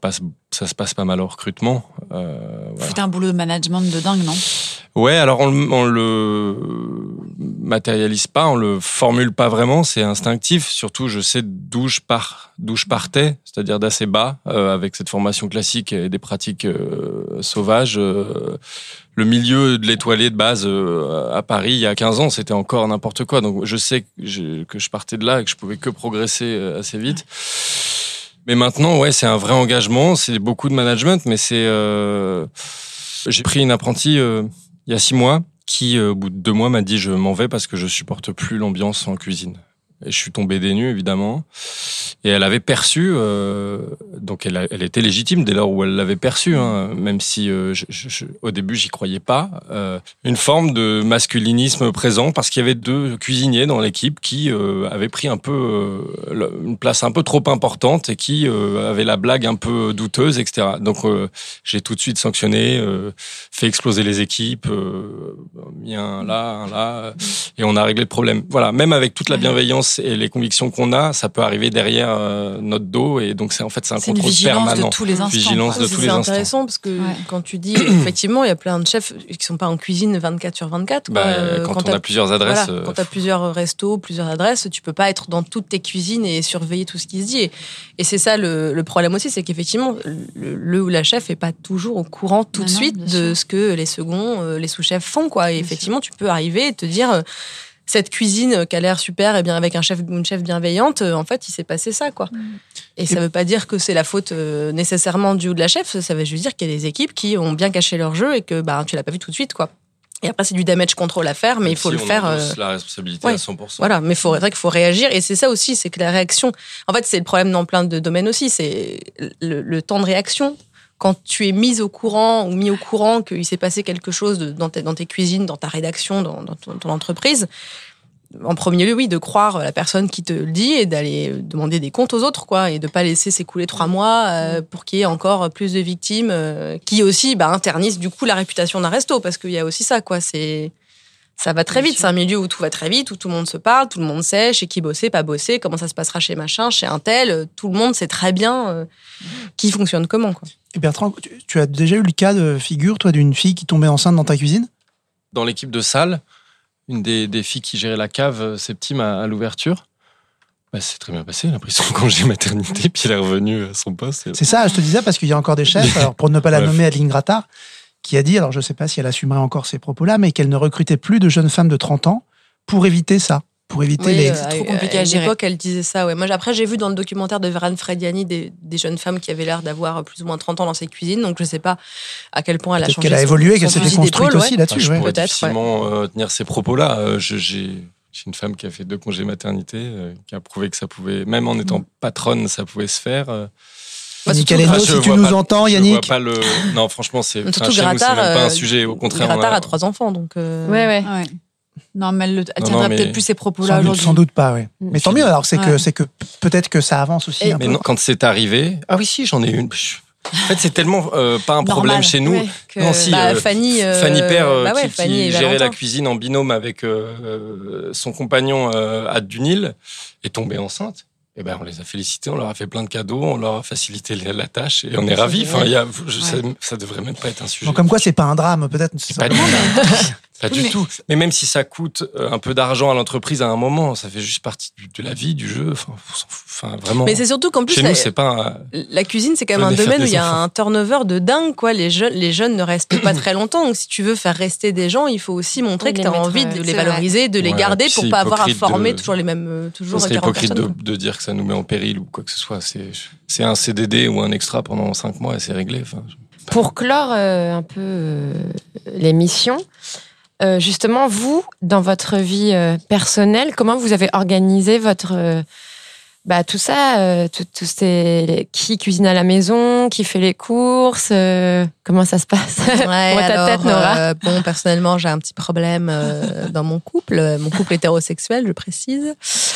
Speaker 5: ça se passe pas mal au recrutement. Euh,
Speaker 2: Vous faites un boulot de management de dingue, non ?
Speaker 5: Ouais, alors on, on le matérialise pas, on le formule pas vraiment, c'est instinctif. Surtout, je sais d'où je pars, d'où je partais, c'est-à-dire d'assez bas, euh, avec cette formation classique et des pratiques euh, sauvages. Euh, le milieu de l'étoilé de base euh, à Paris, il y a quinze ans, c'était encore n'importe quoi. Donc, je sais que je, que je partais de là et que je pouvais que progresser assez vite. Mais maintenant, ouais, c'est un vrai engagement, c'est beaucoup de management, mais c'est... Euh, j'ai pris une apprentie... Euh, il y a six mois, qui, au bout de deux mois, m'a dit « je m'en vais parce que je supporte plus l'ambiance en cuisine ». Et je suis tombé des nues, évidemment. Et elle avait perçu, euh, donc elle, a, elle était légitime dès lors où elle l'avait perçu, hein, même si euh, je, je, au début j'y croyais pas, euh, une forme de masculinisme présent parce qu'il y avait deux cuisiniers dans l'équipe qui euh, avaient pris un peu euh, une place un peu trop importante et qui euh, avaient la blague un peu douteuse, et cetera. Donc euh, j'ai tout de suite sanctionné, euh, fait exploser les équipes, euh, mis un là, un là, et on a réglé le problème. Voilà, même avec toute la bienveillance et les convictions qu'on a, ça peut arriver derrière euh, notre dos, et donc c'est en fait c'est un
Speaker 2: c'est
Speaker 5: contrôle
Speaker 2: une vigilance
Speaker 5: permanent.
Speaker 2: de tous les instants.
Speaker 5: Vigilance de
Speaker 4: c'est
Speaker 5: tous les instants.
Speaker 4: C'est intéressant parce que
Speaker 2: Ouais.
Speaker 4: quand tu dis effectivement, il y a plein de chefs qui sont pas en cuisine vingt-quatre sur vingt-quatre.
Speaker 5: Bah,
Speaker 4: quoi. Euh,
Speaker 5: quand, on
Speaker 4: t'as-
Speaker 5: a plusieurs adresses,
Speaker 4: Voilà,
Speaker 5: euh,
Speaker 4: quand tu as plusieurs restos, plusieurs adresses, tu peux pas être dans toutes tes cuisines et surveiller tout ce qui se dit. Et, et c'est ça le, le problème aussi, c'est qu'effectivement, le, le ou la chef est pas toujours au courant tout
Speaker 2: Non,
Speaker 4: de
Speaker 2: non,
Speaker 4: suite
Speaker 2: bien
Speaker 4: de
Speaker 2: sûr.
Speaker 4: ce que les seconds, euh, les sous-chefs font, quoi. Et
Speaker 2: Bien
Speaker 4: effectivement, tu peux arriver et te dire, euh, cette cuisine qui a l'air super, et bien avec un chef ou une chef bienveillante, euh, en fait, il s'est passé ça, quoi. Et ça veut pas dire que c'est la faute euh, nécessairement du ou de la chef, ça veut juste dire qu'il y a des équipes qui ont bien caché leur jeu et que bah, tu l'as pas vu tout de suite, quoi. Et après, c'est du damage control à faire, mais il faut
Speaker 5: si
Speaker 4: le
Speaker 5: on
Speaker 4: faire.
Speaker 5: endosse
Speaker 4: euh,
Speaker 5: la responsabilité
Speaker 4: ouais.
Speaker 5: à cent pour cent.
Speaker 4: Voilà, mais faut, c'est vrai qu'il faut réagir. Et c'est ça aussi, c'est que la réaction. En fait, c'est le problème dans plein de domaines aussi. C'est le, le temps de réaction. Quand tu es mise au courant ou mis au courant qu'il s'est passé quelque chose de, dans, tes, dans tes cuisines, dans ta rédaction, dans, dans ton, ton entreprise, en premier lieu, oui, de croire la personne qui te le dit et d'aller demander des comptes aux autres, quoi, et de pas laisser s'écouler trois mois euh, pour qu'il y ait encore plus de victimes euh, qui aussi bah, internissent du coup la réputation d'un resto, parce qu'il y a aussi ça, quoi. C'est ça va très vite. C'est un milieu où tout va très vite, où tout le monde se parle, tout le monde sait chez qui bosser, pas bosser, comment ça se passera chez machin, chez un tel. Tout le monde sait très bien euh, qui fonctionne comment, quoi.
Speaker 9: Et Bertrand, tu, tu as déjà eu le cas de figure, toi, d'une fille qui tombait enceinte dans ta cuisine ?
Speaker 5: Dans l'équipe de salle, une des, des filles qui gérait la cave Septime à, à l'ouverture, bah, c'est très bien passé. Elle a pris son congé maternité, puis elle est revenue à son poste. Et...
Speaker 9: C'est ça, je te disais, parce qu'il y a encore des chefs, alors pour ne pas la
Speaker 5: Bref.
Speaker 9: nommer, Adeline Grattard, qui a dit, alors je ne sais pas si elle assumerait encore ces propos-là, mais qu'elle ne recrutait plus de jeunes femmes de trente ans pour éviter ça, pour éviter
Speaker 4: Oui,
Speaker 9: les...
Speaker 4: euh,
Speaker 2: trop compliqué à
Speaker 4: à
Speaker 2: gérer.
Speaker 4: l'époque, elle disait ça. Ouais. Moi, après, j'ai vu dans le documentaire de Véran Frediani des, des jeunes femmes qui avaient l'air d'avoir plus ou moins trente ans dans ses cuisines. Donc, je sais pas à quel point elle a
Speaker 9: Peut-être
Speaker 4: changé.
Speaker 9: qu'elle a
Speaker 4: son-
Speaker 9: évolué,
Speaker 4: son
Speaker 9: qu'elle s'est
Speaker 4: fusil
Speaker 9: déconstruite
Speaker 4: d'épaule,
Speaker 9: aussi
Speaker 4: ouais.
Speaker 9: là-dessus.
Speaker 5: Enfin, je
Speaker 9: ouais.
Speaker 5: pourrais
Speaker 4: Peut-être,
Speaker 5: difficilement euh, tenir ces propos-là. Euh, je- j'ai, j'ai une femme qui a fait deux congés maternité, euh, qui a prouvé que ça pouvait, même en étant patronne, ça pouvait se faire. Euh,
Speaker 9: Yannick
Speaker 4: surtout-
Speaker 9: Aleno,
Speaker 5: Ah, je
Speaker 9: si tu
Speaker 5: vois
Speaker 9: nous
Speaker 5: pas-
Speaker 9: entends,
Speaker 5: je
Speaker 9: Yannick.
Speaker 5: vois pas le... Non, franchement, c'est,
Speaker 4: Mais
Speaker 5: enfin,
Speaker 4: surtout,
Speaker 5: chez nous, c'est
Speaker 4: Grattard,
Speaker 5: même pas un
Speaker 4: euh,
Speaker 5: sujet. Au contraire, on
Speaker 4: Grattard
Speaker 5: a-
Speaker 4: a trois enfants, donc. euh,
Speaker 3: Ouais, ouais.
Speaker 2: Ouais. Non, mais elle, le- elle
Speaker 5: Non,
Speaker 2: tiendrait
Speaker 5: non, mais-
Speaker 2: peut-être plus ces propos-là
Speaker 9: Sans doute,
Speaker 2: aujourd'hui.
Speaker 9: sans doute pas, oui. Mais tant mieux, alors c'est que,
Speaker 2: Ouais.
Speaker 9: c'est que peut-être que ça avance aussi
Speaker 4: Et-
Speaker 9: un
Speaker 5: Mais
Speaker 9: peu.
Speaker 5: non, quand c'est arrivé, ah oui, si, j'en ai une. En fait, c'est tellement euh, pas un
Speaker 2: Normal,
Speaker 5: problème chez nous.
Speaker 4: ouais, que-
Speaker 5: Non, si,
Speaker 4: bah,
Speaker 5: euh,
Speaker 4: Fanny, euh,
Speaker 5: Fanny Père, euh,
Speaker 4: bah ouais,
Speaker 5: qui,
Speaker 4: Fanny
Speaker 5: qui
Speaker 4: et
Speaker 5: gérait
Speaker 4: Valentin.
Speaker 5: la cuisine en binôme avec euh, euh, son compagnon euh, à Dunil, est tombée enceinte. Et ben, on les a félicités, on leur a fait plein de cadeaux, on leur a facilité la la tâche et on est ravis. Enfin, il y a, je sais, ça devrait même pas être un sujet.
Speaker 9: Donc, comme quoi, c'est pas un drame, peut-être. c'est
Speaker 5: Pas du
Speaker 9: simplement-
Speaker 5: tout. Pas
Speaker 2: Oui,
Speaker 5: du
Speaker 2: mais-
Speaker 5: tout. Mais même si ça coûte euh, un peu d'argent à l'entreprise à un moment, ça fait juste partie du- de la vie, du jeu. Enfin, on s'en fout. Enfin, vraiment.
Speaker 4: Mais c'est surtout qu'en plus,
Speaker 5: Chez
Speaker 4: la,
Speaker 5: nous, c'est pas un...
Speaker 4: la cuisine, c'est quand même un
Speaker 5: Venez faire
Speaker 4: domaine où
Speaker 5: des
Speaker 4: il y a
Speaker 5: enfants.
Speaker 4: un turnover de dingue, quoi. Les jeunes, les jeunes ne restent pas très longtemps. Donc, si tu veux faire rester des gens, il faut aussi montrer
Speaker 3: Oui,
Speaker 4: que
Speaker 3: les
Speaker 4: tu as
Speaker 3: mettre,
Speaker 4: envie
Speaker 3: euh,
Speaker 4: de les
Speaker 3: c'est
Speaker 4: valoriser, de les
Speaker 5: Ouais,
Speaker 4: garder
Speaker 5: puis
Speaker 4: pour
Speaker 5: c'est
Speaker 4: pas avoir à
Speaker 5: hypocrite
Speaker 4: former
Speaker 5: de-
Speaker 4: toujours les mêmes, euh, toujours
Speaker 5: Ce serait
Speaker 4: quarante
Speaker 5: hypocrite de,
Speaker 4: personnes.
Speaker 5: de dire que ça nous met en péril ou quoi que ce soit. C'est, c'est un C D D ou un extra pendant cinq mois et c'est réglé. Enfin, je-
Speaker 3: Pour clore euh, un peu euh, l'émission, euh, justement, vous, dans votre vie euh, personnelle, comment vous avez organisé votre... euh, bah, tout ça, euh, tout, tout ces, qui cuisine à la maison, qui fait les courses, euh, comment ça se passe?
Speaker 4: Ouais,
Speaker 3: Dans ta
Speaker 4: alors,
Speaker 3: tête, Nora.
Speaker 4: euh, bon, personnellement, j'ai un petit problème euh, dans mon couple, mon couple hétérosexuel, je précise.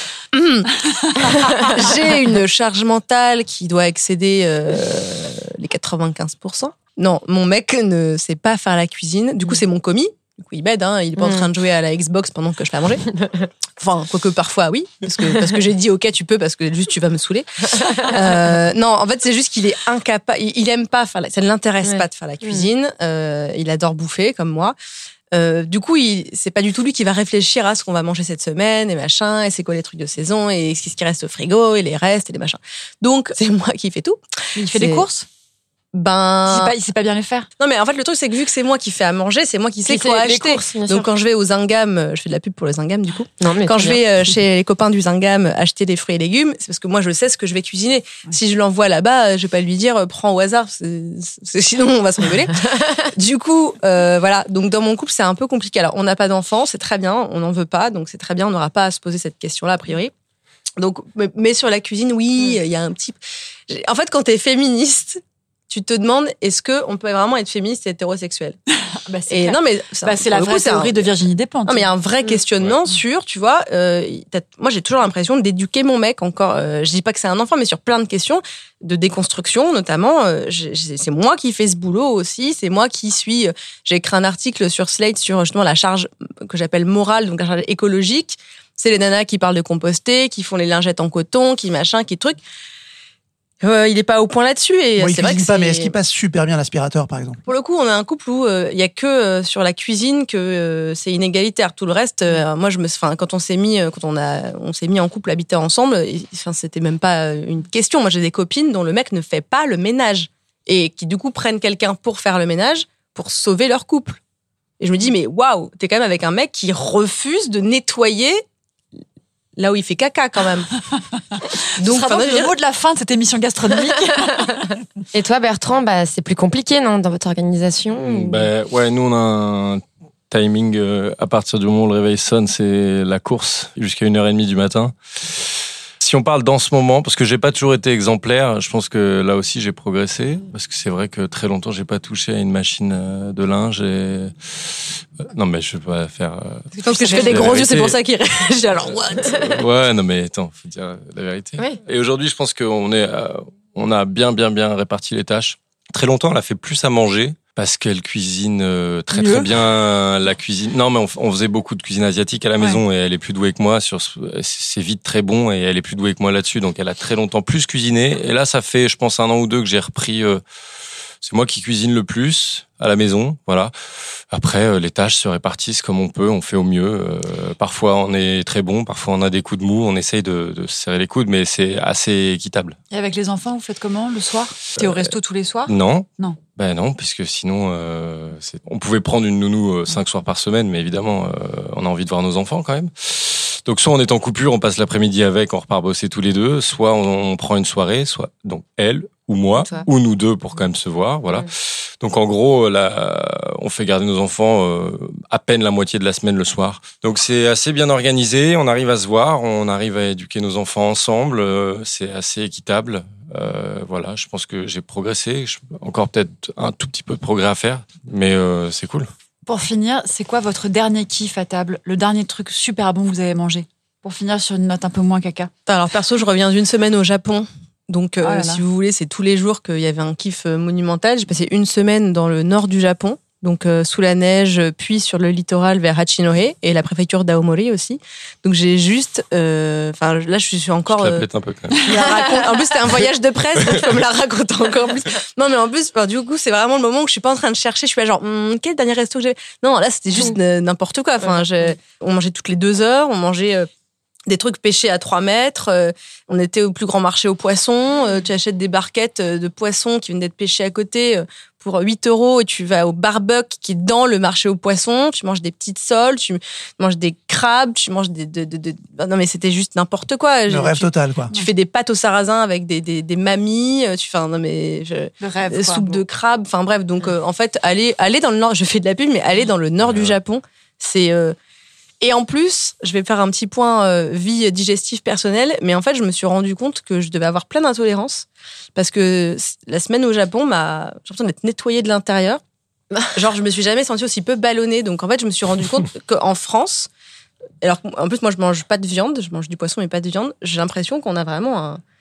Speaker 4: J'ai une charge mentale qui doit excéder euh, les quatre-vingt-quinze pour cent. Non, mon mec ne sait pas faire la cuisine. Du coup, c'est mon commis. Du coup, il m'aide, hein. Il est pas mmh. en train de jouer à la Xbox pendant que je fais à manger. Enfin, quoique parfois, oui. Parce que, parce que j'ai dit, OK, tu peux, parce que juste, tu vas me saouler. Euh, non, en fait, c'est juste qu'il est incapable. Il, il aime pas faire la, ça ne l'intéresse ouais. pas de faire la cuisine. Euh, il adore bouffer, comme moi. Euh, du coup, il, c'est pas du tout lui qui va réfléchir à ce qu'on va manger cette semaine et machin, et c'est quoi les trucs de saison, et ce qui reste au frigo, et les restes, et les machins. Donc, c'est moi qui fais tout.
Speaker 2: Il fait
Speaker 4: c'est...
Speaker 2: des courses?
Speaker 4: Ben,
Speaker 2: il sait pas, il sait pas bien les faire.
Speaker 4: Non, mais en fait, le truc, c'est que vu que c'est moi qui fais à manger, c'est moi qui sais quoi acheter.
Speaker 3: Courses,
Speaker 4: donc, quand je vais au Zingam, je fais de la pub pour le Zingam, du coup.
Speaker 3: Non, mais
Speaker 4: quand je vais euh, chez les copains du Zingam acheter des fruits et légumes, c'est parce que moi, je sais ce que je vais cuisiner. Ouais. Si je l'envoie là-bas, je vais pas lui dire, euh, prends au hasard, c'est, c'est, sinon on va s'engueuler. Du coup, euh, voilà. Donc, dans mon couple, c'est un peu compliqué. Alors, on n'a pas d'enfants, c'est très bien, on n'en veut pas, donc c'est très bien, on n'aura pas à se poser cette question-là, a priori. Donc, mais sur la cuisine, oui, il mm. y a un petit. En fait, quand t'es féministe, tu te demandes, est-ce qu'on peut vraiment être féministe et hétérosexuel?
Speaker 2: bah, c'est
Speaker 4: et non, mais c'est,
Speaker 2: bah, c'est la vraie théorie un... de Virginie Despentes.
Speaker 4: Non, mais il y a un vrai questionnement ouais. sur, tu vois, euh, moi j'ai toujours l'impression d'éduquer mon mec encore. Euh, je dis pas que c'est un enfant, mais sur plein de questions de déconstruction, notamment. Euh, j'ai, c'est moi qui fais ce boulot aussi. C'est moi qui suis. Euh, j'ai écrit un article sur Slate sur justement la charge que j'appelle morale, donc la charge écologique. C'est les nanas qui parlent de composter, qui font les lingettes en coton, qui machin, qui truc. Euh, il est pas au point là-dessus et
Speaker 9: bon,
Speaker 4: c'est
Speaker 9: il
Speaker 4: vrai que
Speaker 9: pas,
Speaker 4: c'est...
Speaker 9: mais est-ce qu'il passe super bien l'aspirateur par exemple?
Speaker 4: Pour le coup, on a un couple où il euh, y a que euh, sur la cuisine que euh, c'est inégalitaire. Tout le reste, euh, moi je me, enfin quand on s'est mis, euh, quand on a, on s'est mis en couple, habiter ensemble, enfin c'était même pas une question. Moi j'ai des copines dont le mec ne fait pas le ménage et qui du coup prennent quelqu'un pour faire le ménage pour sauver leur couple. Et je me dis mais waouh, t'es quand même avec un mec qui refuse de nettoyer là où il fait caca quand même.
Speaker 2: Donc, ce sera donc le dire... mot de la fin de cette émission gastronomique.
Speaker 3: Et toi, Bertrand, bah, c'est plus compliqué, non, dans votre organisation?
Speaker 5: Bah, ouais, nous, on a un timing, euh, à partir du moment où le réveil sonne, c'est la course jusqu'à une heure trente du matin. Si on parle dans ce moment, parce que j'ai pas toujours été exemplaire, je pense que là aussi j'ai progressé, parce que c'est vrai que très longtemps j'ai pas touché à une machine de linge et non mais je vais pas faire.
Speaker 4: C'est parce que je fais des gros yeux, c'est pour ça qu'il réagit. Alors what?
Speaker 5: Ouais, non mais attends, faut dire la vérité. Oui. Et aujourd'hui, je pense qu'on est, on a bien bien bien réparti les tâches. Très longtemps, elle a fait plus à manger. Parce qu'elle cuisine euh, très Mieux. très bien la cuisine. Non, mais on, on faisait beaucoup de cuisine asiatique à la maison ouais. et elle est plus douée que moi. Sur, c'est vite très bon et elle est plus douée que moi là-dessus. Donc elle a très longtemps plus cuisiné. Et là, ça fait, je pense, un an ou deux que j'ai repris. Euh, c'est moi qui cuisine le plus à la maison, voilà. Après, euh, les tâches se répartissent comme on peut, on fait au mieux. Euh, parfois, on est très bon, parfois on a des coups de mou. On essaye de, de se serrer les coudes, mais c'est assez équitable.
Speaker 2: Et avec les enfants, vous faites comment le soir? T'es euh, au resto tous les soirs?
Speaker 5: Non.
Speaker 2: Non.
Speaker 5: Ben non, puisque sinon, euh, c'est... on pouvait prendre une nounou euh, cinq soirs par semaine, mais évidemment, euh, on a envie de voir nos enfants quand même. Donc soit on est en coupure, on passe l'après-midi avec, on repart bosser tous les deux, soit on, on prend une soirée, soit donc elle ou moi, ou nous deux pour quand même se voir, voilà. Ouais. Donc en gros, là, on fait garder nos enfants euh, à peine la moitié de la semaine le soir. Donc c'est assez bien organisé, on arrive à se voir, on arrive à éduquer nos enfants ensemble, euh, c'est assez équitable. Euh, voilà, je pense que j'ai progressé, j'ai encore peut-être un tout petit peu de progrès à faire, mais euh, c'est cool.
Speaker 2: Pour finir, c'est quoi votre dernier kiff à table? Le dernier truc super bon que vous avez mangé? Pour finir sur une note un peu moins caca.
Speaker 4: Alors perso, je reviens d'une semaine au Japon. Donc, euh, oh si vous voulez, c'est tous les jours qu'il y avait un kiff monumental. J'ai passé une semaine dans le nord du Japon, donc euh, sous la neige, puis sur le littoral vers Hachinohe et la préfecture d'Aomori aussi. Donc j'ai juste, enfin euh, là je suis encore.
Speaker 5: Je te la pète un peu quand même.
Speaker 4: Euh, raconte, en plus c'était un voyage de presse, donc je peux me la raconter encore plus. Non mais en plus, enfin, du coup c'est vraiment le moment où je suis pas en train de chercher. Je suis là genre hm, quel dernier resto que j'ai. Non là c'était juste mmh. n'importe quoi. Enfin, j'ai, on mangeait toutes les deux heures, on mangeait. Euh, des trucs pêchés à trois mètres. Euh, on était au plus grand marché aux poissons. Euh, tu achètes des barquettes de poissons qui viennent d'être pêchés à côté euh, pour huit euros et tu vas au barbecue qui est dans le marché aux poissons. Tu manges des petites soles, tu manges des crabes, tu manges des... De, de, de... Non mais c'était juste n'importe quoi.
Speaker 9: Le
Speaker 4: je,
Speaker 9: rêve
Speaker 4: tu,
Speaker 9: total quoi.
Speaker 4: Tu fais des pâtes au sarrasin avec des, des, des mamies. Tu fais... Non mais... Je,
Speaker 2: le rêve
Speaker 4: des
Speaker 2: quoi.
Speaker 4: Soupe de crabe. Enfin bref, donc euh, en fait, aller, aller dans le nord... Je fais de la pub, mais aller dans le nord ouais. du Japon, c'est... Euh, Et en plus, je vais faire un petit point euh, vie digestive personnelle, mais en fait, je me suis rendu compte que je devais avoir plein d'intolérances parce que la semaine au Japon m'a, j'ai l'impression d'être nettoyée de l'intérieur. Genre, je me suis jamais sentie aussi peu ballonnée. Donc, en fait, je me suis rendu compte qu'en France, alors en plus, moi, je mange pas de viande, je mange du poisson mais pas de viande. J'ai l'impression qu'on a vraiment un,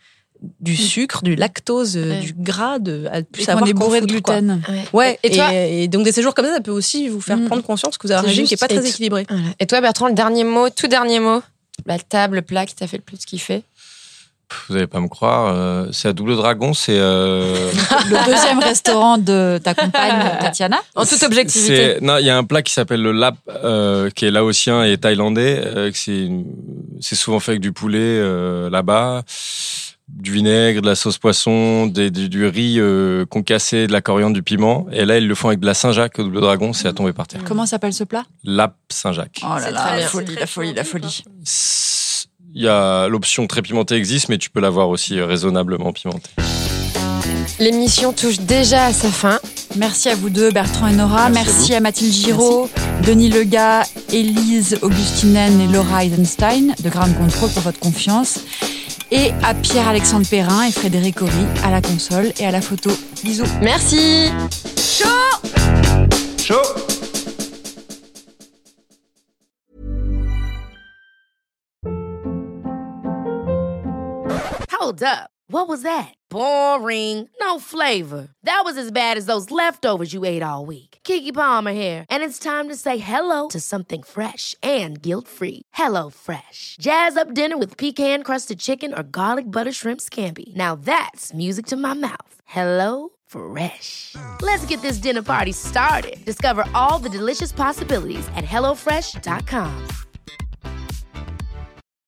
Speaker 4: du sucre, du lactose,
Speaker 3: Ouais.
Speaker 4: du gras, de à plus
Speaker 2: Et
Speaker 4: savoir
Speaker 2: qu'on est
Speaker 4: qu'en
Speaker 2: bourré de
Speaker 4: foutre, quoi.
Speaker 2: gluten.
Speaker 3: Ouais.
Speaker 4: Ouais,
Speaker 3: Et toi
Speaker 4: et, et donc des séjours comme ça, ça peut aussi vous faire
Speaker 2: Mm.
Speaker 4: prendre conscience que vous avez un
Speaker 3: C'est
Speaker 4: régime qui est
Speaker 3: juste-
Speaker 4: pas
Speaker 3: et
Speaker 4: très
Speaker 3: t-
Speaker 4: équilibré.
Speaker 3: Voilà. Et toi, Bertrand, le dernier mot, tout dernier mot, la table, le plat qui t'a fait le plus kiffer.
Speaker 5: Vous n'allez pas me croire, euh, c'est à Double Dragon, c'est... euh,
Speaker 2: Le deuxième restaurant de ta compagne, Tatiana.
Speaker 3: En toute objectivité.
Speaker 5: c'est- Non, il y a un plat qui s'appelle le lap, euh, qui est laotien et thaïlandais. Euh, que c'est, une- c'est souvent fait avec du poulet euh, là-bas, du vinaigre, de la sauce poisson, des, du, du riz euh, concassé, de la coriandre, du piment. Et là, ils le font avec de la Saint-Jacques au Double Dragon, c'est à tomber par terre.
Speaker 2: Comment s'appelle ce plat?
Speaker 5: Lap Saint-Jacques.
Speaker 2: Oh là
Speaker 3: C'est
Speaker 2: là,
Speaker 3: très
Speaker 2: la
Speaker 3: bien.
Speaker 2: folie, la folie, la folie.
Speaker 5: Il y a l'option très pimentée existe, mais tu peux l'avoir aussi euh, raisonnablement pimentée.
Speaker 3: L'émission touche déjà à sa fin.
Speaker 2: Merci à vous deux, Bertrand et Nora.
Speaker 5: Merci
Speaker 2: Merci,
Speaker 5: à
Speaker 2: à, Mathilde Giraud, Denis Lega, Élise Augustinen et Laura Eisenstein de Ground Control pour votre confiance. Et à Pierre-Alexandre Perrin et Frédéric Horry à la console et à la photo. Bisous.
Speaker 3: Merci.
Speaker 9: Chaud.
Speaker 1: Hold up. What was that? Boring. No flavor. That was as bad as those leftovers you ate all week. Keke Palmer here, and it's time to say hello to something fresh and guilt-free. Hello Fresh. Jazz up dinner with pecan-crusted chicken or garlic butter shrimp scampi. Now that's music to my mouth. Hello Fresh. Let's get this dinner party started. Discover all the delicious possibilities at hello fresh dot com.